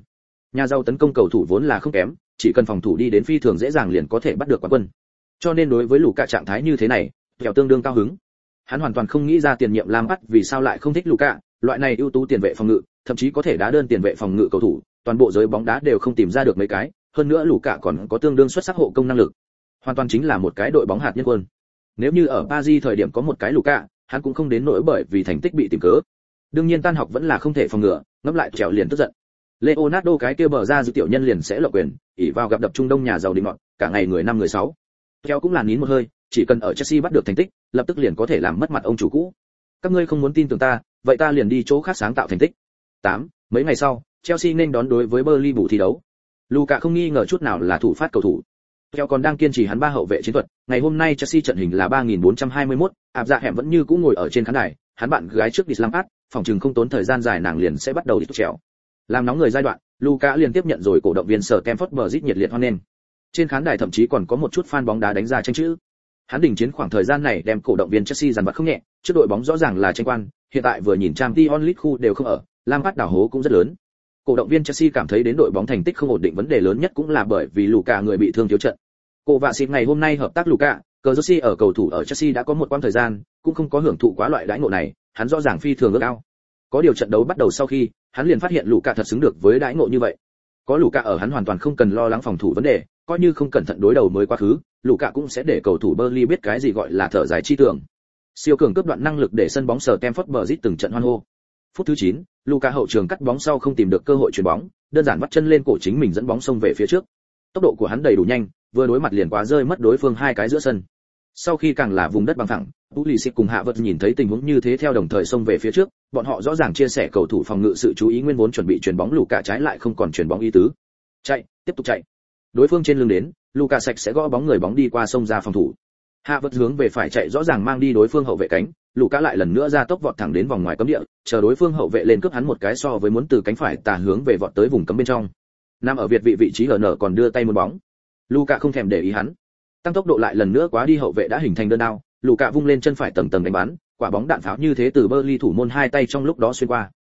Nhà giàu tấn công cầu thủ vốn là không kém, chỉ cần phòng thủ đi đến phi thường dễ dàng liền có thể bắt được quán quân. Cho nên đối với Luka trạng thái như thế này, Kèo tương đương cao hứng. Hắn hoàn toàn không nghĩ ra tiền nhiệm Lampard vì sao lại không thích Luka, loại này ưu tú tiền vệ phòng ngự, thậm chí có thể đá đơn tiền vệ phòng ngự cầu thủ, toàn bộ giới bóng đá đều không tìm ra được mấy cái, hơn nữa Luka còn có tương đương xuất sắc hộ công năng lực. Hoàn toàn chính là một cái đội bóng hạt nhân quân. Nếu như ở Paris thời điểm có một cái Luka, hắn cũng không đến nỗi bởi vì thành tích bị tìm cớ. Đương nhiên tan học vẫn là không thể phòng ngừa, ngẫm lại Kèo liền tức giận. Leonardo cái kia bờ ra dư tiểu nhân liền sẽ lộng quyền, ỷ vào gặp đập Trung Đông nhà giàu định ngọn, cả ngày người năm người sáu. Kèo cũng là nín một hơi, chỉ cần ở Chelsea bắt được thành tích, lập tức liền có thể làm mất mặt ông chủ cũ. Các ngươi không muốn tin tưởng ta, vậy ta liền đi chỗ khác sáng tạo thành tích. tám. Mấy ngày sau, Chelsea nên đón đối với Burnley bù thi đấu. Luka không nghi ngờ chút nào là thủ phát cầu thủ. Kèo còn đang kiên trì hắn ba hậu vệ chiến thuật, ngày hôm nay Chelsea trận hình là ba nghìn bốn trăm hai mươi mốt, áp dạ hẻm vẫn như cũ ngồi ở trên khán đài, hắn bạn gái trước Lampard, phòng trường không tốn thời gian dài nàng liền sẽ bắt đầu đi trèo. Làm nóng người giai đoạn, Luka liền tiếp nhận rồi cổ động viên sở Stamford Bridge nhiệt liệt hoan nghênh. Trên khán đài thậm chí còn có một chút fan bóng đá đánh ra tranh chữ. Hắn đình chiến khoảng thời gian này đem cổ động viên Chelsea dằn vặt không nhẹ, trước đội bóng rõ ràng là tranh quan, hiện tại vừa nhìn Champions League khu đều không ở, Lampard đảo hố cũng rất lớn. Cổ động viên Chelsea cảm thấy đến đội bóng thành tích không ổn định vấn đề lớn nhất cũng là bởi vì Luka người bị thương thiếu trận. Cô vạ xịt ngày hôm nay hợp tác Luka, Cazorsi ở cầu thủ ở Chelsea đã có một quãng thời gian, cũng không có hưởng thụ quá loại đãi ngộ này, hắn rõ ràng phi thường ước ao. Có điều trận đấu bắt đầu sau khi, hắn liền phát hiện Luka thật xứng được với đãi ngộ như vậy. Có Luka ở hắn hoàn toàn không cần lo lắng phòng thủ vấn đề, coi như không cẩn thận đối đầu mới quá khứ, Luka cũng sẽ để cầu thủ Burnley biết cái gì gọi là thở dài chi tưởng. Siêu cường cướp đoạn năng lực để sân bóng sở Stamford Bridge từng trận hoan hô. Phút thứ chín, Luka hậu trường cắt bóng sau không tìm được cơ hội chuyền bóng, đơn giản vắt chân lên cổ chính mình dẫn bóng xông về phía trước. Tốc độ của hắn đầy đủ nhanh, vừa đối mặt liền quá rơi mất đối phương hai cái giữa sân. Sau khi càng là vùng đất bằng phẳng, Pulisic cùng Hạ Vật nhìn thấy tình huống như thế theo đồng thời xông về phía trước, bọn họ rõ ràng chia sẻ cầu thủ phòng ngự sự chú ý nguyên vốn chuẩn bị chuyền bóng Luka trái lại không còn chuyền bóng ý tứ. Chạy, tiếp tục chạy. Đối phương trên lưng đến, Luka sạch sẽ gõ bóng người bóng đi qua sông ra phòng thủ. Hạ Vật hướng về phải chạy rõ ràng mang đi đối phương hậu vệ cánh, Luka lại lần nữa ra tốc vọt thẳng đến vòng ngoài cấm địa, chờ đối phương hậu vệ lên cướp hắn một cái so với muốn từ cánh phải tà hướng về vọt tới vùng cấm bên trong. Nam ở Việt vị vị trí lờ nở còn đưa tay muốn bóng. Luka không thèm để ý hắn, tăng tốc độ lại lần nữa quá đi hậu vệ đã hình thành đơn đao, Luka vung lên chân phải tầng tầng đánh bắn, quả bóng đạn pháo như thế từ Burnley thủ môn hai tay trong lúc đó xuyên qua.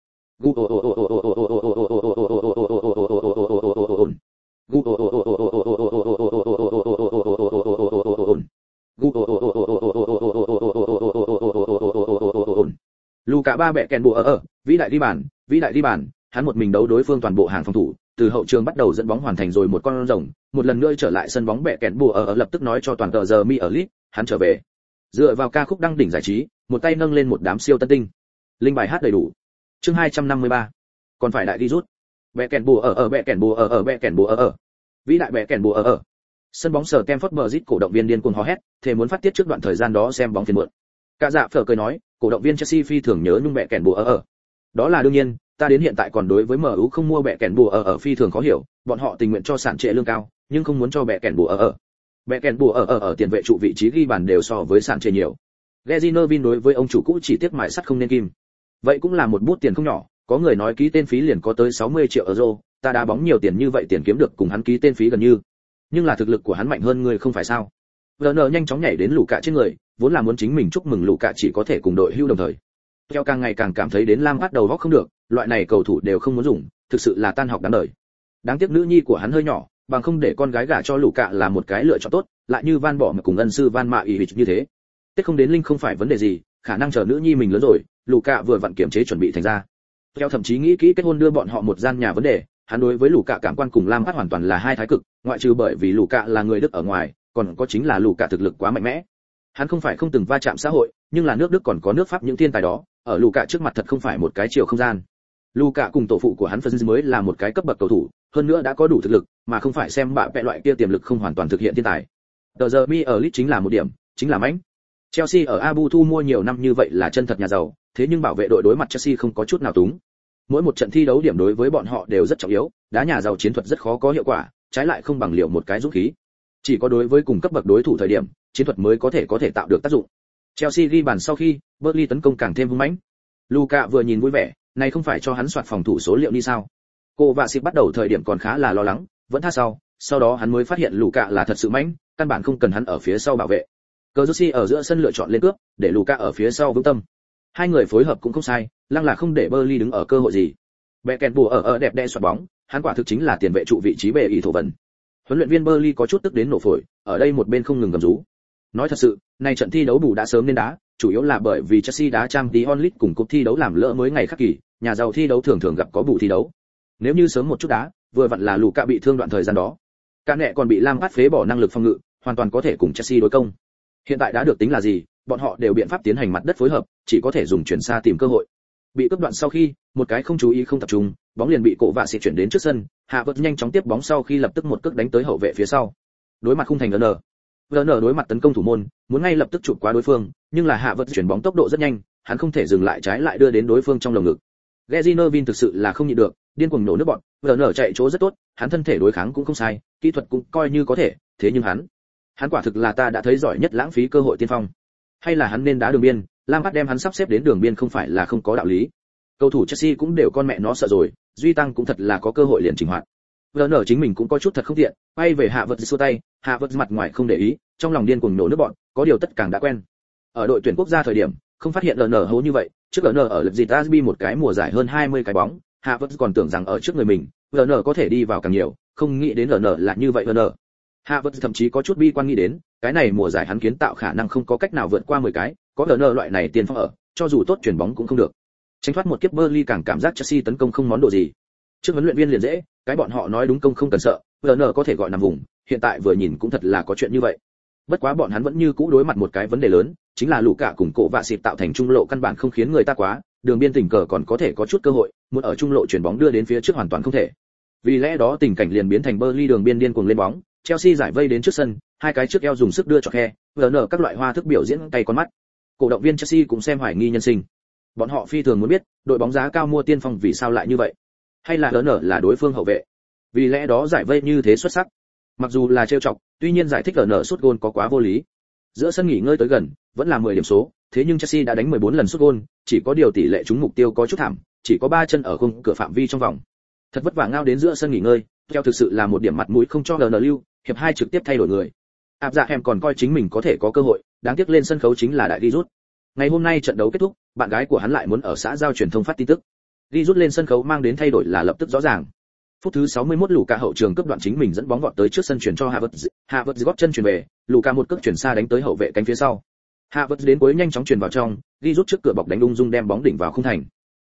Luka ba bẻ kèn bộ ở ở, vĩ đại đi bàn, vĩ đại đi bàn, hắn một mình đấu đối phương toàn bộ hàng phòng thủ, từ hậu trường bắt đầu dẫn bóng hoàn thành rồi một con rồng, một lần nữa trở lại sân bóng bẻ kèn bộ ở ở lập tức nói cho toàn tờ giờ mi ở lit, hắn trở về. Dựa vào ca khúc đăng đỉnh giải trí, một tay nâng lên một đám siêu tân tinh. Linh bài hát đầy đủ. Chương hai trăm năm mươi ba. Còn phải đại đi rút. Bẻ kèn bùa ở ở bẻ kèn bùa ở ở bẻ kèn bùa ở ở. Vĩ đại bẻ kèn bùa ở ở. Sân bóng sở Stamford Bridge cổ động viên điên cuồng hò hét, thề muốn phát tiết trước đoạn thời gian đó xem bóng phiền muộn. Cả dạ phở cười nói, cổ động viên Chelsea phi thường nhớ nhung bẻ kèn bùa ở ở. Đó là đương nhiên, ta đến hiện tại còn đối với em u không mua bẻ kèn bùa ở ở phi thường khó hiểu, bọn họ tình nguyện cho sản trệ lương cao, nhưng không muốn cho bẻ kèn bùa ở ở. Bẻ kèn bùa ở ở ở tiền vệ trụ vị trí ghi bàn đều so với sản trệ nhiều. Gezinovin đối với ông chủ cũ chỉ tiếc mài sắt không nên kim. Vậy cũng là một bút tiền không nhỏ, có người nói ký tên phí liền có tới sáu mươi triệu euro, ta đá bóng nhiều tiền như vậy tiền kiếm được cùng hắn ký tên phí gần như. Nhưng là thực lực của hắn mạnh hơn người không phải sao? Werner nhanh chóng nhảy đến Luka trên người, vốn là muốn chính mình chúc mừng Luka chỉ có thể cùng đội hưu đồng thời. Theo càng ngày càng cảm thấy đến Lam bắt đầu góc không được, loại này cầu thủ đều không muốn dùng, thực sự là tan học đáng đời. Đáng tiếc nữ nhi của hắn hơi nhỏ, bằng không để con gái gả cho Luka là một cái lựa chọn tốt, lại như Van bỏ mà cùng ân sư Van Mạ ý như thế. Tết không đến linh không phải vấn đề gì, khả năng chờ nữ nhi mình lớn rồi, Luka vừa vặn kiểm chế chuẩn bị thành ra. Theo thậm chí nghĩ kỹ kết hôn đưa bọn họ một gian nhà vấn đề, hắn đối với Luka cảm quan cùng Lam Phát hoàn toàn là hai thái cực, ngoại trừ bởi vì Luka là người Đức ở ngoài, còn có chính là Luka thực lực quá mạnh mẽ. Hắn không phải không từng va chạm xã hội, nhưng là nước Đức còn có nước Pháp những thiên tài đó, ở Luka trước mặt thật không phải một cái chiều không gian. Luka cùng tổ phụ của hắn Fergie mới là một cái cấp bậc cầu thủ, hơn nữa đã có đủ thực lực, mà không phải xem bạ vẽ loại kia tiềm lực không hoàn toàn thực hiện thiên tài. Tờ giờ mi ở Leeds chính là một điểm, chính là mãnh. Chelsea ở Abu thu mua nhiều năm như vậy là chân thật nhà giàu, thế nhưng bảo vệ đội đối mặt Chelsea không có chút nào túng. Mỗi một trận thi đấu điểm đối với bọn họ đều rất trọng yếu, đá nhà giàu chiến thuật rất khó có hiệu quả, trái lại không bằng liệu một cái dũng khí. Chỉ có đối với cùng cấp bậc đối thủ thời điểm, chiến thuật mới có thể có thể tạo được tác dụng. Chelsea ghi bàn sau khi, Burnley tấn công càng thêm hung mãnh. Luka vừa nhìn vui vẻ, này không phải cho hắn soạt phòng thủ số liệu đi sao? Cô và Sip bắt đầu thời điểm còn khá là lo lắng, vẫn tha sau, sau đó hắn mới phát hiện Luka là thật sự mãnh, căn bản không cần hắn ở phía sau bảo vệ. Cazorsi ở giữa sân lựa chọn lên cướp, để Luka ở phía sau vững tâm. Hai người phối hợp cũng không sai, lăng là không để Burnley đứng ở cơ hội gì. Bẻ kèn bùa ở ở đẹp đẽ xoạt bóng, hắn quả thực chính là tiền vệ trụ vị trí bệ ý thổ vần. Huấn luyện viên Burley có chút tức đến nổ phổi, ở đây một bên không ngừng gầm rú. Nói thật sự, này trận thi đấu bù đã sớm nên đá, chủ yếu là bởi vì Chelsea đá Champions League cùng cúp thi đấu làm lỡ mới ngày khác kỳ, nhà giàu thi đấu thường thường gặp có bù thi đấu. Nếu như sớm một chút đá, vừa vặn là Luka bị thương đoạn thời gian đó. Cả nẹ còn bị Lampard phế bỏ năng lực phòng ngự, hoàn toàn có thể cùng Chelsea đối công. Hiện tại đã được tính là gì, bọn họ đều biện pháp tiến hành mặt đất phối hợp, chỉ có thể dùng chuyển xa tìm cơ hội. Bị cướp đoạn sau khi, một cái không chú ý không tập trung, bóng liền bị cổ vạ xịt chuyển đến trước sân, Hạ Vật nhanh chóng tiếp bóng sau khi lập tức một cước đánh tới hậu vệ phía sau. Đối mặt khung thành lờ en, lờ en đối mặt tấn công thủ môn, muốn ngay lập tức chụp qua đối phương, nhưng là Hạ Vật chuyển bóng tốc độ rất nhanh, hắn không thể dừng lại trái lại đưa đến đối phương trong lồng ngực. Gezinovin thực sự là không nhịn được, điên cuồng nổ nước bọt, lờ en chạy chỗ rất tốt, hắn thân thể đối kháng cũng không sai, kỹ thuật cũng coi như có thể, thế nhưng hắn, hắn quả thực là ta đã thấy giỏi nhất lãng phí cơ hội tiên phong. Hay là hắn nên đá đường biên, Lampard đem hắn sắp xếp đến đường biên không phải là không có đạo lý. Cầu thủ Chelsea cũng đều con mẹ nó sợ rồi, Duy Tăng cũng thật là có cơ hội liền chỉnh hoạt. vê en chính mình cũng có chút thật không tiện, quay về Hạ Vật xua tay, Hạ Vật mặt ngoài không để ý, trong lòng điên cuồng nổ nước bọn, có điều tất càng đã quen. Ở đội tuyển quốc gia thời điểm, không phát hiện lờ en hố như vậy, trước lờ en ở lượt dịt Asby một cái mùa giải hơn hai mươi cái bóng, Hạ Vật còn tưởng rằng ở trước người mình, lờ en có thể đi vào càng nhiều, không nghĩ đến lờ en là như vậy lờ en. Hạ Vật thậm chí có chút bi quan nghĩ đến, cái này mùa giải hắn kiến tạo khả năng không có cách nào vượt qua mười cái, có lờ en loại này tiền phong ở, cho dù tốt chuyển bóng cũng không được. Tránh thoát một kiếp Burnley càng cảm giác Chelsea tấn công không món đồ gì. Trước huấn luyện viên liền dễ, cái bọn họ nói đúng công không cần sợ, vê en có thể gọi nằm vùng, hiện tại vừa nhìn cũng thật là có chuyện như vậy. Bất quá bọn hắn vẫn như cũ đối mặt một cái vấn đề lớn, chính là Luka cùng cổ vạ xịt tạo thành trung lộ căn bản không khiến người ta quá, đường biên tình cờ còn có thể có chút cơ hội, muốn ở trung lộ chuyển bóng đưa đến phía trước hoàn toàn không thể. Vì lẽ đó tình cảnh liền biến thành Burnley đường biên điên cuồng lên bóng, Chelsea giải vây đến trước sân, hai cái trước eo dùng sức đưa cho khe, vê en các loại hoa thức biểu diễn cay con mắt. Cổ động viên Chelsea cũng xem hoài nghi nhân sinh. Bọn họ phi thường muốn biết, đội bóng giá cao mua tiên phong vì sao lại như vậy? Hay là lờ en là đối phương hậu vệ? Vì lẽ đó giải vây như thế xuất sắc. Mặc dù là trêu chọc, tuy nhiên giải thích lờ en sút gôn có quá vô lý. Giữa sân nghỉ ngơi tới gần, vẫn là mười điểm số, thế nhưng Chelsea đã đánh mười bốn lần sút gôn, chỉ có điều tỷ lệ trúng mục tiêu có chút thảm, chỉ có ba chân ở khung cửa phạm vi trong vòng. Thật vất vả ngao đến giữa sân nghỉ ngơi, theo thực sự là một điểm mặt mũi không cho lờ en lưu, hiệp hai trực tiếp thay đổi người. Áp Dạ Hem còn coi chính mình có thể có cơ hội, đáng tiếc lên sân khấu chính là đại đi rút. Ngày hôm nay trận đấu kết thúc, bạn gái của hắn lại muốn ở xã giao truyền thông phát tin tức. Đi rút lên sân khấu mang đến thay đổi là lập tức rõ ràng. Phút thứ sáu mươi mốt Luka hậu trường cấp đoạn chính mình dẫn bóng vọt tới trước sân chuyển cho Havertz, Havertz gót chân chuyển về, Luka một cước chuyển xa đánh tới hậu vệ cánh phía sau. Havertz đến cuối nhanh chóng chuyển vào trong, đi rút trước cửa bọc đánh ung dung đem bóng đỉnh vào khung thành.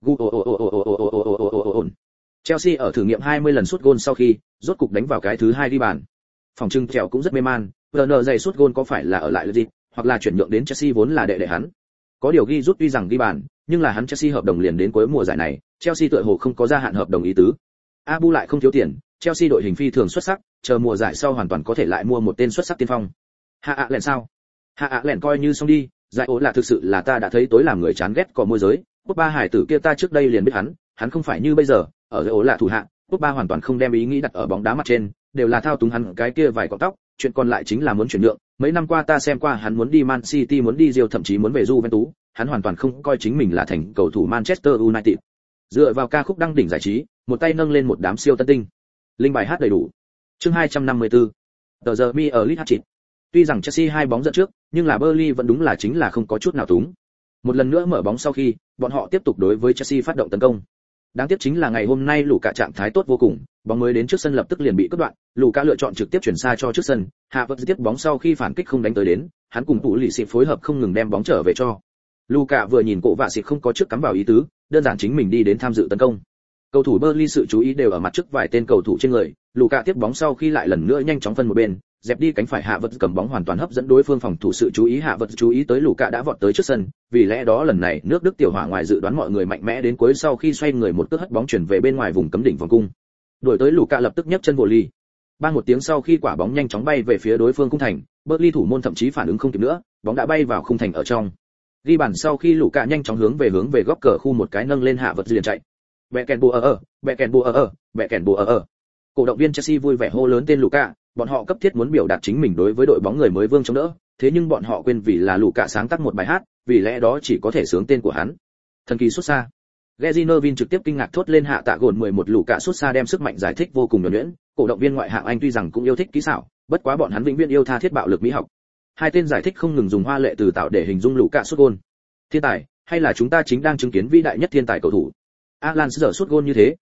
Chelsea ở thử nghiệm hai mươi lần sút gôn sau khi, rốt cục đánh vào cái thứ hai đi bàn. Phòng trưng kèo cũng rất mê man, vê en giày sút gôn có phải là ở lại là gì, hoặc là chuyển nhượng đến Chelsea vốn là đệ đệ hắn. Có điều ghi rút tuy rằng ghi bàn, nhưng là hắn Chelsea hợp đồng liền đến cuối mùa giải này, Chelsea tựa hồ không có gia hạn hợp đồng ý tứ. Abu lại không thiếu tiền, Chelsea đội hình phi thường xuất sắc, chờ mùa giải sau hoàn toàn có thể lại mua một tên xuất sắc tiên phong. Hạ ạ lẹn sao? Hạ ạ lẹn coi như xong đi, giải ố là thực sự là ta đã thấy tối làm người chán ghét cỏ môi giới, Quốc ba hải tử kia ta trước đây liền biết hắn, hắn không phải như bây giờ, ở giải ố là thủ hạ, Quốc ba hoàn toàn không đem ý nghĩ đặt ở bóng đá mặt trên, đều là thao túng hắn cái kia vài cọng tóc, chuyện còn lại chính là muốn chuyển nhượng. Mấy năm qua ta xem qua hắn muốn đi Man City, muốn đi Real, thậm chí muốn về Juventus, hắn hoàn toàn không coi chính mình là thành cầu thủ Manchester United. Dựa vào ca khúc đăng đỉnh giải trí, một tay nâng lên một đám siêu tân tinh. Linh bài hát đầy đủ. Chương hai trăm năm mươi tư. Tờ giờ mi ở Leeds hat-trick. Tuy rằng Chelsea hai bóng dẫn trước, nhưng là Burnley vẫn đúng là chính là không có chút nào túng. Một lần nữa mở bóng sau khi, bọn họ tiếp tục đối với Chelsea phát động tấn công. Đáng tiếc chính là ngày hôm nay Luka trạng thái tốt vô cùng, bóng mới đến trước sân lập tức liền bị cắt đoạn, Luka lựa chọn trực tiếp chuyển xa cho trước sân, Havertz tiếp bóng sau khi phản kích không đánh tới đến, hắn cùng tụ lì xịp phối hợp không ngừng đem bóng trở về cho. Luka vừa nhìn cổ vạ xịt không có trước cắm vào ý tứ, đơn giản chính mình đi đến tham dự tấn công. Cầu thủ Burnley sự chú ý đều ở mặt trước vài tên cầu thủ trên người, Luka tiếp bóng sau khi lại lần nữa nhanh chóng phân một bên, dẹp đi cánh phải Havertz cầm bóng hoàn toàn hấp dẫn đối phương phòng thủ sự chú ý, Havertz chú ý tới Luka đã vọt tới trước sân, vì lẽ đó lần này nước Đức tiểu hỏa ngoài dự đoán mọi người mạnh mẽ đến cuối sau khi xoay người một cước hất bóng chuyển về bên ngoài vùng cấm đỉnh vòng cung. Đuổi tới Luka lập tức nhấc chân volley. Ban một tiếng sau khi quả bóng nhanh chóng bay về phía đối phương khung thành, Burnley thủ môn thậm chí phản ứng không kịp nữa, bóng đã bay vào khung thành ở trong. Ghi bàn sau khi Luka nhanh chóng hướng về hướng về góc cờ khu một cái nâng lên Havertz liền chạy. Bẹ kèn bùa ở ở, bẹ kèn bùa ở ở, bẹ kèn bùa ở ở. Cổ động viên Chelsea vui vẻ hô lớn tên Luka, bọn họ cấp thiết muốn biểu đạt chính mình đối với đội bóng người mới vương chống đỡ, thế nhưng bọn họ quên vì là Luka sáng tác một bài hát, vì lẽ đó chỉ có thể sướng tên của hắn. Thần kỳ xuất xa. Gezinovin trực tiếp kinh ngạc thốt lên hạ tạ gồn mười một Luka xuất xa đem sức mạnh giải thích vô cùng nhuần nhuyễn, cổ động viên ngoại hạng Anh tuy rằng cũng yêu thích kỹ xảo, bất quá bọn hắn vĩnh viễn yêu tha thiết bạo lực mỹ học. Hai tên giải thích không ngừng dùng hoa lệ từ tạo để hình dung Luka sút gôn. Thiên tài, hay là chúng ta chính đang chứng kiến vĩ đại nhất thiên tài cầu thủ. Alan giờ sút gôn như thế,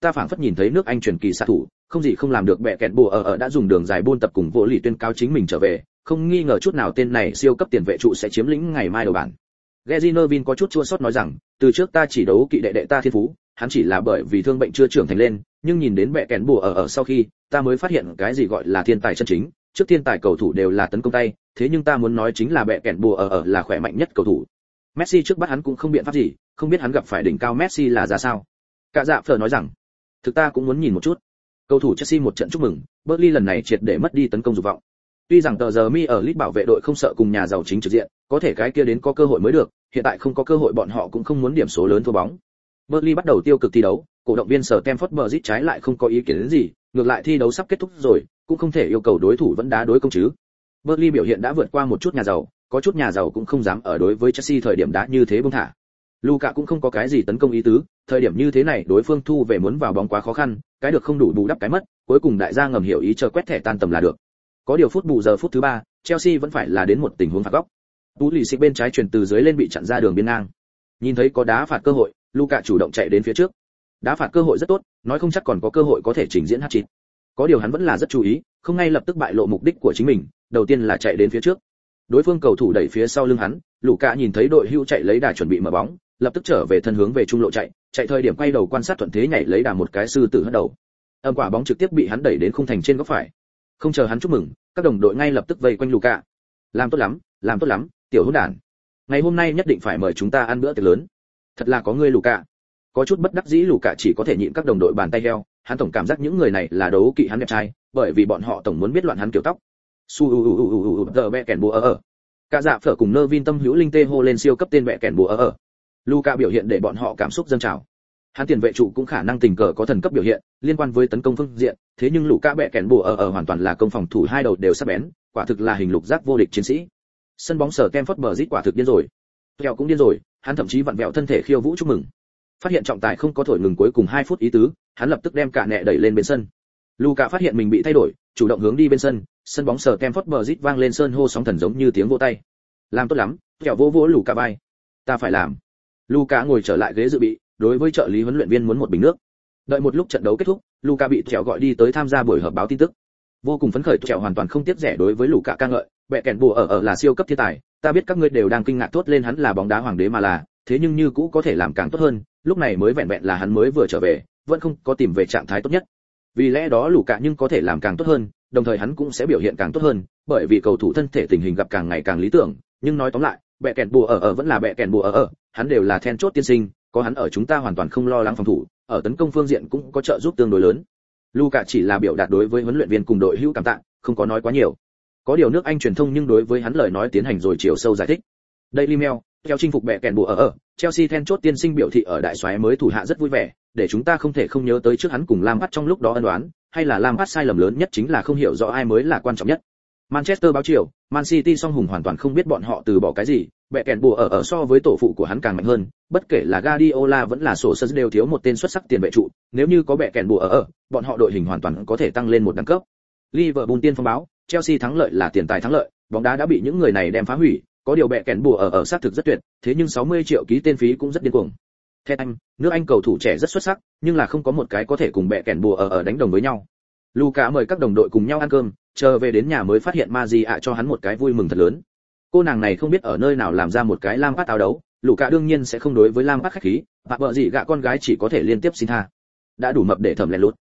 ta phảng phất nhìn thấy nước Anh truyền kỳ xạ thủ, không gì không làm được bẻ kẹt bùa ở ở đã dùng đường dài buôn tập cùng vô lì tuyên cáo chính mình trở về, không nghi ngờ chút nào tên này siêu cấp tiền vệ trụ sẽ chiếm lĩnh ngày mai đầu bảng. Gary Neville có chút chua xót nói rằng, từ trước ta chỉ đấu kỵ đệ đệ ta thiên phú, hắn chỉ là bởi vì thương bệnh chưa trưởng thành lên, nhưng nhìn đến bẻ kẹt bùa ở ở sau khi, ta mới phát hiện cái gì gọi là thiên tài chân chính. Trước thiên tài cầu thủ đều là tấn công tay, thế nhưng ta muốn nói chính là bẻ kẹt bùa ở ở là khỏe mạnh nhất cầu thủ. Messi trước bắt hắn cũng không biện pháp gì, không biết hắn gặp phải đỉnh cao Messi là ra sao. Cả dạ phở nói rằng, thực ta cũng muốn nhìn một chút. Cầu thủ Chelsea một trận chúc mừng, Burnley lần này triệt để mất đi tấn công dục vọng. Tuy rằng tờ giờ mi ở Leeds bảo vệ đội không sợ cùng nhà giàu chính trực diện, có thể cái kia đến có cơ hội mới được, hiện tại không có cơ hội bọn họ cũng không muốn điểm số lớn thua bóng. Burnley bắt đầu tiêu cực thi đấu, cổ động viên sở Stamford Bridge trái lại không có ý kiến đến gì, ngược lại thi đấu sắp kết thúc rồi, cũng không thể yêu cầu đối thủ vẫn đá đối công chứ. Burnley biểu hiện đã vượt qua một chút nhà giàu, có chút nhà giàu cũng không dám ở đối với Chelsea thời điểm đá như thế buông thả. Luka cũng không có cái gì tấn công ý tứ, thời điểm như thế này đối phương thu về muốn vào bóng quá khó khăn, cái được không đủ bù đắp cái mất, cuối cùng đại gia ngầm hiểu ý chờ quét thẻ tan tầm là được. Có điều phút bù giờ phút thứ ba, Chelsea vẫn phải là đến một tình huống phạt góc. Tú lì xịt bên trái chuyển từ dưới lên bị chặn ra đường biên ngang. Nhìn thấy có đá phạt cơ hội, Luka chủ động chạy đến phía trước. Đá phạt cơ hội rất tốt, nói không chắc còn có cơ hội có thể trình diễn hat-trick. Có điều hắn vẫn là rất chú ý, không ngay lập tức bại lộ mục đích của chính mình, đầu tiên là chạy đến phía trước. Đối phương cầu thủ đẩy phía sau lưng hắn, Luka nhìn thấy đội hưu chạy lấy đà chuẩn bị mở bóng, lập tức trở về thân hướng về trung lộ chạy, chạy thời điểm quay đầu quan sát thuận thế nhảy lấy đà một cái sư tử hất đầu. Âm quả bóng trực tiếp bị hắn đẩy đến khung thành trên góc phải. Không chờ hắn chúc mừng, các đồng đội ngay lập tức vây quanh Luka. Làm tốt lắm, làm tốt lắm, tiểu hỗn đản. Ngày hôm nay nhất định phải mời chúng ta ăn bữa tiệc lớn. Thật là có ngươi Luka. Có chút bất đắc dĩ Luka chỉ có thể nhịn các đồng đội bàn tay heo, hắn tổng cảm giác những người này là đấu kỵ hắn đẹp trai, bởi vì bọn họ tổng muốn biết loạn hắn kiểu tóc. Su u u u u tờ bẹ kèn bùa ở ở. Cả dạ phở cùng Nervin tâm hữu linh tê hô lên siêu cấp tên bẹ kèn bùa ở ở. Luka biểu hiện để bọn họ cảm xúc dâng trào. Hắn tiền vệ trụ cũng khả năng tình cờ có thần cấp biểu hiện, liên quan với tấn công phương diện, thế nhưng Luka bẹ kèn bùa ở ở hoàn toàn là công phòng thủ hai đầu đều sắc bén, quả thực là hình lục giác vô địch chiến sĩ. Sân bóng sở Stamford Bridge quả thực điên rồi. Kẹo cũng điên rồi, hắn thậm chí vặn vẹo thân thể khiêu vũ chúc mừng. Phát hiện trọng tài không có thổi ngừng cuối cùng hai phút ý tứ, hắn lập tức đem cả nẹ đẩy lên bên sân. Luka phát hiện mình bị thay đổi, chủ động hướng đi bên sân, sân bóng sở Stamford Bridge vang lên sơn hô sóng thần giống như tiếng vỗ tay. Làm tốt lắm, kẹo vỗ vỗ Luka vai. Ta phải làm. Luka ngồi trở lại ghế dự bị, đối với trợ lý huấn luyện viên muốn một bình nước. Đợi một lúc trận đấu kết thúc, Luka bị Kẹo gọi đi tới tham gia buổi họp báo tin tức. Vô cùng phấn khởi, Kẹo hoàn toàn không tiếc rẻ đối với Luka ca ngợi, bẹ kèn bùa ở ở là siêu cấp thiên tài, ta biết các ngươi đều đang kinh ngạc thốt lên hắn là bóng đá hoàng đế mà là, thế nhưng như cũ có thể làm càng tốt hơn, lúc này mới vẹn vẹn là hắn mới vừa trở về, vẫn không có tìm về trạng thái tốt nhất. Vì lẽ đó Luka nhưng có thể làm càng tốt hơn, đồng thời hắn cũng sẽ biểu hiện càng tốt hơn, bởi vì cầu thủ thân thể tình hình gặp càng ngày càng lý tưởng, nhưng nói tóm lại, bẹ kèn bùa ở ở vẫn là bẹ kèn bùa ở ở, hắn đều là then chốt tiên sinh, có hắn ở chúng ta hoàn toàn không lo lắng phòng thủ, ở tấn công phương diện cũng có trợ giúp tương đối lớn. Luka chỉ là biểu đạt đối với huấn luyện viên cùng đội hữu cảm tạ, không có nói quá nhiều. Có điều nước Anh truyền thông nhưng đối với hắn lời nói tiến hành rồi chiều sâu giải thích. Daily Mail, theo chinh phục bẹ kèn bùa ở ở, Chelsea then chốt tiên sinh biểu thị ở đại soái mới thủ hạ rất vui vẻ, để chúng ta không thể không nhớ tới trước hắn cùng Lampard trong lúc đó ân oán, hay là Lampard sai lầm lớn nhất chính là không hiểu rõ ai mới là quan trọng nhất. Manchester báo chiều, Man City song hùng hoàn toàn không biết bọn họ từ bỏ cái gì, bẹ kèn bùa ở ở so với tổ phụ của hắn càng mạnh hơn, bất kể là Guardiola vẫn là sổ sân đều thiếu một tên xuất sắc tiền vệ trụ, nếu như có bẹ kèn bùa ở ở, bọn họ đội hình hoàn toàn có thể tăng lên một đẳng cấp. Liverpool tiên phong báo, Chelsea thắng lợi là tiền tài thắng lợi, bóng đá đã bị những người này đem phá hủy, có điều bẹ kèn bùa ở ở sát thực rất tuyệt, thế nhưng sáu mươi triệu ký tên phí cũng rất điên cuồng. Theo anh, nước Anh cầu thủ trẻ rất xuất sắc, nhưng là không có một cái có thể cùng bẹ kèn bùa ở ở đánh đồng với nhau. Luka mời các đồng đội cùng nhau ăn cơm, chờ về đến nhà mới phát hiện Maria cho hắn một cái vui mừng thật lớn. Cô nàng này không biết ở nơi nào làm ra một cái Lampard áo đấu, Luka đương nhiên sẽ không đối với Lampard khách khí, và vợ gì gạ con gái chỉ có thể liên tiếp xin tha. Đã đủ mập để thẩm lén lút.